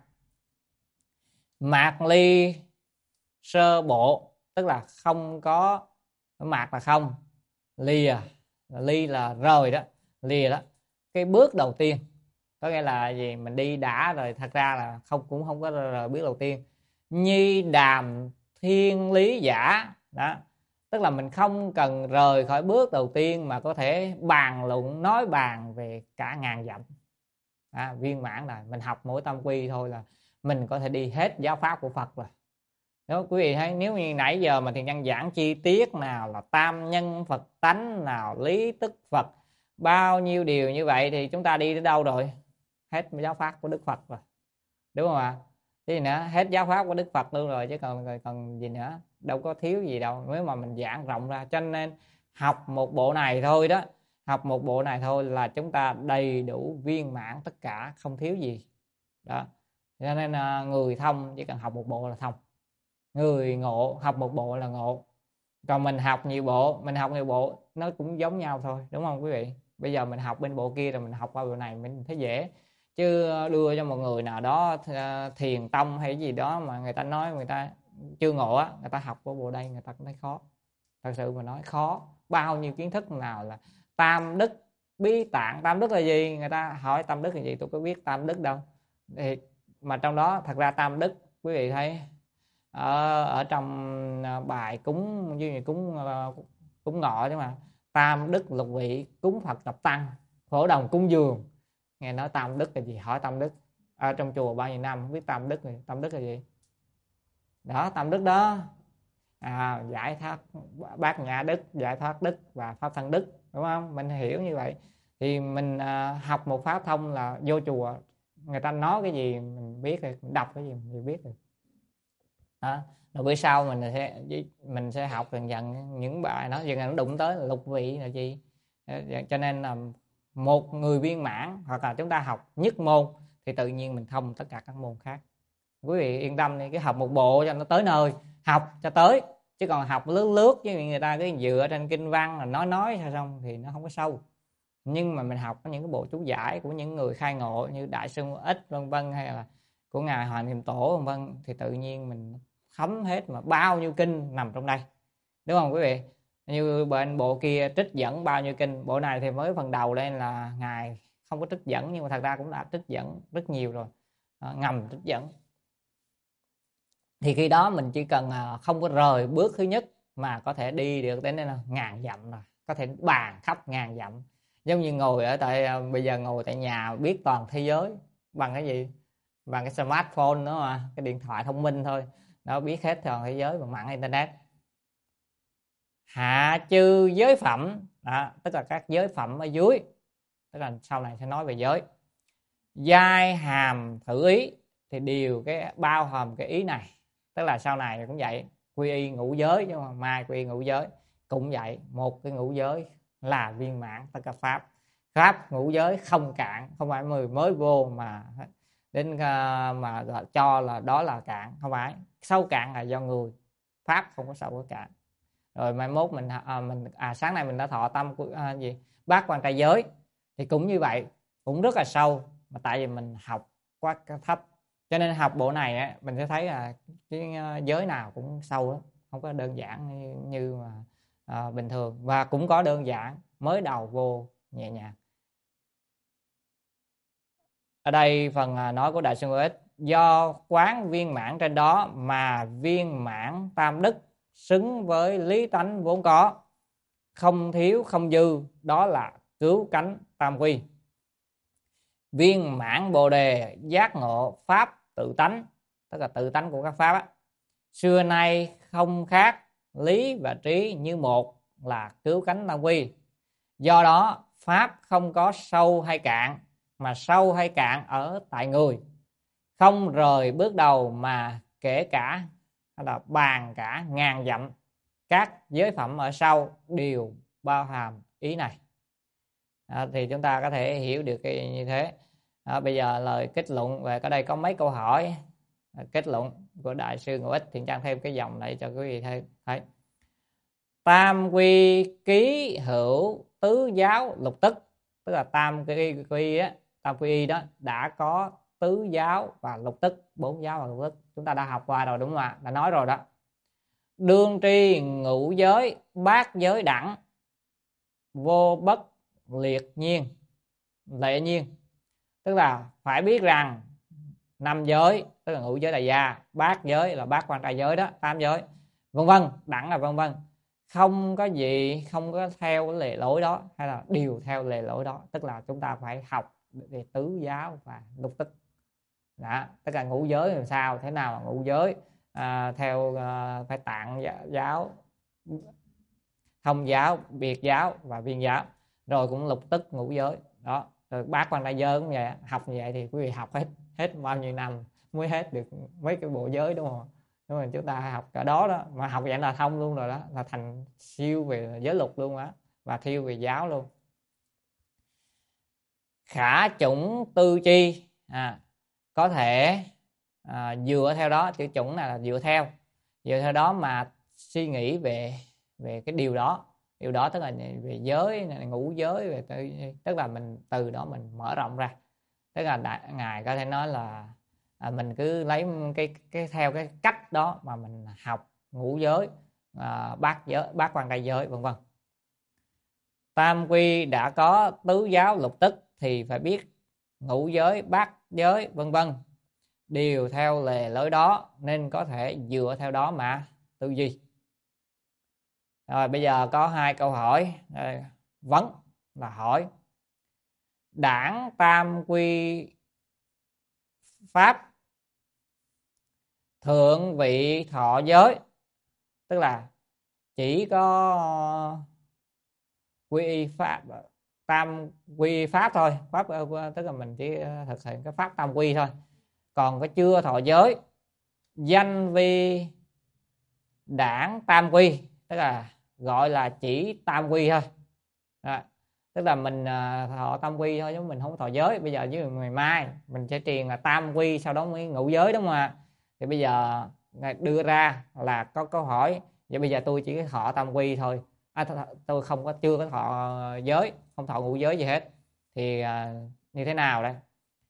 Mạc ly sơ bộ, tức là không có, mạc là không, ly là rời đó, lìa đó, cái bước đầu tiên. Có nghĩa là gì? Mình đi đã rồi, thật ra là cũng không có rời bước đầu tiên. Nhi đàm thiên lý giả đó, tức là mình không cần rời khỏi bước đầu tiên mà có thể bàn luận nói bàn về cả ngàn dặm. Viên mãn là mình học mỗi tam quy thôi là mình có thể đi hết giáo pháp của Phật rồi. Đó quý vị thấy, nếu như nãy giờ mà Thiền Nhân giảng chi tiết, nào là tam nhân Phật tánh, nào lý tức Phật, bao nhiêu điều như vậy thì chúng ta đi đến đâu rồi? Hết giáo pháp của Đức Phật rồi, đúng không ạ? Thế gì nữa, hết giáo pháp của Đức Phật luôn rồi, chứ còn gì nữa, đâu có thiếu gì đâu nếu mà mình giảng rộng ra. Cho nên học một bộ này thôi đó, học một bộ này thôi là chúng ta đầy đủ viên mãn tất cả, không thiếu gì đó. Cho nên người thông chỉ cần học một bộ là thông, người ngộ học một bộ là ngộ. Còn mình học nhiều bộ nó cũng giống nhau thôi, đúng không quý vị? Bây giờ mình học bên bộ kia rồi mình học qua bộ này mình thấy dễ, chứ đưa cho một người nào đó thiền tông hay gì đó mà người ta nói người ta chưa ngộ á, người ta học của bộ đây người ta cũng thấy khó. Thật sự mà nói khó. Bao nhiêu kiến thức nào là tam đức Bi Tạng tam đức là gì? Người ta hỏi tam đức là gì, tôi có biết tam đức đâu. Thì mà trong đó thật ra tam đức quý vị thấy ở trong bài cúng như cúng ngọ chứ mà tam đức lục vị cúng Phật tập tăng phổ đồng cúng dường. Nghe nói tam đức là gì, hỏi tam đức ở trong chùa bao nhiêu năm không biết tam đức này. Tam đức là gì đó? Tam đức đó giải thoát bát nhã đức, giải thoát đức và pháp thân đức, đúng không? Mình hiểu như vậy thì mình học một pháp thông là vô chùa người ta nói cái gì mình biết rồi, mình đọc cái gì mình biết rồi đó. Rồi bữa sau mình sẽ học dần dần những bài nó dần dần nó đụng tới lục vị là gì. Cho nên là một người viên mãn hoặc là chúng ta học nhất môn thì tự nhiên mình thông tất cả các môn khác. Quý vị yên tâm đi, cái học một bộ cho nó tới nơi, học cho tới, chứ còn học lướt với người ta cái dựa trên kinh văn là nói sao xong thì nó không có sâu. Nhưng mà mình học những cái bộ chú giải của những người khai ngộ như Đại sư Ngô Ích vân vân, hay là của ngài Hoàng Niệm Tổ vân vân, thì tự nhiên mình thấm hết mà bao nhiêu kinh nằm trong đây, đúng không quý vị? Như bên bộ kia trích dẫn bao nhiêu kinh, bộ này thì mới phần đầu lên là ngài không có trích dẫn, nhưng mà thật ra cũng đã trích dẫn rất nhiều rồi, ngầm trích dẫn. Thì khi đó mình chỉ cần không có rời bước thứ nhất mà có thể đi được đến là ngàn dặm rồi, có thể bàn khắp ngàn dặm. Giống như ngồi ở tại bây giờ ngồi tại nhà biết toàn thế giới bằng cái gì? Bằng cái smartphone đó mà, cái điện thoại thông minh thôi. Nó biết hết toàn thế giới bằng mạng internet. Hạ chư giới phẩm đó, tức là các giới phẩm ở dưới, tức là sau này sẽ nói về giới. Giai hàm thử ý thì đều cái bao hàm cái ý này, tức là sau này cũng vậy, quy y ngũ giới, nhưng mà mai quy y ngũ giới cũng vậy, một cái ngũ giới là viên mãn tất cả pháp ngũ giới không cạn, không phải người mới vô mà đến mà cho là đó là cạn, không phải. Sâu cạn là do người, pháp không có sâu có cạn. Rồi mai mốt mình sáng nay mình đã thọ tâm gì bát quan trai giới thì cũng như vậy, cũng rất là sâu, mà tại vì mình học quá thấp, cho nên học bộ này á, mình sẽ thấy là cái giới nào cũng sâu lắm, không có đơn giản như mà bình thường, và cũng có đơn giản mới đầu vô nhẹ nhàng. Ở đây phần nói của Đại sư Ngô Ích: do quán viên mãn trên đó mà viên mãn tam đức xứng với lý tánh vốn có, không thiếu không dư, đó là cứu cánh tam quy. Viên mãn bồ đề giác ngộ pháp tự tánh, tức là tự tánh của các pháp á, xưa nay không khác lý và trí như một, là cứu cánh tam quy. Do đó pháp không có sâu hay cạn, mà sâu hay cạn ở tại người, không rời bước đầu mà kể cả hay là bàn cả ngàn dặm, các giới phẩm ở sau đều bao hàm ý này. Thì chúng ta có thể hiểu được cái như thế. Bây giờ lời kết luận về cái đây có mấy câu hỏi kết luận của Đại sư Ngô Ích, thì Trang thêm cái dòng này cho quý vị thấy. Tam quy ký hữu tứ giáo lục tức, tức là tam quy á, tam quy đó đã có tứ giáo và lục tức, bốn giáo và lục tức. Chúng ta đã học qua rồi đúng không ạ? Đã nói rồi đó. Đương tri ngũ giới bát giới đẳng, vô bất liệt nhiên lệ nhiên, tức là phải biết rằng năm giới, tức là ngũ giới đại gia, bát giới là bát quan trai giới đó, tám giới vân vân, đẳng là vân vân, không có gì không có theo cái lề lối đó, hay là đều theo lề lối đó, tức là chúng ta phải học về tứ giáo và lục tức đó. Tức là ngũ giới làm sao, thế nào là ngũ giới? Theo phải tạng giáo, thông giáo, biệt giáo và viên giáo, rồi cũng lục tức ngũ giới đó. Rồi bát quan trai giới cũng vậy, học như vậy thì quý vị học hết bao nhiêu năm mới hết được mấy cái bộ giới, đúng không? Đúng rồi, chúng ta học cả đó mà học vậy là thông luôn rồi đó, là thành siêu về giới luật luôn á, và thiêu về giáo luôn. Khả chủng tư chi, có thể dựa theo đó, chữ chủng là dựa theo đó mà suy nghĩ về cái điều đó, tức là về giới, ngũ giới, về tức là mình từ đó mình mở rộng ra, tức là ngài có thể nói là mình cứ lấy cái theo cái cách đó mà mình học ngũ giới, bát giới, bát quan trai giới vân vân. tam quy đã có tứ giáo lục tức thì phải biết ngũ giới, bát giới vân vân đều theo lề lối đó, nên có thể dựa theo đó mà tư duy. Rồi bây giờ có 2 câu hỏi vấn là hỏi: đảng tam quy pháp thượng vị thọ giới, tức là chỉ có quy y pháp, tam quy pháp thôi, pháp tức là mình chỉ thực hiện cái pháp tam quy thôi, còn cái chưa thọ giới. Danh vi đảng tam quy, tức là gọi là chỉ tam quy thôi. Đó. Tức là mình thọ tam quy thôi chứ mình không thọ giới. Bây giờ với ngày mai mình sẽ truyền là tam quy, sau đó mới ngũ giới, đúng không ạ? Thì bây giờ đưa ra là có câu hỏi, vậy bây giờ tôi chỉ thọ tam quy thôi, tôi không có, chưa có thọ giới, không thọ ngũ giới gì hết, thì như thế nào đây?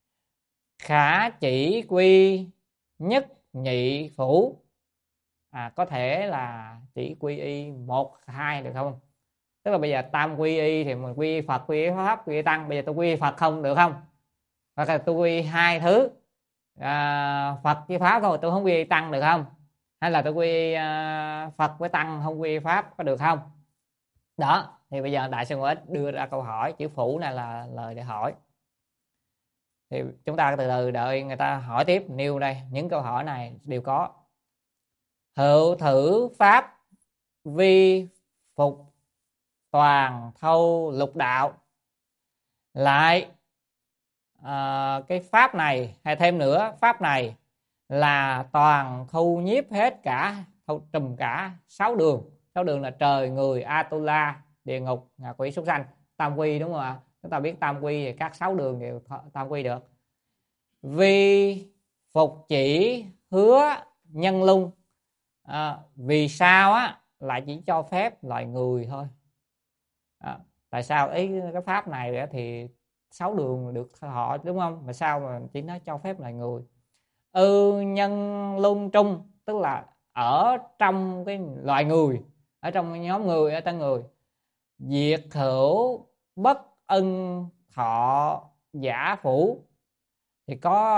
Khả chỉ quy nhất nhị phủ, có thể là chỉ quy y 1, 2 được không? Tức là bây giờ tam quy y thì mình quy y Phật, quy y Pháp, quy y Tăng. Bây giờ tôi quy y Phật không được không? Hoặc là tôi quy y 2 thứ, Phật với Pháp thôi, tôi không quy y Tăng được không? Hay là tôi quy y Phật với Tăng, không quy y Pháp, có được không? Đó, thì bây giờ Đại sư Ngũ Ích đưa ra câu hỏi, chữ phủ này là lời để hỏi. Thì chúng ta từ từ đợi người ta hỏi tiếp. Nêu đây, những câu hỏi này đều có: hữu thử pháp vi phục toàn thâu lục đạo. Lại cái pháp này, hay thêm nữa, pháp này là toàn thu nhiếp hết cả, thu trùm cả 6 đường. 6 đường là trời, người, Atula, địa ngục, ngạ quỷ, súc sanh. Tam quy, đúng không ạ? Chúng ta biết tam quy thì các 6 đường đều tam quy được. Vi phục chỉ hứa nhân lung, vì sao lại chỉ cho phép loài người thôi? Tại sao ý cái pháp này thì 6 đường được họ, đúng không? Mà sao mà chỉ nói cho phép loài người? Nhân lung trung, tức là ở trong cái loài người, ở trong nhóm người, ở trong người. Diệt hữu bất ân thọ giả phủ, thì có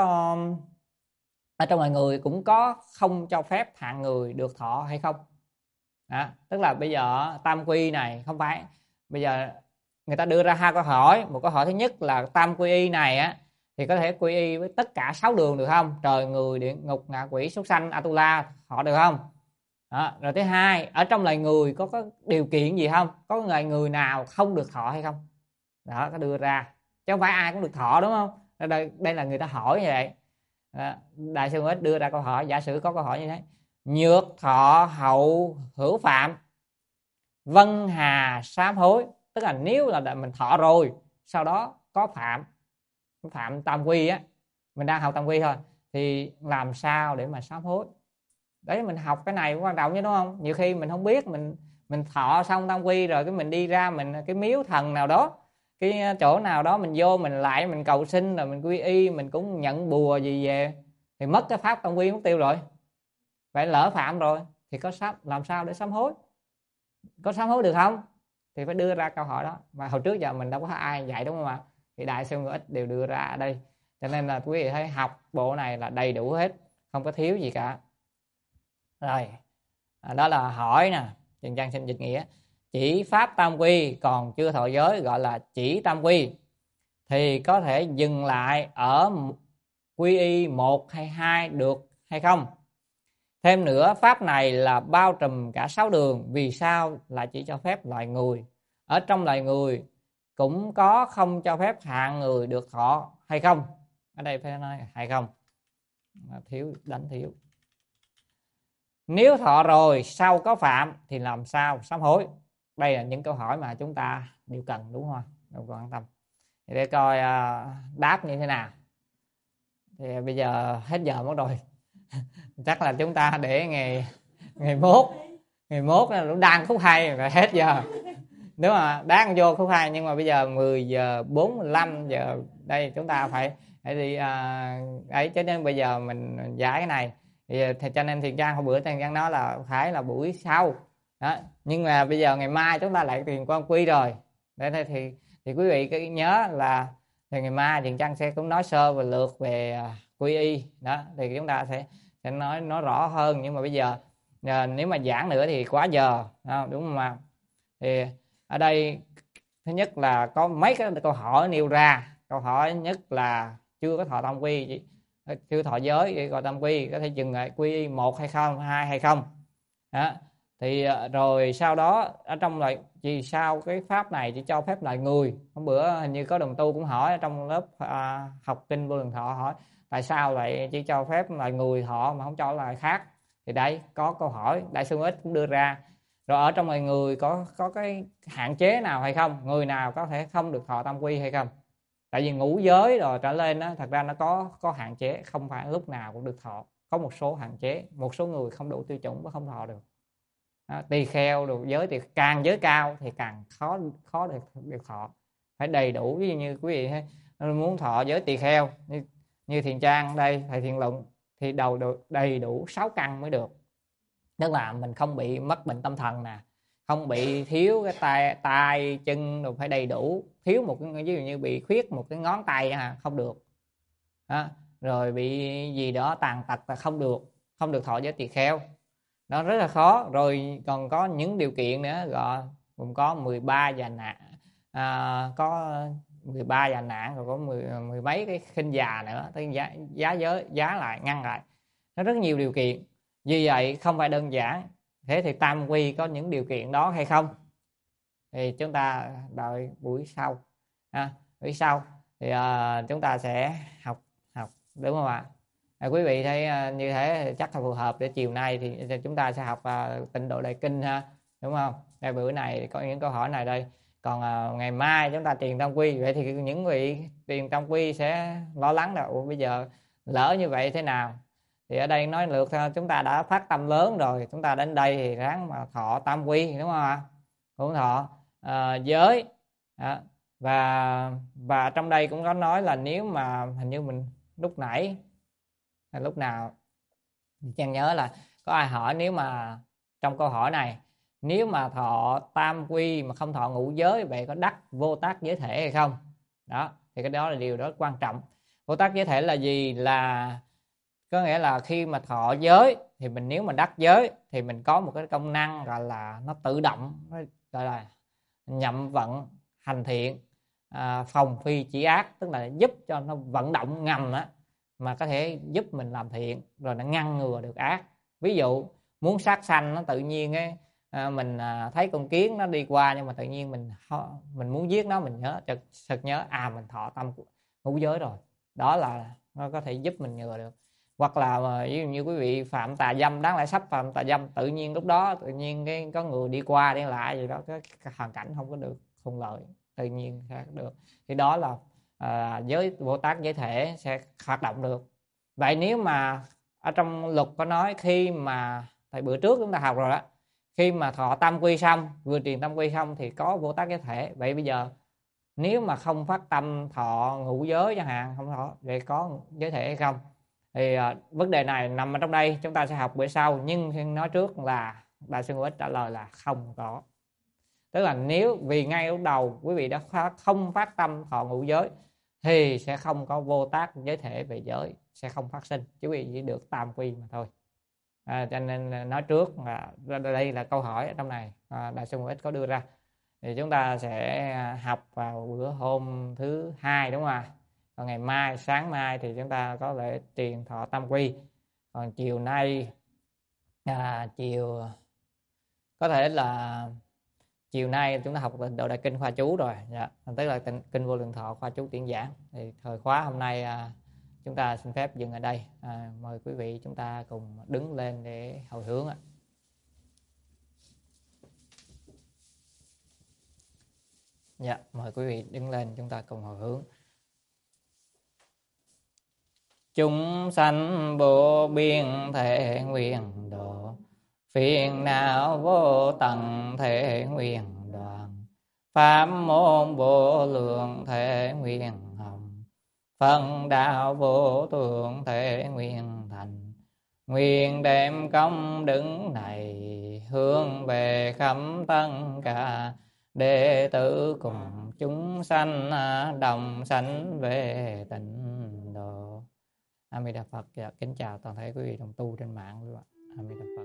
ở trong loài người cũng có không cho phép hạng người được thọ hay không? Tức là bây giờ tam quy này không phải, bây giờ người ta đưa ra 2 câu hỏi. Một câu hỏi thứ nhất là tam quy y này thì có thể quy y với tất cả 6 đường được không? Trời, người, địa ngục, ngạ quỷ, súc sanh, Atula, họ được không? Rồi thứ hai, ở trong loài người có điều kiện gì không? Có người nào không được thọ hay không? Đó, có đưa ra, chứ không phải ai cũng được thọ, đúng không? Đây là người ta hỏi như vậy. Đại sư Ngũ Ích đưa ra câu hỏi, giả sử có câu hỏi như thế: nhược thọ hậu hữu phạm, vân hà sám hối. Tức là nếu là mình thọ rồi, sau đó có phạm tam quy mình đang học tam quy thôi, thì làm sao để mà sám hối? Đấy, mình học cái này cũng quan trọng chứ, đúng không? Nhiều khi mình không biết, mình thọ xong tam quy rồi, cái mình đi ra mình cái miếu thần nào đó, cái chỗ nào đó mình vô, mình lại mình cầu xin, rồi mình quy y, mình cũng nhận bùa gì về, thì mất cái pháp tam quy, mất tiêu rồi. Vậy lỡ phạm rồi thì làm sao để sám hối? Có sám hối được không? Thì phải đưa ra câu hỏi đó. Mà hồi trước giờ mình đâu có ai dạy, đúng không ạ? Thì Đại sư Ngũ Ích đều đưa ra ở đây, cho nên là quý vị thấy học bộ này là đầy đủ hết, không có thiếu gì cả. Rồi, đó là hỏi nè. Trần Trang xin dịch nghĩa: chỉ pháp tam quy còn chưa thọ giới gọi là chỉ tam quy, thì có thể dừng lại ở quy y 1 hay 2 được hay không? Thêm nữa, pháp này là bao trùm cả 6 đường, vì sao lại chỉ cho phép loài người? Ở trong loài người cũng có không cho phép hạng người được thọ hay không? Ở đây phải nói hay không, thiếu, đánh thiếu. Nếu thọ rồi sau có phạm thì làm sao sám hối? Đây là những câu hỏi mà chúng ta đều cần, đúng không? Đều quan tâm. Để coi đáp như thế nào. Thì bây giờ hết giờ mất rồi. Chắc là chúng ta để ngày mốt là nó đang khúc 2 rồi, hết giờ. Nếu mà đáng vô khúc 2, nhưng mà bây giờ 10 giờ 45 giờ đây chúng ta phải đi ấy, cho nên bây giờ mình giải cái này. Thì cho nên Thiện Trang hôm bữa Thiện Trang nói là phải là buổi sau đó. Nhưng mà bây giờ ngày mai chúng ta lại tiền quan quy rồi, Để thì quý vị cứ nhớ là thì ngày mai Thiện Trăng sẽ cũng nói sơ và lược về quy y đó, thì chúng ta sẽ nói rõ hơn. Nhưng mà bây giờ nếu mà giảng nữa thì quá giờ, đúng không ạ? Thì ở đây thứ nhất là có mấy cái câu hỏi nêu ra. Câu hỏi nhất là chưa có thọ tam quy, chưa thọ giới thì gọi tam quy, có thể dừng lại quy y 1 hay không, 2 hay không đó. Thì rồi sau đó ở trong lại vì sao cái pháp này chỉ cho phép lại người. Hôm bữa hình như có đồng tu cũng hỏi ở trong lớp học kinh Vô Lượng Thọ, hỏi tại sao lại chỉ cho phép lại người thọ mà không cho lại khác. Thì đây có câu hỏi Đại sư Ích cũng đưa ra. Rồi ở trong người có cái hạn chế nào hay không, người nào có thể không được thọ tam quy hay không? Tại vì ngũ giới rồi trở lên đó, thật ra nó có hạn chế, không phải lúc nào cũng được thọ, có một số hạn chế, một số người không đủ tiêu chuẩn và không thọ được. Tỳ kheo được giới thì càng giới cao thì càng khó được thọ, phải đầy đủ. Ví dụ như quý vị muốn thọ giới tỳ kheo như Thiền Trang đây, thầy Thiện Luận, thì đầu đầy đủ 6 căn mới được. Tức là mình không bị mất bệnh tâm thần nè, không bị thiếu cái tay chân rồi phải đầy đủ, thiếu một cái ví dụ như bị khuyết một cái ngón tay không được đó. Rồi bị gì đó tàn tật là không được thọ giới tỳ kheo, nó rất là khó. Rồi còn có những điều kiện nữa, gọi gồm có 13 già nạn, có 13 già nạn, rồi có mười mấy cái khinh già nữa, tới giá lại ngăn lại, nó rất nhiều điều kiện. Vì vậy không phải đơn giản. Thế thì tam quy có những điều kiện đó hay không thì chúng ta đợi buổi sau buổi sau thì chúng ta sẽ học đúng không ạ? Quý vị thấy như thế chắc là phù hợp để chiều nay thì chúng ta sẽ học Tịnh Độ Đại Kinh ha, đúng không? Đây bữa này có những câu hỏi này đây. Còn ngày mai chúng ta truyền tam quy. Vậy thì những vị truyền tam quy sẽ lo lắng là bây giờ lỡ như vậy thế nào? Thì ở đây nói lược thôi, chúng ta đã phát tâm lớn rồi, chúng ta đến đây thì ráng mà thọ tam quy, đúng không ạ? Cũng thọ giới đó. Và trong đây cũng có nói là nếu mà hình như mình lúc nãy là lúc nào Trang nhớ là có ai hỏi nếu mà trong câu hỏi này, nếu mà thọ tam quy mà không thọ ngũ giới, vậy có đắc vô tác giới thể hay không? Đó, thì cái đó là điều rất quan trọng. Vô tác giới thể là gì? Là có nghĩa là khi mà thọ giới thì mình, nếu mà đắc giới thì mình có một cái công năng gọi là nó tự động, gọi là nhậm vận hành thiện, phòng phi chỉ ác, tức là giúp cho nó vận động ngầm á, mà có thể giúp mình làm thiện, rồi nó ngăn ngừa được ác. Ví dụ muốn sát sanh, nó tự nhiên ấy, mình thấy con kiến nó đi qua, nhưng mà tự nhiên mình muốn giết nó, mình sực nhớ mình thọ tâm ngũ giới rồi, đó là nó có thể giúp mình ngừa được. Hoặc là ví dụ như quý vị phạm tà dâm, đáng lẽ sắp phạm tà dâm, tự nhiên lúc đó tự nhiên có người đi qua đi lại gì đó, cái hoàn cảnh không có được thuận lợi, tự nhiên sẽ được, thì đó là giới vô tác giới thể sẽ hoạt động được. Vậy nếu mà ở trong luật có nói, khi mà tại bữa trước chúng ta học rồi đó, khi mà thọ tam quy xong, vừa truyền tam quy xong thì có vô tác giới thể. Vậy bây giờ nếu mà không phát tâm thọ ngũ giới chẳng hạn, không thọ, vậy có giới thể hay không? Thì vấn đề này nằm ở trong đây, chúng ta sẽ học bữa sau. Nhưng nói trước là Đại sư Ngũ Ích trả lời là không có. Tức là nếu vì ngay lúc đầu quý vị đã không phát tâm thọ ngũ giới thì sẽ không có vô tác giới thể về giới, sẽ không phát sinh, quý vị chỉ được tam quy mà thôi. Cho nên nói trước là đây là câu hỏi ở trong này Đại sư Ngũ Ích có đưa ra. Thì chúng ta sẽ học vào bữa hôm thứ Hai, đúng không ạ? Còn ngày mai, sáng mai thì chúng ta có lễ truyền thọ tam quy. Còn chiều nay chiều có thể là chiều nay chúng ta học Tịnh Độ Đại Kinh khoa chú rồi, tức là Kinh Vô Lượng Thọ khoa chú tuyển giảng. Thì thời khóa hôm nay chúng ta xin phép dừng ở đây. Mời quý vị chúng ta cùng đứng lên để hồi hướng ạ. Mời quý vị đứng lên, chúng ta cùng hồi hướng. Chúng sanh vô biên thể nguyện độ, phiền não vô tận thể nguyện đoạn, pháp môn vô lượng thể nguyện hồng, phần đạo vô thượng thể nguyện thành. Nguyện đem công đức này hướng về khắp tất cả đệ tử cùng chúng sanh đồng sanh về tịnh độ. A Di Đà Phật. Kính chào toàn thể quý vị đồng tu trên mạng luôn ạ. A Di Đà Phật.